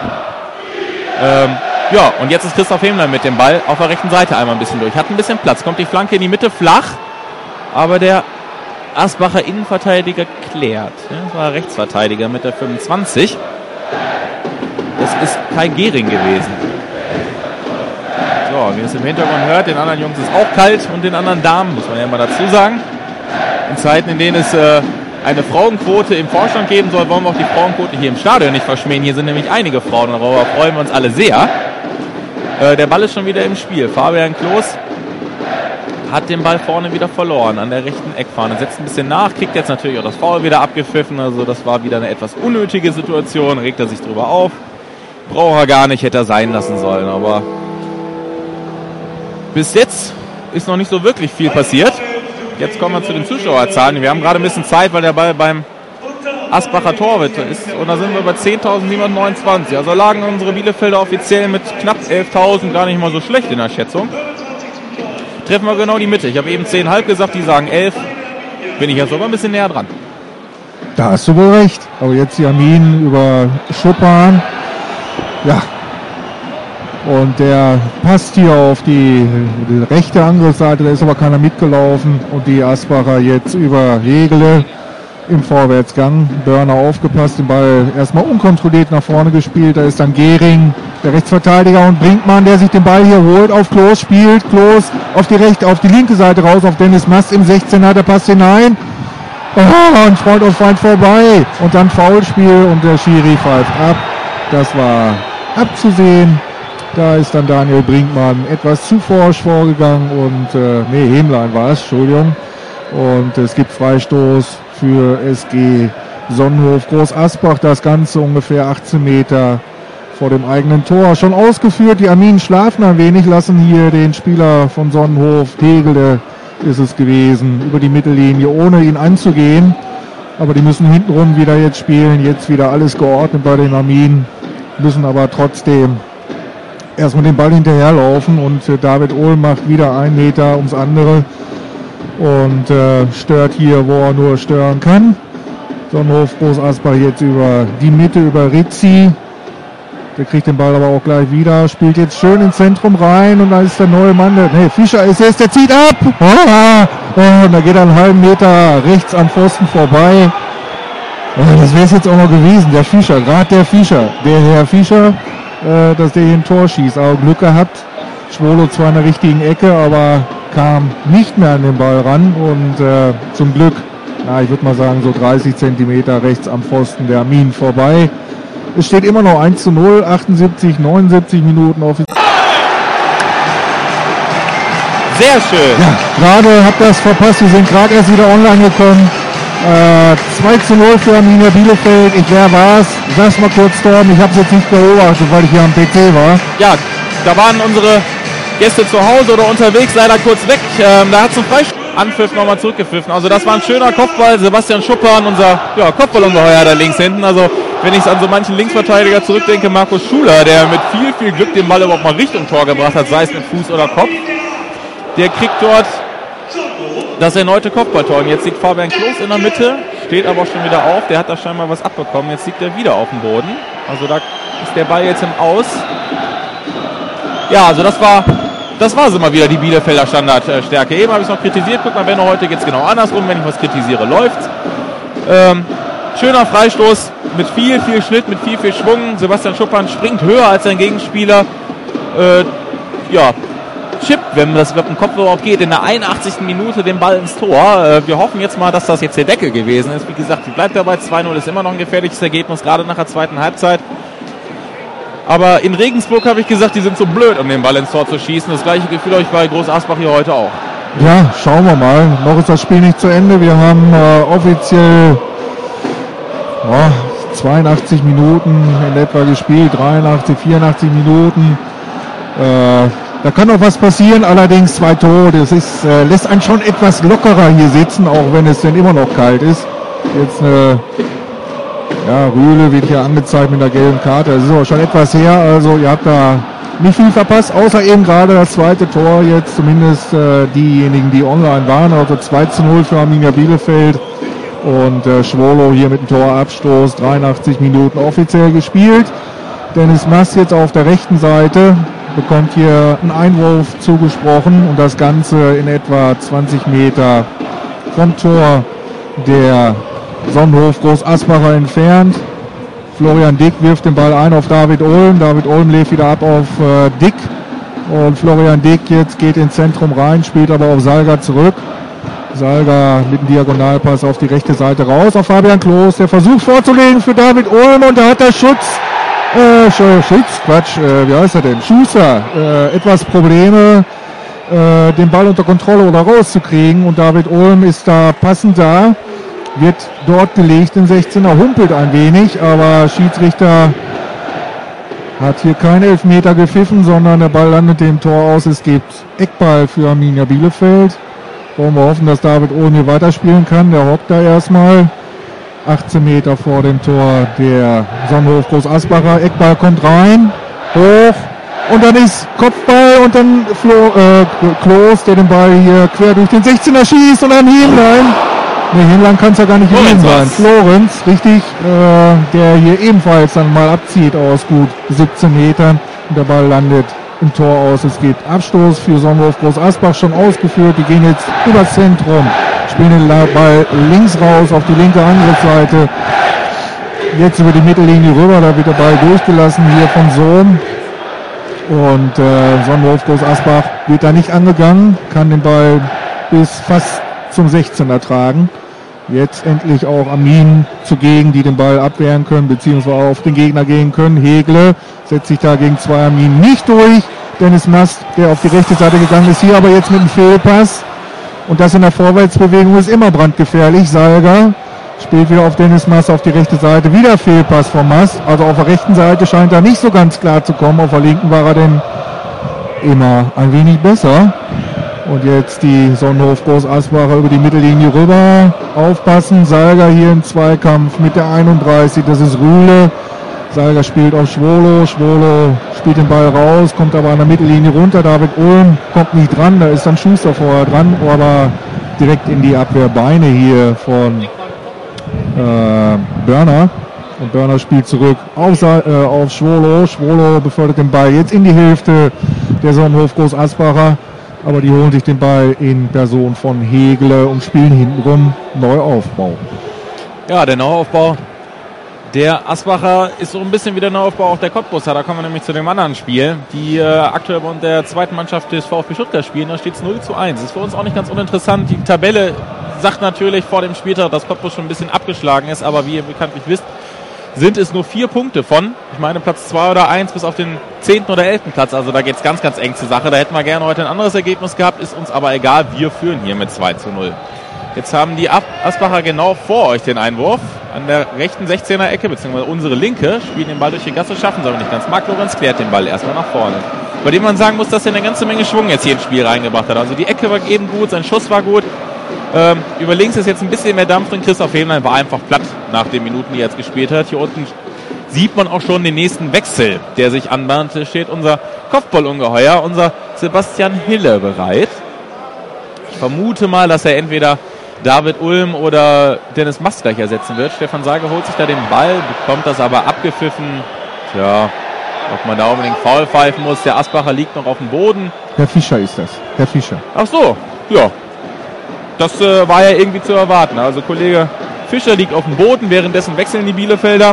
Ja, und jetzt ist Christoph Hemlein mit dem Ball auf der rechten Seite einmal ein bisschen durch. Hat ein bisschen Platz, kommt die Flanke in die Mitte flach, aber der Asbacher Innenverteidiger klärt. Ja, das war Rechtsverteidiger mit der 25. Das ist Kai Gehring gewesen. So, wie ihr es im Hintergrund hört, den anderen Jungs ist auch kalt und den anderen Damen, muss man ja mal dazu sagen. In Zeiten, in denen es eine Frauenquote im Vorstand geben soll, wollen wir auch die Frauenquote hier im Stadion nicht verschmähen. Hier sind nämlich einige Frauen, darüber freuen wir uns alle sehr. Der Ball ist schon wieder im Spiel. Fabian Klos hat den Ball vorne wieder verloren an der rechten Eckfahne. Setzt ein bisschen nach, kriegt jetzt natürlich auch das Foul wieder abgepfiffen. Also das war wieder eine etwas unnötige Situation. Regt er sich drüber auf. Braucht er gar nicht, hätte er sein lassen sollen. Aber bis jetzt ist noch nicht so wirklich viel passiert. Jetzt kommen wir zu den Zuschauerzahlen. Wir haben gerade ein bisschen Zeit, weil der Ball beim Asbacher Torhüter ist. Und da sind wir bei 10.729. Also lagen unsere Bielefelder offiziell mit knapp 11.000 gar nicht mal so schlecht in der Schätzung. Treffen wir genau die Mitte. Ich habe eben 10,5 gesagt, die sagen 11. Bin ich jetzt sogar ein bisschen näher dran. Da hast du wohl recht. Aber jetzt Jamin über Schuppan. Ja. Und der passt hier auf die rechte Angriffsseite. Da ist aber keiner mitgelaufen. Und die Asbacher jetzt über Hegele im Vorwärtsgang. Börner aufgepasst, den Ball erstmal unkontrolliert nach vorne gespielt. Da ist dann Gehring, der Rechtsverteidiger, und Brinkmann, der sich den Ball hier holt, auf Klos spielt. Klos auf die linke Seite raus, auf Dennis Mast im 16er, der passt hinein. Oh, und Freund auf Feind vorbei. Und dann Foulspiel und der Schiri pfeift ab. Das war abzusehen. Da ist dann Daniel Brinkmann etwas zu forsch vorgegangen und Hemlein war es, Entschuldigung. Und es gibt Freistoß für SG Sonnenhof Groß Asbach. Das Ganze ungefähr 18 Meter vor dem eigenen Tor. Schon ausgeführt, die Arminen schlafen ein wenig, lassen hier den Spieler von Sonnenhof, Tegele ist es gewesen, über die Mittellinie, ohne ihn anzugehen. Aber die müssen hintenrum wieder jetzt spielen, jetzt wieder alles geordnet bei den Arminen, müssen aber trotzdem erstmal den Ball hinterherlaufen und David Ohl macht wieder 1 Meter ums andere und stört hier, wo er nur stören kann. Sonnenhof Groß Asbach jetzt über die Mitte, über Rizzi. Der kriegt den Ball aber auch gleich wieder, spielt jetzt schön ins Zentrum rein und da ist der neue Mann, Fischer ist es, der zieht ab! Und da geht er einen halben Meter rechts am Pfosten vorbei. Das wäre es jetzt auch noch gewesen, der Fischer, gerade der Herr Fischer, dass der hier ein Tor schießt. Aber Glück gehabt, Schwolo zwar in der richtigen Ecke, aber kam nicht mehr an den Ball ran und zum Glück, ich würde mal sagen, so 30 Zentimeter rechts am Pfosten der Armin vorbei. Es steht immer noch 1:0, 78, 79 Minuten offiziell. Sehr schön. Ja, gerade habt ihr das verpasst, wir sind gerade erst wieder online gekommen. 2:0 für Arminia Bielefeld. Wer war's? Sag's mal kurz, Torben, ich habe es jetzt nicht beobachtet, weil ich hier am PC war. Ja, da waren unsere Gäste zu Hause oder unterwegs, leider kurz weg. Da hat zum Anpfiff nochmal zurückgepfiffen. Also das war ein schöner Kopfball. Sebastian Schuppan, unser Kopfballungeheuer da links hinten. Also wenn ich an so manchen Linksverteidiger zurückdenke, Markus Schuler, der mit viel, viel Glück den Ball überhaupt mal Richtung Tor gebracht hat, sei es mit Fuß oder Kopf, der kriegt dort das erneute Kopfballtor. Und jetzt liegt Fabian Klos in der Mitte, steht aber schon wieder auf. Der hat da scheinbar was abbekommen. Jetzt liegt er wieder auf dem Boden. Also da ist der Ball jetzt im Aus. Ja, also das war es immer wieder, die Bielefelder Standardstärke. Eben habe ich es noch kritisiert. Guck mal, Benno, heute geht es genau andersrum. Wenn ich was kritisiere, läuft's. Schöner Freistoß mit viel, viel Schnitt, mit viel, viel Schwung. Sebastian Schuppan springt höher als sein Gegenspieler. Chip, wenn das mit dem Kopf überhaupt geht, in der 81. Minute den Ball ins Tor. Wir hoffen jetzt mal, dass das jetzt der Deckel gewesen ist. Wie gesagt, sie bleibt dabei. 2:0 ist immer noch ein gefährliches Ergebnis, gerade nach der zweiten Halbzeit. Aber in Regensburg habe ich gesagt, die sind so blöd, um den Ball ins Tor zu schießen. Das gleiche Gefühl habe ich bei Groß Asbach hier heute auch. Ja, schauen wir mal. Noch ist das Spiel nicht zu Ende. Wir haben offiziell 82 Minuten in etwa gespielt, 83, 84 Minuten. Da kann noch was passieren, allerdings 2 Tore. Das lässt einen schon etwas lockerer hier sitzen, auch wenn es denn immer noch kalt ist. Jetzt Rühle wird hier angezeigt mit der gelben Karte. Das ist aber schon etwas her, also ihr habt da nicht viel verpasst, außer eben gerade das zweite Tor jetzt, zumindest diejenigen, die online waren. Also 2:0 für Arminia Bielefeld und Schwolo hier mit dem Torabstoß, 83 Minuten offiziell gespielt. Dennis Mass jetzt auf der rechten Seite, bekommt hier einen Einwurf zugesprochen und das Ganze in etwa 20 Meter vom Tor der Sonnenhof Groß Asbacher entfernt. Florian Dick wirft den Ball ein auf David Ulm. David Ulm legt wieder ab auf Dick. Und Florian Dick jetzt geht ins Zentrum rein, spielt aber auf Salga zurück. Salga mit dem Diagonalpass auf die rechte Seite raus. Auf Fabian Klos, der versucht vorzulegen für David Ulm und da hat der Schuster etwas Probleme, den Ball unter Kontrolle oder rauszukriegen und David Ulm ist da passend da, wird dort gelegt im 16er, humpelt ein wenig, aber Schiedsrichter hat hier keinen Elfmeter gepfiffen, sondern der Ball landet dem Tor aus. Es gibt Eckball für Arminia Bielefeld. Wollen wir hoffen, dass David Ulm hier weiterspielen kann. Der hockt da erstmal 18 Meter vor dem Tor der Sonnenhof Groß Asbacher. Eckball kommt rein, hoch und dann ist Kopfball und dann Klos, der den Ball hier quer durch den 16er schießt und dann Hienlein. Hienlein kann es ja gar nicht gewesen sein. Florenz, richtig, der hier ebenfalls dann mal abzieht aus gut 17 Metern und der Ball landet im Tor aus. Es gibt Abstoß für Sonnenhof Groß Asbach, schon ausgeführt. Die gehen jetzt übers Zentrum, spielen den Ball links raus auf die linke Angriffsseite. Jetzt über die Mittellinie rüber, da wird der Ball durchgelassen hier von Sohm. Und Sonnenhof Groß Asbach wird da nicht angegangen, kann den Ball bis fast zum 16er tragen. Jetzt endlich auch Armin zugegen, die den Ball abwehren können, beziehungsweise auf den Gegner gehen können. Hegle setzt sich da gegen 2 Armin nicht durch. Dennis Mast, der auf die rechte Seite gegangen ist, hier aber jetzt mit einem Fehlpass. Und das in der Vorwärtsbewegung ist immer brandgefährlich. Salga spielt wieder auf Dennis Mast auf die rechte Seite. Wieder Fehlpass von Mast. Also auf der rechten Seite scheint er nicht so ganz klar zu kommen. Auf der linken war er denn immer ein wenig besser. Und jetzt die Sonnenhof Groß Asbacher über die Mittellinie rüber. Aufpassen, Salga hier im Zweikampf mit der 31, das ist Rühle. Salga spielt auf Schwolo, Schwolo spielt den Ball raus, kommt aber an der Mittellinie runter. David Ulm kommt nicht dran, da ist dann Schuster vorher dran, aber direkt in die Abwehrbeine hier von Börner. Und Börner spielt zurück auf Schwolo. Schwolo befördert den Ball jetzt in die Hälfte der Sonnenhof Groß Asbacher. Aber die holen sich den Ball in Person von Hegle und spielen hintenrum Neuaufbau. Ja, der Neuaufbau der Asbacher ist so ein bisschen wie der Neuaufbau auch der Cottbusser. Da kommen wir nämlich zu dem anderen Spiel, die aktuell bei der zweiten Mannschaft des VfB Stuttgart spielen. Da steht es 0:1. Das ist für uns auch nicht ganz uninteressant. Die Tabelle sagt natürlich vor dem Spieltag, dass Cottbus schon ein bisschen abgeschlagen ist. Aber wie ihr bekanntlich wisst, sind es nur 4 Punkte von, ich meine, Platz 2 oder 1 bis auf den 10. oder 11. Platz. Also da geht es ganz, ganz eng zur Sache. Da hätten wir gerne heute ein anderes Ergebnis gehabt. Ist uns aber egal. Wir führen hier mit 2:0. Jetzt haben die Asbacher genau vor euch den Einwurf an der rechten 16er Ecke, beziehungsweise unsere linke, spielen den Ball durch die Gasse, schaffen es aber nicht ganz. Marc Lorenz klärt den Ball erstmal nach vorne. Bei dem man sagen muss, dass er eine ganze Menge Schwung jetzt hier ins Spiel reingebracht hat. Also die Ecke war eben gut, sein Schuss war gut. Über links ist jetzt ein bisschen mehr Dampf drin. Christoph Hemlein war einfach platt nach den Minuten, die er jetzt gespielt hat. Hier unten sieht man auch schon den nächsten Wechsel, der sich anbahnt. Da steht unser Kopfballungeheuer, unser Sebastian Hille bereit. Ich vermute mal, dass er entweder David Ulm oder Dennis Mast gleich ersetzen wird. Stefan Sage holt sich da den Ball, bekommt das aber abgepfiffen. Tja, ob man da unbedingt faul pfeifen muss. Der Asbacher liegt noch auf dem Boden. Herr Fischer ist das. Herr Fischer. Ach so, ja. Das war ja irgendwie zu erwarten. Also Kollege Fischer liegt auf dem Boden, währenddessen wechseln die Bielefelder.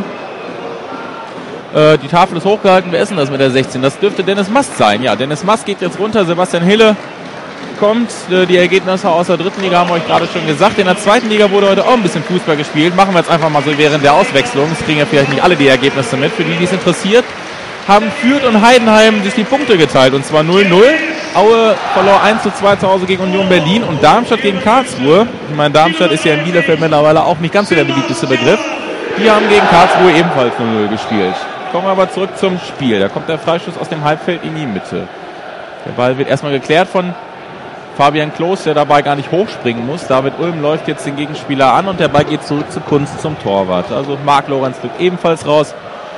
Die Tafel ist hochgehalten. Wer ist denn das mit der 16? Das dürfte Dennis Mast sein. Ja, Dennis Mast geht jetzt runter. Sebastian Hille kommt. Die Ergebnisse aus der dritten Liga haben wir euch gerade schon gesagt. In der zweiten Liga wurde heute auch ein bisschen Fußball gespielt. Machen wir jetzt einfach mal so während der Auswechslung. Es kriegen ja vielleicht nicht alle die Ergebnisse mit. Für die, die es interessiert, haben Fürth und Heidenheim sich die Punkte geteilt. Und zwar 0:0. Aue verlor 1:2 zu Hause gegen Union Berlin. Und Darmstadt gegen Karlsruhe. Ich meine, Darmstadt ist ja in Bielefeld mittlerweile auch nicht ganz so der beliebteste Begriff. Die haben gegen Karlsruhe ebenfalls 0:0 gespielt. Kommen wir aber zurück zum Spiel. Da kommt der Freistoß aus dem Halbfeld in die Mitte. Der Ball wird erstmal geklärt von Fabian Klos, der dabei gar nicht hochspringen muss. David Ulm läuft jetzt den Gegenspieler an und der Ball geht zurück zu Kunst zum Torwart. Also Marc Lorenz drückt ebenfalls raus.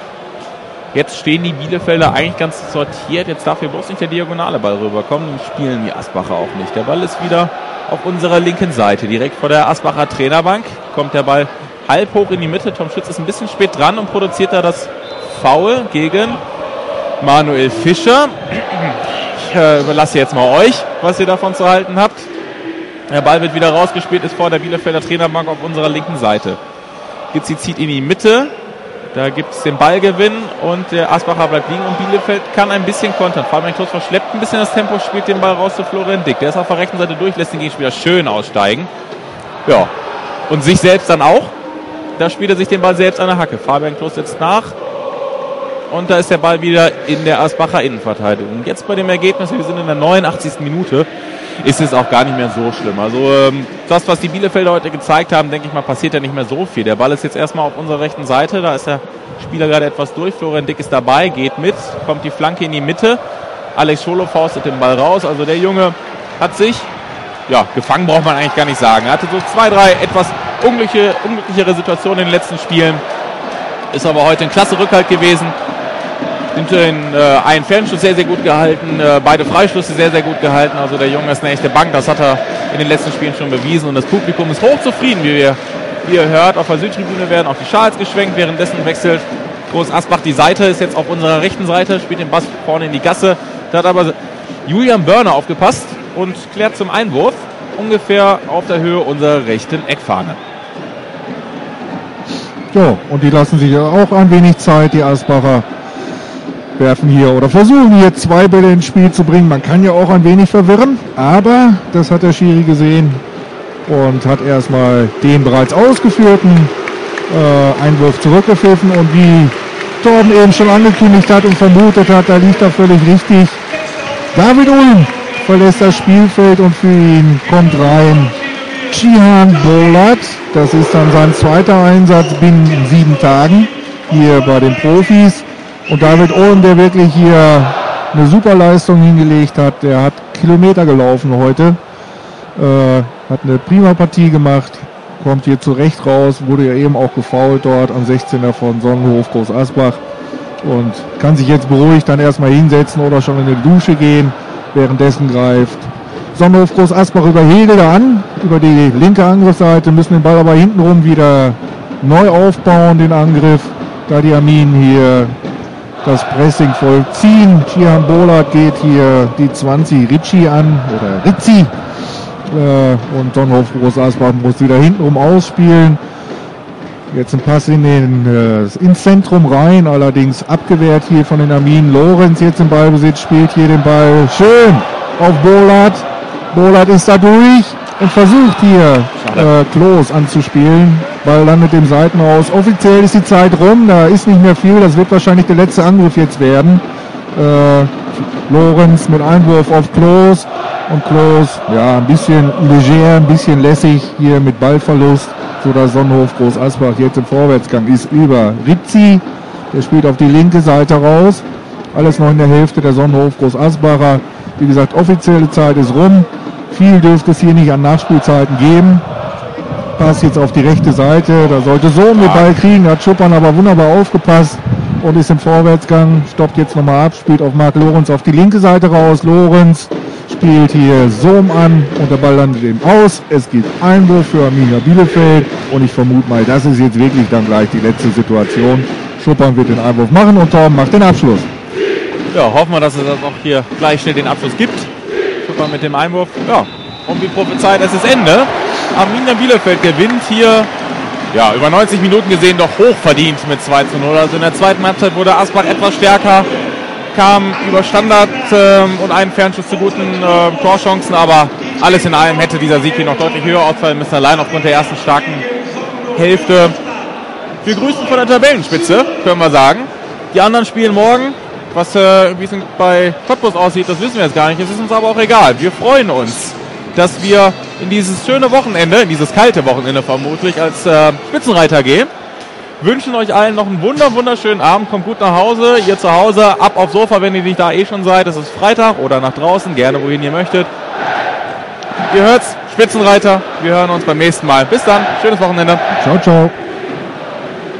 Jetzt stehen die Bielefelder eigentlich ganz sortiert. Jetzt darf hier bloß nicht der diagonale Ball rüberkommen. Dann spielen die Asbacher auch nicht. Der Ball ist wieder auf unserer linken Seite. Direkt vor der Asbacher Trainerbank kommt der Ball halb hoch in die Mitte. Tom Schütz ist ein bisschen spät dran und produziert da das Foul gegen Manuel Fischer. Ich überlasse jetzt mal euch, was ihr davon zu halten habt. Der Ball wird wieder rausgespielt, ist vor der Bielefelder Trainerbank auf unserer linken Seite. Gitzi zieht in die Mitte, da gibt es den Ballgewinn und der Asbacher bleibt liegen und Bielefeld kann ein bisschen kontern. Fabian Klos verschleppt ein bisschen das Tempo, spielt den Ball raus zu Florian Dick. Der ist auf der rechten Seite durch, lässt den Gegenspieler schön aussteigen. Ja, und sich selbst dann auch. Da spielt er sich den Ball selbst an der Hacke. Fabian Klos setzt nach. Und da ist der Ball wieder in der Asbacher Innenverteidigung. Jetzt bei dem Ergebnis, wir sind in der 89. Minute, ist es auch gar nicht mehr so schlimm. Also das, was die Bielefelder heute gezeigt haben, denke ich mal, passiert ja nicht mehr so viel. Der Ball ist jetzt erstmal auf unserer rechten Seite, da ist der Spieler gerade etwas durch. Florian Dick ist dabei, geht mit, kommt die Flanke in die Mitte. Alex Scholo faustet den Ball raus. Also der Junge hat sich, ja, gefangen braucht man eigentlich gar nicht sagen. Er hatte so 2, 3 etwas unglücklichere Situationen in den letzten Spielen. Ist aber heute ein klasse Rückhalt gewesen. Einen Fernschuss sehr, sehr gut gehalten, beide Freischlüsse sehr, sehr gut gehalten. Also der Junge ist eine echte Bank, das hat er in den letzten Spielen schon bewiesen. Und das Publikum ist hochzufrieden, wie ihr hört. Auf der Südtribüne werden auch die Schals geschwenkt, währenddessen wechselt Groß Asbach die Seite, ist jetzt auf unserer rechten Seite, spielt den Pass vorne in die Gasse. Da hat aber Julian Börner aufgepasst und klärt zum Einwurf, ungefähr auf der Höhe unserer rechten Eckfahne. So, und die lassen sich ja auch ein wenig Zeit, die Asbacher. Werfen hier oder versuchen hier 2 Bälle ins Spiel zu bringen. Man kann ja auch ein wenig verwirren, aber das hat der Schiri gesehen und hat erstmal den bereits ausgeführten Einwurf zurückgepfiffen. Und wie Torben eben schon angekündigt hat und vermutet hat, da liegt er völlig richtig. David Ulm verlässt das Spielfeld und für ihn kommt rein Cihan Bolat. Das ist dann sein zweiter Einsatz binnen 7 Tagen hier bei den Profis. Und David Ulm, der wirklich hier eine super Leistung hingelegt hat, der hat Kilometer gelaufen heute, hat eine prima Partie gemacht, kommt hier zurecht raus, wurde ja eben auch gefoult dort am 16er von Sonnenhof Groß Asbach und kann sich jetzt beruhigt dann erstmal hinsetzen oder schon in die Dusche gehen. Währenddessen greift Sonnenhof Groß Asbach über Hegel an, über die linke Angriffsseite, müssen den Ball aber hintenrum wieder neu aufbauen, den Angriff. da die Arminen hier das Pressing vollziehen. Cihan Bolat geht hier die 20 Ritchie an, oder Rizzi. Und Sonnenhof Groß Asbach muss wieder hintenrum ausspielen. Jetzt ein Pass ins Zentrum rein, allerdings abgewehrt hier von den Arminen. Lorenz jetzt im Ballbesitz, spielt hier den Ball schön auf Bolat. Bolat ist da durch und versucht hier Klos anzuspielen. Ball landet im Seitenhaus. Offiziell ist die Zeit rum, da ist nicht mehr viel. Das wird wahrscheinlich der letzte Angriff jetzt werden. Lorenz mit Einwurf auf Klos. Und Klos, ja, ein bisschen leger, ein bisschen lässig hier mit Ballverlust, sodass Sonnenhof Groß Asbach jetzt im Vorwärtsgang ist über Rizzi. Der spielt auf die linke Seite raus. Alles noch in der Hälfte der Sonnenhof Groß Asbacher. Wie gesagt, offizielle Zeit ist rum. Viel dürfte es hier nicht an Nachspielzeiten geben. Pass jetzt auf die rechte Seite. Da sollte Sohm den Ball kriegen. Da hat Schuppan aber wunderbar aufgepasst und ist im Vorwärtsgang. Stoppt jetzt nochmal ab. Spielt auf Marc Lorenz auf die linke Seite raus. Lorenz spielt hier Sohm an und der Ball landet eben aus. Es gibt Einwurf für Arminia Bielefeld und ich vermute mal, das ist jetzt wirklich dann gleich die letzte Situation. Schuppan wird den Einwurf machen und Torben macht den Abschluss. Ja, hoffen wir, dass es das auch hier gleich schnell den Abschluss gibt. Schuppan mit dem Einwurf. Ja, und wie prophezeit, es ist Ende. Arminia Bielefeld gewinnt hier, ja, über 90 Minuten gesehen doch hochverdient mit 2:0. Also in der zweiten Halbzeit wurde Asbach etwas stärker, kam über Standard und einen Fernschuss zu guten Torchancen, aber alles in allem hätte dieser Sieg hier noch deutlich höher ausfallen müssen, allein aufgrund der ersten starken Hälfte. Wir grüßen von der Tabellenspitze, können wir sagen. Die anderen spielen morgen. Wie es bei Cottbus aussieht, das wissen wir jetzt gar nicht. Es ist uns aber auch egal. Wir freuen uns, dass wir in dieses schöne Wochenende, in dieses kalte Wochenende vermutlich, als Spitzenreiter gehen. Wünschen euch allen noch einen wunderschönen Abend. Kommt gut nach Hause. Ihr zu Hause, ab aufs Sofa, wenn ihr nicht da schon seid. Es ist Freitag oder nach draußen, gerne wohin ihr möchtet. Ihr hört's, Spitzenreiter. Wir hören uns beim nächsten Mal. Bis dann. Schönes Wochenende. Ciao, ciao.